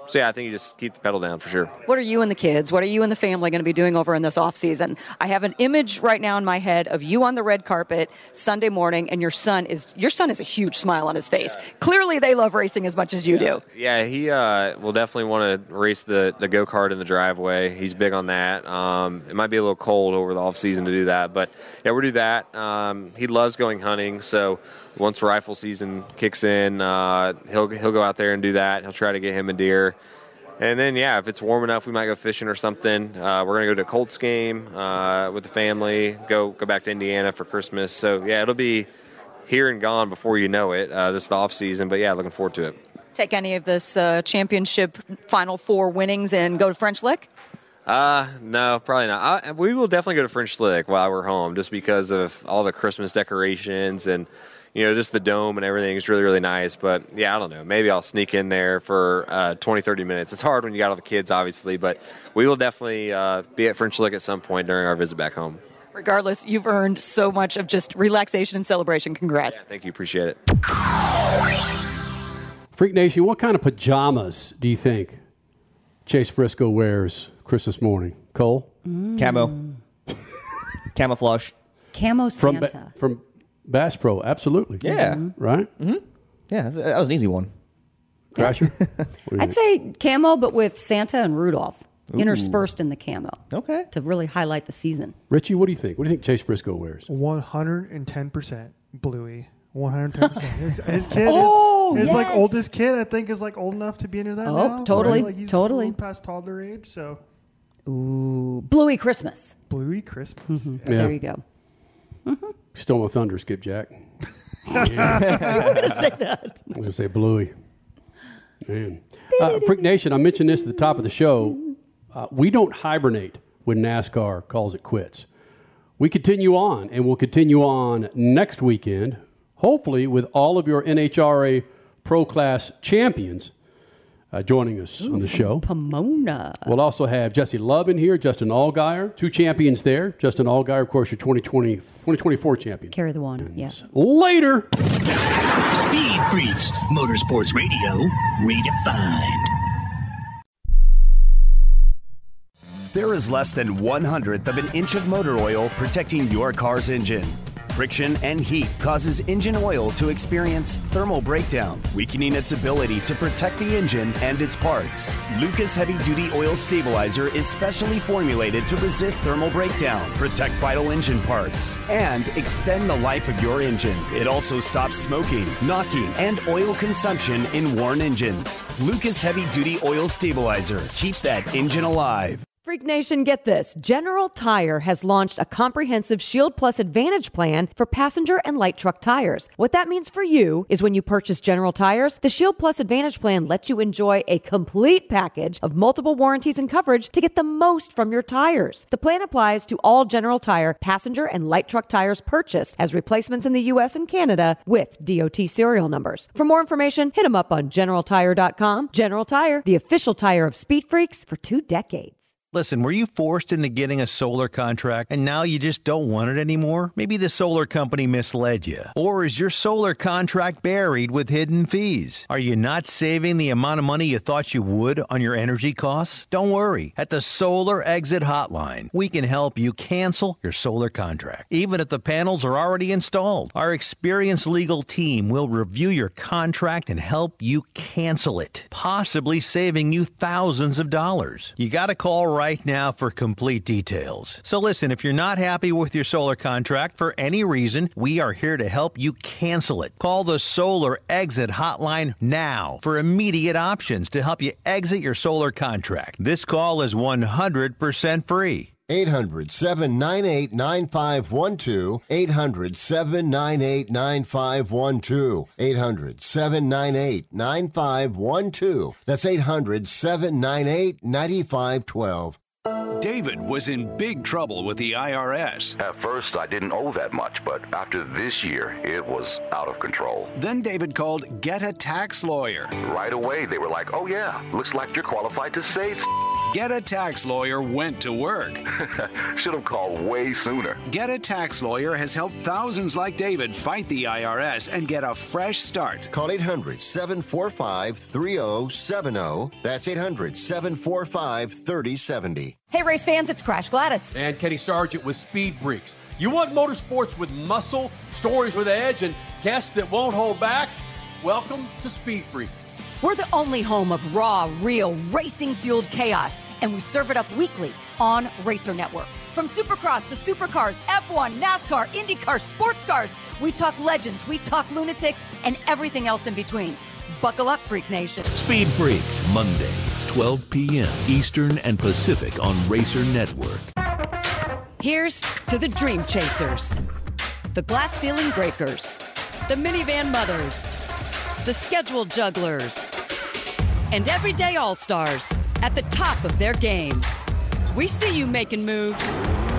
so yeah, I think you just keep the pedal down for sure. What are you and the kids, what are you and the family going to be doing over in this off season? I have an image right now in my head of you on the red carpet Sunday morning, and your son is your son has a huge smile on his face. Yeah. Clearly, they love racing as much as you yeah. do. Yeah, he uh, will definitely want to race the, the go-kart in the driveway. He's big on that. Um, it might be a little cold over the off season to do that, but yeah, we'll do that. Um, he loves going hunting, so once rifle season kicks in, uh, he'll he'll go out there and do that. He'll try to get him a deer. And then, yeah, if it's warm enough, we might go fishing or something. Uh, we're going to go to a Colts game uh, with the family, go go back to Indiana for Christmas. So, yeah, it'll be here and gone before you know it, uh, just the off season. But, yeah, looking forward to it. Take any of this uh, championship Final Four winnings and go to French Lick? Uh, no, probably not. I, we will definitely go to French Lick while we're home just because of all the Christmas decorations and, you know, just the dome and everything is really, really nice. But, yeah, I don't know. Maybe I'll sneak in there for uh, twenty, thirty minutes. It's hard when you got all the kids, obviously, but we will definitely uh, be at French Lick at some point during our visit back home. Regardless, you've earned so much of just relaxation and celebration. Congrats. Yeah, thank you. Appreciate it. Freak Nation, what kind of pajamas do you think Chase Briscoe wears Christmas morning? Cole? Mm. Camo. Camouflage. Camo From, Santa. ba- from Bass Pro, absolutely. Yeah. Mm-hmm. Right? Mm-hmm. Yeah, that's, that was an easy one. Crasher? I'd say camo, but with Santa and Rudolph Ooh. interspersed in the camo. Okay. To really highlight the season. Richie, what do you think? What do you think Chase Briscoe wears? one hundred ten percent Bluey. one hundred ten percent. His, his kid oh, is, his yes. like oldest kid, I think, is like old enough to be into that Oh, now. totally, Right? Like he's totally. a little past toddler age, so. Ooh, Bluey Christmas. Bluey Christmas. Mm-hmm. Yeah. There you go. Mm-hmm. Stole my thunder, Skipjack. Yeah. You were going to say that. I was going to say Bluey. Man. Uh, Freak Nation, I mentioned this at the top of the show. Uh, we don't hibernate when NASCAR calls it quits. We continue on, and we'll continue on next weekend, hopefully with all of your N H R A Pro Class champions uh, joining us Ooh, on the show. Pomona. We'll also have Jesse Love in here, Justin Allgaier, two champions there. Justin Allgaier, of course, your twenty twenty, twenty twenty-four champion. Carry the one, yeah. Later. Speed Freaks, Motorsports Radio, redefined. There is less than one hundredth of an inch of motor oil protecting your car's engine. Friction and heat causes engine oil to experience thermal breakdown, weakening its ability to protect the engine and its parts. Lucas Heavy Duty Oil Stabilizer is specially formulated to resist thermal breakdown, protect vital engine parts, and extend the life of your engine. It also stops smoking, knocking, and oil consumption in worn engines. Lucas Heavy Duty Oil Stabilizer. Keep that engine alive. Freak Nation, get this. General Tire has launched a comprehensive Shield Plus Advantage plan for passenger and light truck tires. What that means for you is when you purchase General Tires, the Shield Plus Advantage plan lets you enjoy a complete package of multiple warranties and coverage to get the most from your tires. The plan applies to all General Tire passenger and light truck tires purchased as replacements in the U S and Canada with D O T serial numbers. For more information, hit them up on general tire dot com. General Tire, the official tire of Speed Freaks for two decades. Listen, were you forced into getting a solar contract and now you just don't want it anymore? Maybe the solar company misled you. Or is your solar contract buried with hidden fees? Are you not saving the amount of money you thought you would on your energy costs? Don't worry. At the Solar Exit Hotline, we can help you cancel your solar contract, even if the panels are already installed. Our experienced legal team will review your contract and help you cancel it, possibly saving you thousands of dollars. You got to call right right now for complete details. So listen, if you're not happy with your solar contract for any reason, we are here to help you cancel it. Call the Solar Exit Hotline now for immediate options to help you exit your solar contract. This call is one hundred percent free. eight hundred, seven nine eight, nine five one two. eight hundred, seven nine eight, nine five one two. eight hundred, seven nine eight, nine five one two. That's eight hundred, seven nine eight, nine five one two. David was in big trouble with the I R S. At first, I didn't owe that much, but after this year, it was out of control. Then David called Get a Tax Lawyer. Right away, they were like, oh yeah, looks like you're qualified to save. Get a Tax Lawyer went to work. Should have called way sooner. Get a Tax Lawyer has helped thousands like David fight the I R S and get a fresh start. Call eight hundred, seven four five, three oh seven oh. That's eight hundred, seven four five, three oh seven oh. Hey, race fans, it's Crash Gladys. And Kenny Sargent with Speed Freaks. You want motorsports with muscle, stories with edge, and guests that won't hold back? Welcome to Speed Freaks. We're the only home of raw, real, racing-fueled chaos, and we serve it up weekly on Racer Network. From Supercross to Supercars, F one, NASCAR, IndyCar, sports cars, we talk legends, we talk lunatics, and everything else in between. Buckle up, Freak Nation. Speed Freaks, Mondays, twelve p.m. Eastern and Pacific on Racer Network. Here's to the Dream Chasers, the Glass Ceiling Breakers, the Minivan Mothers, the Schedule Jugglers, and everyday All-Stars at the top of their game. We see you making moves,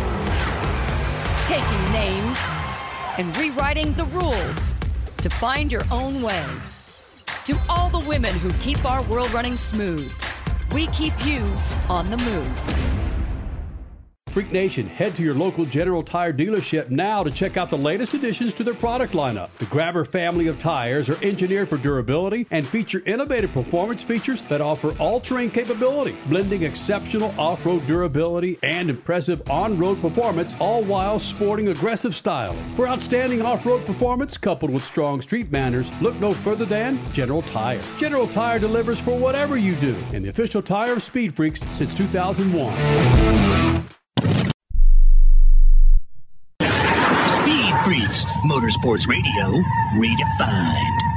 taking names, and rewriting the rules to find your own way. To all the women who keep our world running smooth, we keep you on the move. Freak Nation, head to your local General Tire dealership now to check out the latest additions to their product lineup. The Grabber family of tires are engineered for durability and feature innovative performance features that offer all-terrain capability, blending exceptional off-road durability and impressive on-road performance, all while sporting aggressive style. For outstanding off-road performance coupled with strong street manners, look no further than General Tire. General Tire delivers for whatever you do, and the official tire of Speed Freaks since two thousand one. Speed Freaks, Motorsports Radio, redefined.